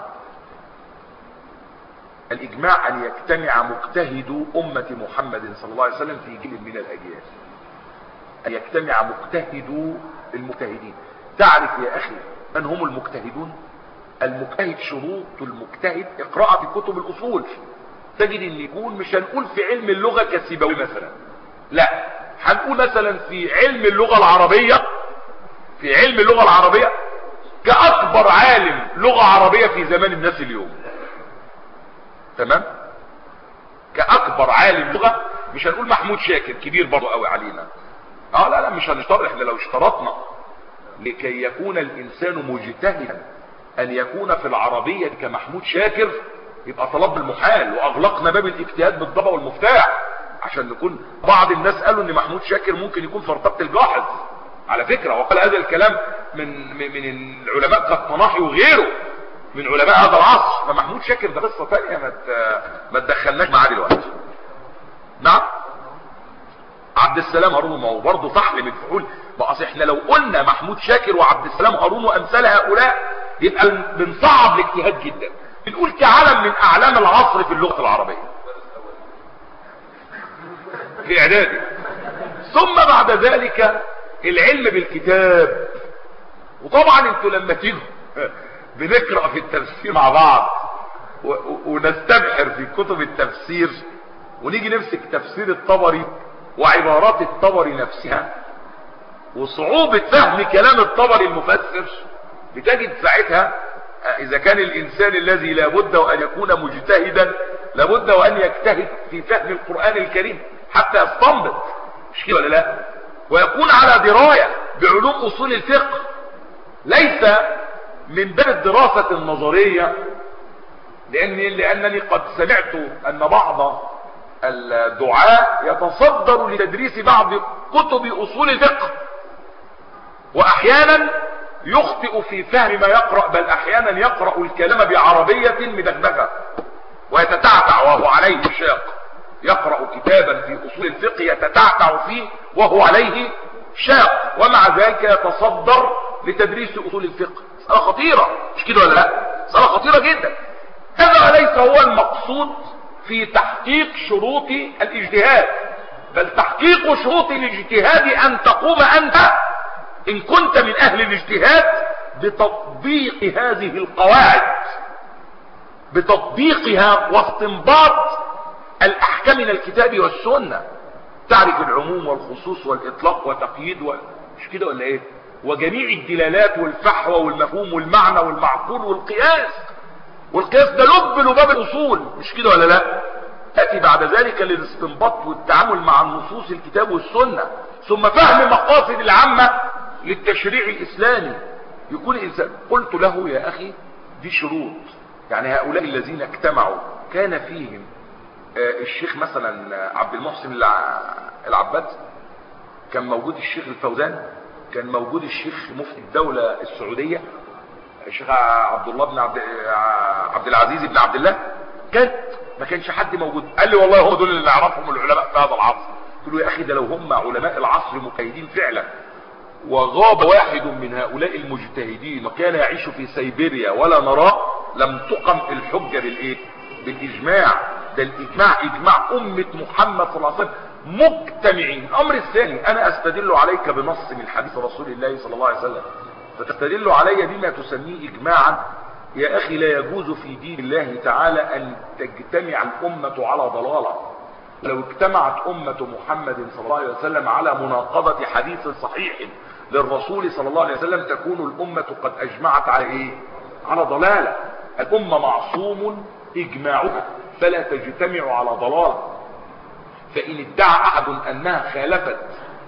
الاجماع ان يجتمع مجتهدو امة محمد صلى الله عليه وسلم في جيل من الاجيال، ان يجتمع مجتهدو المجتهدين. تعرف يا اخي من هم المجتهدون؟ المجتهد شروط المجتهد اقرأ في كتب الاصول تجد ان يكون مش هنقول في علم اللغة كسيبوي مثلا، لا، هنقول مثلا في علم اللغة العربية، في علم اللغة العربية كأكبر عالم لغة عربية في زمان الناس اليوم، تمام؟ كأكبر عالم لغة، مش هنقول محمود شاكر كبير برضو قوي علينا، لا مش هنشترط، احنا لو اشترطنا لكي يكون الانسان مجتهدا ان يكون في العربية كمحمود شاكر يبقى طلب المحال، واغلقنا باب الاجتهاد بالضبع والمفتاح، عشان نكون بعض الناس قالوا ان محمود شاكر ممكن يكون في ارتبة الجاحظ على فكرة، وقال هذا الكلام من العلماء كالطناحي وغيره من علماء هذا العصر. فمحمود شاكر ده قصة ثانية ما تدخلناش معاه دلوقتي. نعم، عبد السلام هارون، ما هو برضه فحل من فحول، ما اصل احنا لو قلنا محمود شاكر وعبد السلام هارون وامثال هؤلاء يبقى بنصعب الاجتهاد جدا، بنقول كعلم من اعلام العصر في اللغة العربية في اعدادي. ثم بعد ذلك العلم بالكتاب. وطبعا انتوا لما تيجوا بنقرأ في التفسير مع بعض ونستبحر في كتب التفسير ونيجي نمسك تفسير الطبري وعبارات الطبري نفسها وصعوبة فهم كلام الطبري المفسر، بتجد ساعتها اذا كان الانسان الذي لابد وان يكون مجتهدا لابد وان يجتهد في فهم القرآن الكريم حتى يستنبط، مش كده ولا لا؟ ويكون على دراية بعلوم اصول الفقه، ليس من باب الدراسة النظرية، لانني قد سمعت ان بعض الدعاء يتصدر لتدريس بعض كتب اصول الفقه واحيانا يخطئ في فهم ما يقرأ، بل احيانا يقرأ الكلام بعربية مدغدغة ويتتعتع وهو عليه شاق، يقرأ كتابا في اصول الفقه يتتعتع فيه وهو عليه شاق، ومع ذلك يتصدر لتدريس اصول الفقه. مسألة خطيرة، مش كده ولا لا؟ مسألة خطيرة جدا. هذا ليس هو المقصود في تحقيق شروط الاجتهاد، بل تحقيق شروط الاجتهاد ان تقوم انت ان كنت من اهل الاجتهاد بتطبيق هذه القواعد، بتطبيقها واستنباط الاحكام من الكتاب والسنة، تعرف العموم والخصوص والاطلاق وتقييد مش كده ولا ايه؟ وجميع الدلالات والفحوى والمفهوم والمعنى والمعقول والقياس، والقياس ده لباب الاصول، مش كده ولا لا؟ تأتي بعد ذلك للاستنباط والتعامل مع النصوص الكتاب والسنة، ثم فهم مقاصد العامة للتشريع الاسلامي. يكون الانسان، قلت له يا اخي دي شروط، يعني هؤلاء الذين اجتمعوا كان فيهم الشيخ مثلا عبد المحسن العباد، كان موجود الشيخ الفوزان، كان موجود الشيخ مفتي الدولة السعودية الشيخ عبد الله بن عبد العزيز بن عبد الله، ما كانش حد موجود. قال لي والله هم دول اللي نعرفهم العلماء في هذا العصر. قلت له يا اخي ده لو هم علماء العصر مجتهدين فعلا وغاب واحد من هؤلاء المجتهدين وكان يعيش في سيبيريا ولا نراه لم تقم الحجة بالايه؟ بالاجماع. ده الاجماع اجماع امة محمد صلى الله عليه وسلم مجتمعين. الامر الثاني، انا استدل عليك بنص من حديث رسول الله صلى الله عليه وسلم فتستدل علي بما تسميه اجماعا. يا اخي لا يجوز في دين الله تعالى ان تجتمع الامة على ضلالة. لو اجتمعت امة محمد صلى الله عليه وسلم على مناقضة حديث صحيح للرسول صلى الله عليه وسلم تكون الامة قد اجمعت على ايه؟ على ضلالة. الامة معصوم اجماعها فلا تجتمع على ضلالة. فان ادعى احد انها خالفت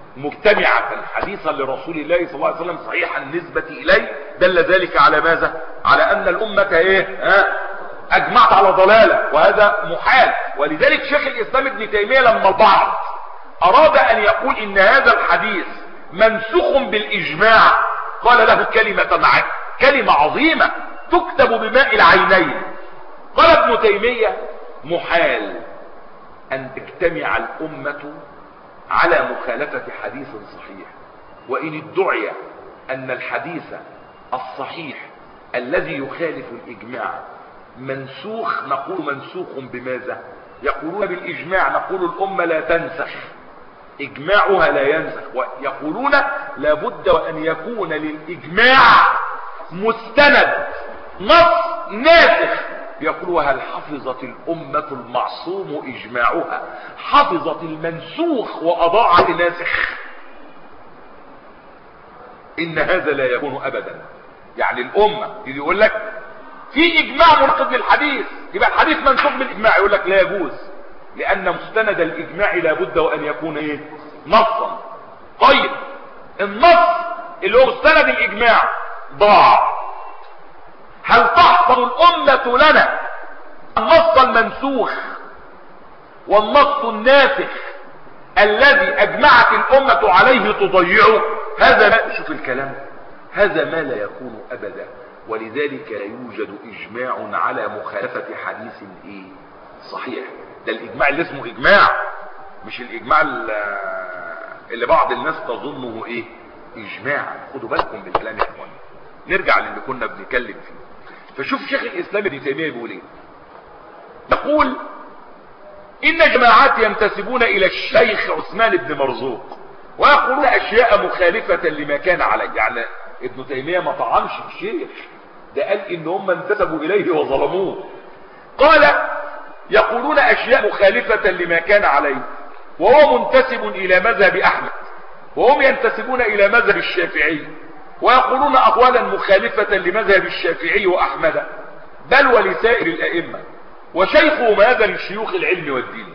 مجتمعة حديثا لرسول الله صلى الله عليه وسلم صحيحا النسبة اليه دل ذلك على ماذا؟ على ان الامة ايه؟ اجمعت على ضلالة، وهذا محال. ولذلك شيخ الاسلام ابن تيمية لما البعض اراد ان يقول ان هذا الحديث منسوخ بالاجماع قال له كلمة عظيمة تكتب بماء العينين، قال ابن تيمية محال أن تجتمع الأمة على مخالفة حديث صحيح، وإن ادعي أن الحديث الصحيح الذي يخالف الإجماع منسوخ، نقول منسوخ بماذا؟ يقولون بالإجماع، نقول الأمة لا تنسخ، إجماعها لا ينسخ. ويقولون لابد وأن يكون للإجماع مستند نص ناسخ. يقول وهل حفظت الأمة المعصوم إجماعها حفظت المنسوخ وأضاعت الناسخ؟ إن هذا لا يكون أبدا. يعني الأمة يقول لك في إجماع مناقض للحديث، يبقى الحديث منسوخ بالإجماع، يقول لك لا يجوز، لأن مستند الإجماع لابد وأن يكون إيه؟ نصا. طيب النص اللي هو مستند الإجماع ضاع، هل تحفظ الأمة لنا النص المنسوخ والنص الناسخ الذي أجمعت الأمة عليه تضيعه؟ هذا ما شوف الكلام، هذا ما لا يكون أبدا. ولذلك لا يوجد إجماع على مخالفة حديث إيه؟ صحيح. ده الإجماع اللي اسمه إجماع، مش الإجماع اللي بعض الناس تظنه إيه؟ إجماع. خدوا بالكم بالكلام يا إخوان. نرجع للي كنا بنتكلم فيه. فشوف شيخ الإسلام ابن تيمية بيقول إيه؟ يقول إن جماعات ينتسبون إلى الشيخ عثمان بن مرزوق ويقولون أشياء مخالفة لما كان عليه. يعني ابن تيمية ما طعنش في الشيخ، ده قال إن هم انتسبوا إليه وظلموه. قال يقولون أشياء مخالفة لما كان عليه وهو منتسب إلى مذهب أحمد، وهم ينتسبون إلى مذهب الشافعي ويقولون أقوالا مخالفة لمذهب الشافعي وأحمد بل ولسائر الأئمة. وشيخهم هذا من شيوخ العلم والدين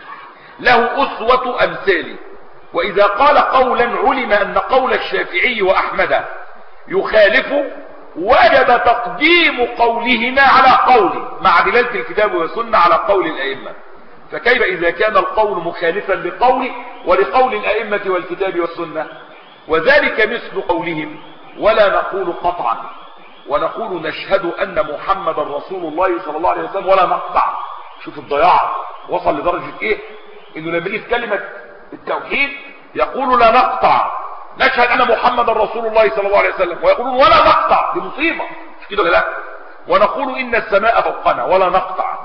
له أسوة أمثاله، وإذا قال قولا علم أن قول الشافعي وأحمد يخالف وجب تقديم قولهما على قوله مع دلالة الكتاب والسنة على قول الأئمة. فكيف إذا كان القول مخالفا لقوله ولقول الأئمة والكتاب والسنة؟ وذلك مثل قولهم ولا نقول قطعا ونقول نشهد أن محمد رسول الله صلى الله عليه وسلم ولا نقطع. شوف الضياع وصل لدرجة إيه؟ إنه لما يجي في كلمة التوحيد يقول لا نقطع، نشهد أن محمد رسول الله صلى الله عليه وسلم، ويقولون ولا نقطع. دي مصيبة، مش كده ولا لا؟ ونقول إن السماء فوقنا ولا نقطع.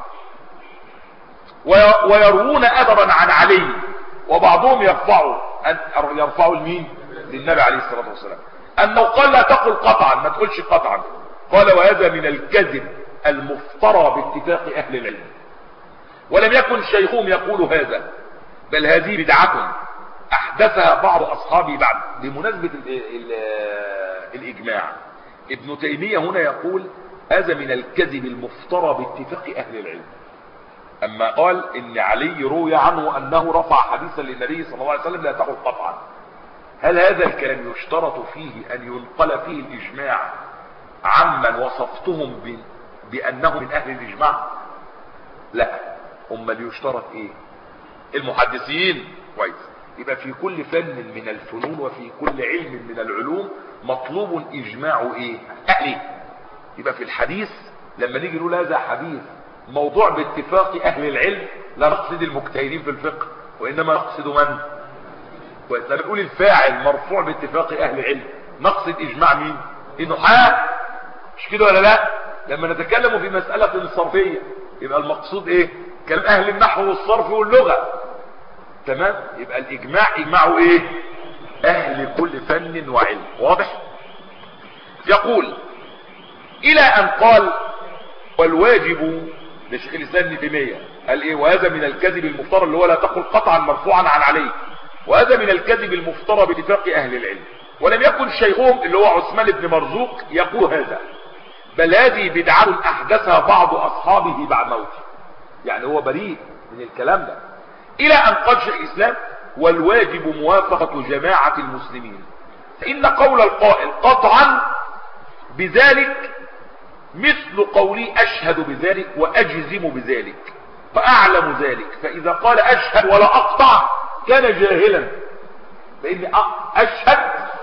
ويروون أثرا عن علي، وبعضهم يرفعوا المين؟ للنبي عليه الصلاة والسلام، أنه قال لا تقل قطعا، ما تقولش قطعا. قال وهذا من الكذب المفترى باتفاق أهل العلم، ولم يكن شيخهم يقول هذا، بل هذه بدعة أحدثها بعض أصحابي بعد. بمناسبة الإجماع، ابن تيمية هنا يقول هذا من الكذب المفترى باتفاق أهل العلم. أما قال إن علي روي عنه أنه رفع حديثا للنبي صلى الله عليه وسلم لا تقل قطعا، هل هذا الكلام يشترط فيه أن ينقل فيه الإجماع عمن وصفتهم بأنه من أهل الإجماع؟ لا. أمال يشترط إيه؟ المحدثين كويس. يبقى في كل فن من الفنون وفي كل علم من العلوم مطلوب إجماع إيه؟ أهلي. يبقى في الحديث لما نيجي نقول هذا حديث موضوع باتفاق أهل العلم لا نقصد المجتهدين في الفقه، وإنما نقصد من؟ لما نقول الفاعل مرفوع باتفاق أهل العلم نقصد إجماع مين؟ النحاة، مش كده ولا لا؟ لما نتكلم في مسألة صرفية يبقى المقصود إيه؟ كلام أهل النحو والصرف واللغة. تمام؟ يبقى الإجماع إجماعه إيه؟ أهل كل فن وعلم. واضح؟ يقول إلى أن قال والواجب لشيخ الإسلام ابن تيمية قال إيه؟ وهذا من الكذب المفترى اللي هو لا تقل قطعا مرفوعا عن عليه، وهذا من الكذب المفترى باتفاق أهل العلم. ولم يكن شيخهم اللي هو عثمان بن مرزوق يقول هذا، بل هذه بدعة أحدثها بعض أصحابه بعد موته. يعني هو بريء من الكلام ده. إلى أن قال شيخ الإسلام والواجب موافقة جماعة المسلمين، فإن قول القائل قطعا بذلك مثل قولي أشهد بذلك وأجزم بذلك فأعلم ذلك، فإذا قال أشهد ولا أقطع كان جاهلا، لأن أشهد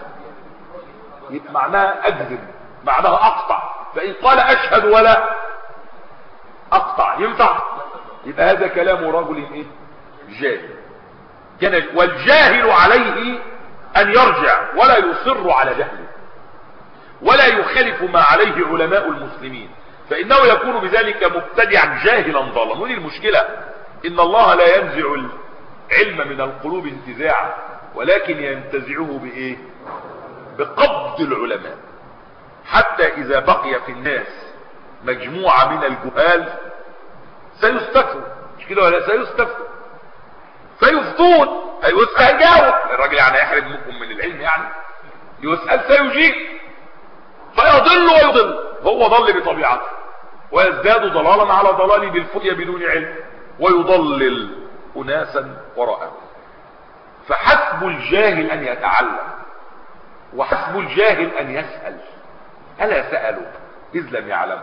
يبقى معناها أجزم، معناها أقطع. فإن قال أشهد ولا اقطع ينفع؟ يبقى هذا كلام رجل ايه؟ جاهل. والجاهل عليه ان يرجع ولا يصر على جهله ولا يخالف ما عليه علماء المسلمين، فانه يكون بذلك مبتدعا جاهلا ضالا. ودي المشكلة، ان الله لا ينزع العلم من القلوب انتزاعا، ولكن ينتزعه بايه؟ بقبض العلماء، حتى اذا بقي في الناس مجموعة من الجهال سيستفتوا، مش كده ولا سيستفتوا فيفتون، يسأل جاوب الراجل، يعني يحرم منكم من العلم، يعني يسأل سيجيب، فيضل ويضل، هو ضل بطبيعته ويزداد ضلالا على ضلاله بالفتية بدون علم، ويضلل أناسا وراءه. فحسب الجاهل أن يتعلم، وحسب الجاهل أن يسأل. ألا سألوا إذ لم يعلموا؟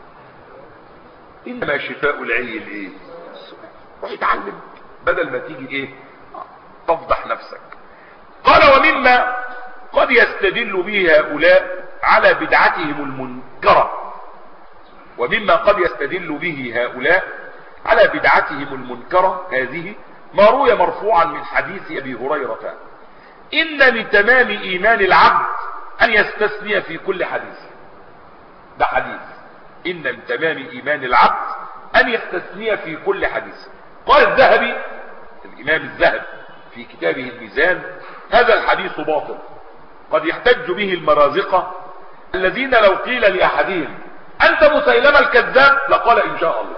إنما شفاء العي الإيه؟ روح يتعلم بدل ما تيجي إيه؟ تفضح نفسك. قال ومما قد يستدل به هؤلاء على بدعتهم المنكرة، ومما قد يستدل به هؤلاء على بدعتهم المنكرة هذه ما روي مرفوعا من حديث أبي هريرة: إن من تمام إيمان العبد أن يستثني في كل حديث. ده حديث، إن من تمام إيمان العبد أن يستثني في كل حديث. قال الذهبي، الإمام الذهبي في كتابه الميزان: هذا الحديث باطل، قد يحتج به المرازقة الذين لو قيل لأحدهم أنت مسيلمة الكذاب لقال إن شاء الله.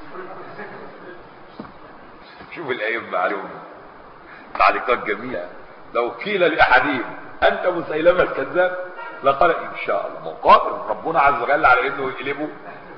شوف الأئمة عليهم تعليقات جميلة. لو قيل لأحدهم أنت مسيلمة الكذاب لقال إن شاء الله. مقابل ربنا عز وجل على إنه يقلبه.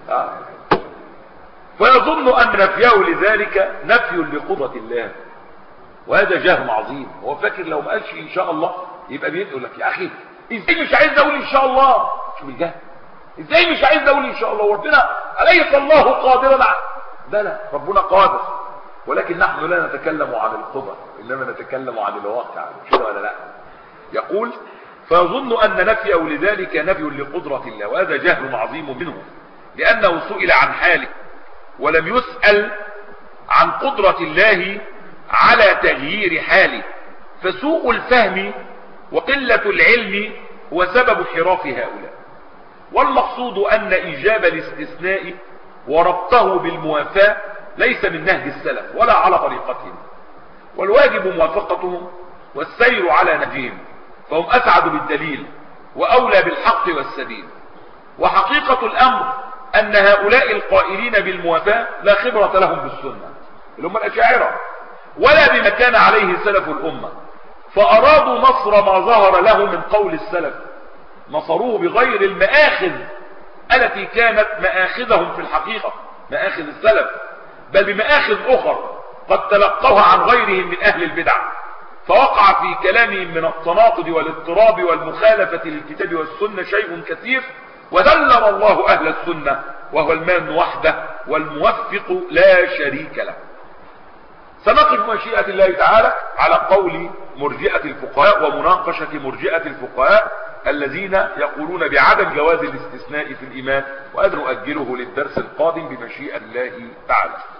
فيظن أن نفيه لذلك نفي لقدرة الله، وهذا جهل عظيم. هو فاكر لو ما قالش إن شاء الله يبقى بيقول لك يا أخي إزاي مش عايز أقول إن شاء الله؟ شوف الجهل، إزاي مش عايز أقول إن شاء الله؟ وربنا أليس الله قادرا؟ بلى ربنا قادر، ولكن نحن لا نتكلم عن القدر، إنما نتكلم عن الواقع، كده ولا لا؟ يقول فيظن أن نفيه لذلك نفي لقدرة الله، وهذا جهل عظيم منه، لأنه سئل عن حاله ولم يسأل عن قدرة الله على تغيير حاله. فسوء الفهم وقلة العلم هو سبب انحراف هؤلاء. والمقصود أن إيجاب الاستثناء وربطه بالموافاة ليس من نهج السلف ولا على طريقتهم، والواجب موافقتهم والسير على نهجهم، فهم أسعد بالدليل وأولى بالحق والسبيل. وحقيقة الأمر أن هؤلاء القائلين بالموافاة لا خبرة لهم بالسنة اللي هم الأشاعرة ولا بما كان عليه سلف الأمة، فأرادوا نصر ما ظهر له من قول السلف، نصروه بغير المآخذ التي كانت مآخذهم في الحقيقة، مآخذ السلف، بل بمآخذ أخر قد تلقوها عن غيرهم من أهل البدع، فوقع في كلامهم من التناقض والاضطراب والمخالفة للكتاب والسنة شيء كثير، وذلل الله أهل السنة وهو المان وحده والموفق لا شريك له. سنقف مشيئة الله تعالى على قول مرجئة الفقهاء ومناقشة مرجئة الفقهاء الذين يقولون بعدم جواز الاستثناء في الإيمان، وهذا نؤجله للدرس القادم بمشيئة الله تعالى.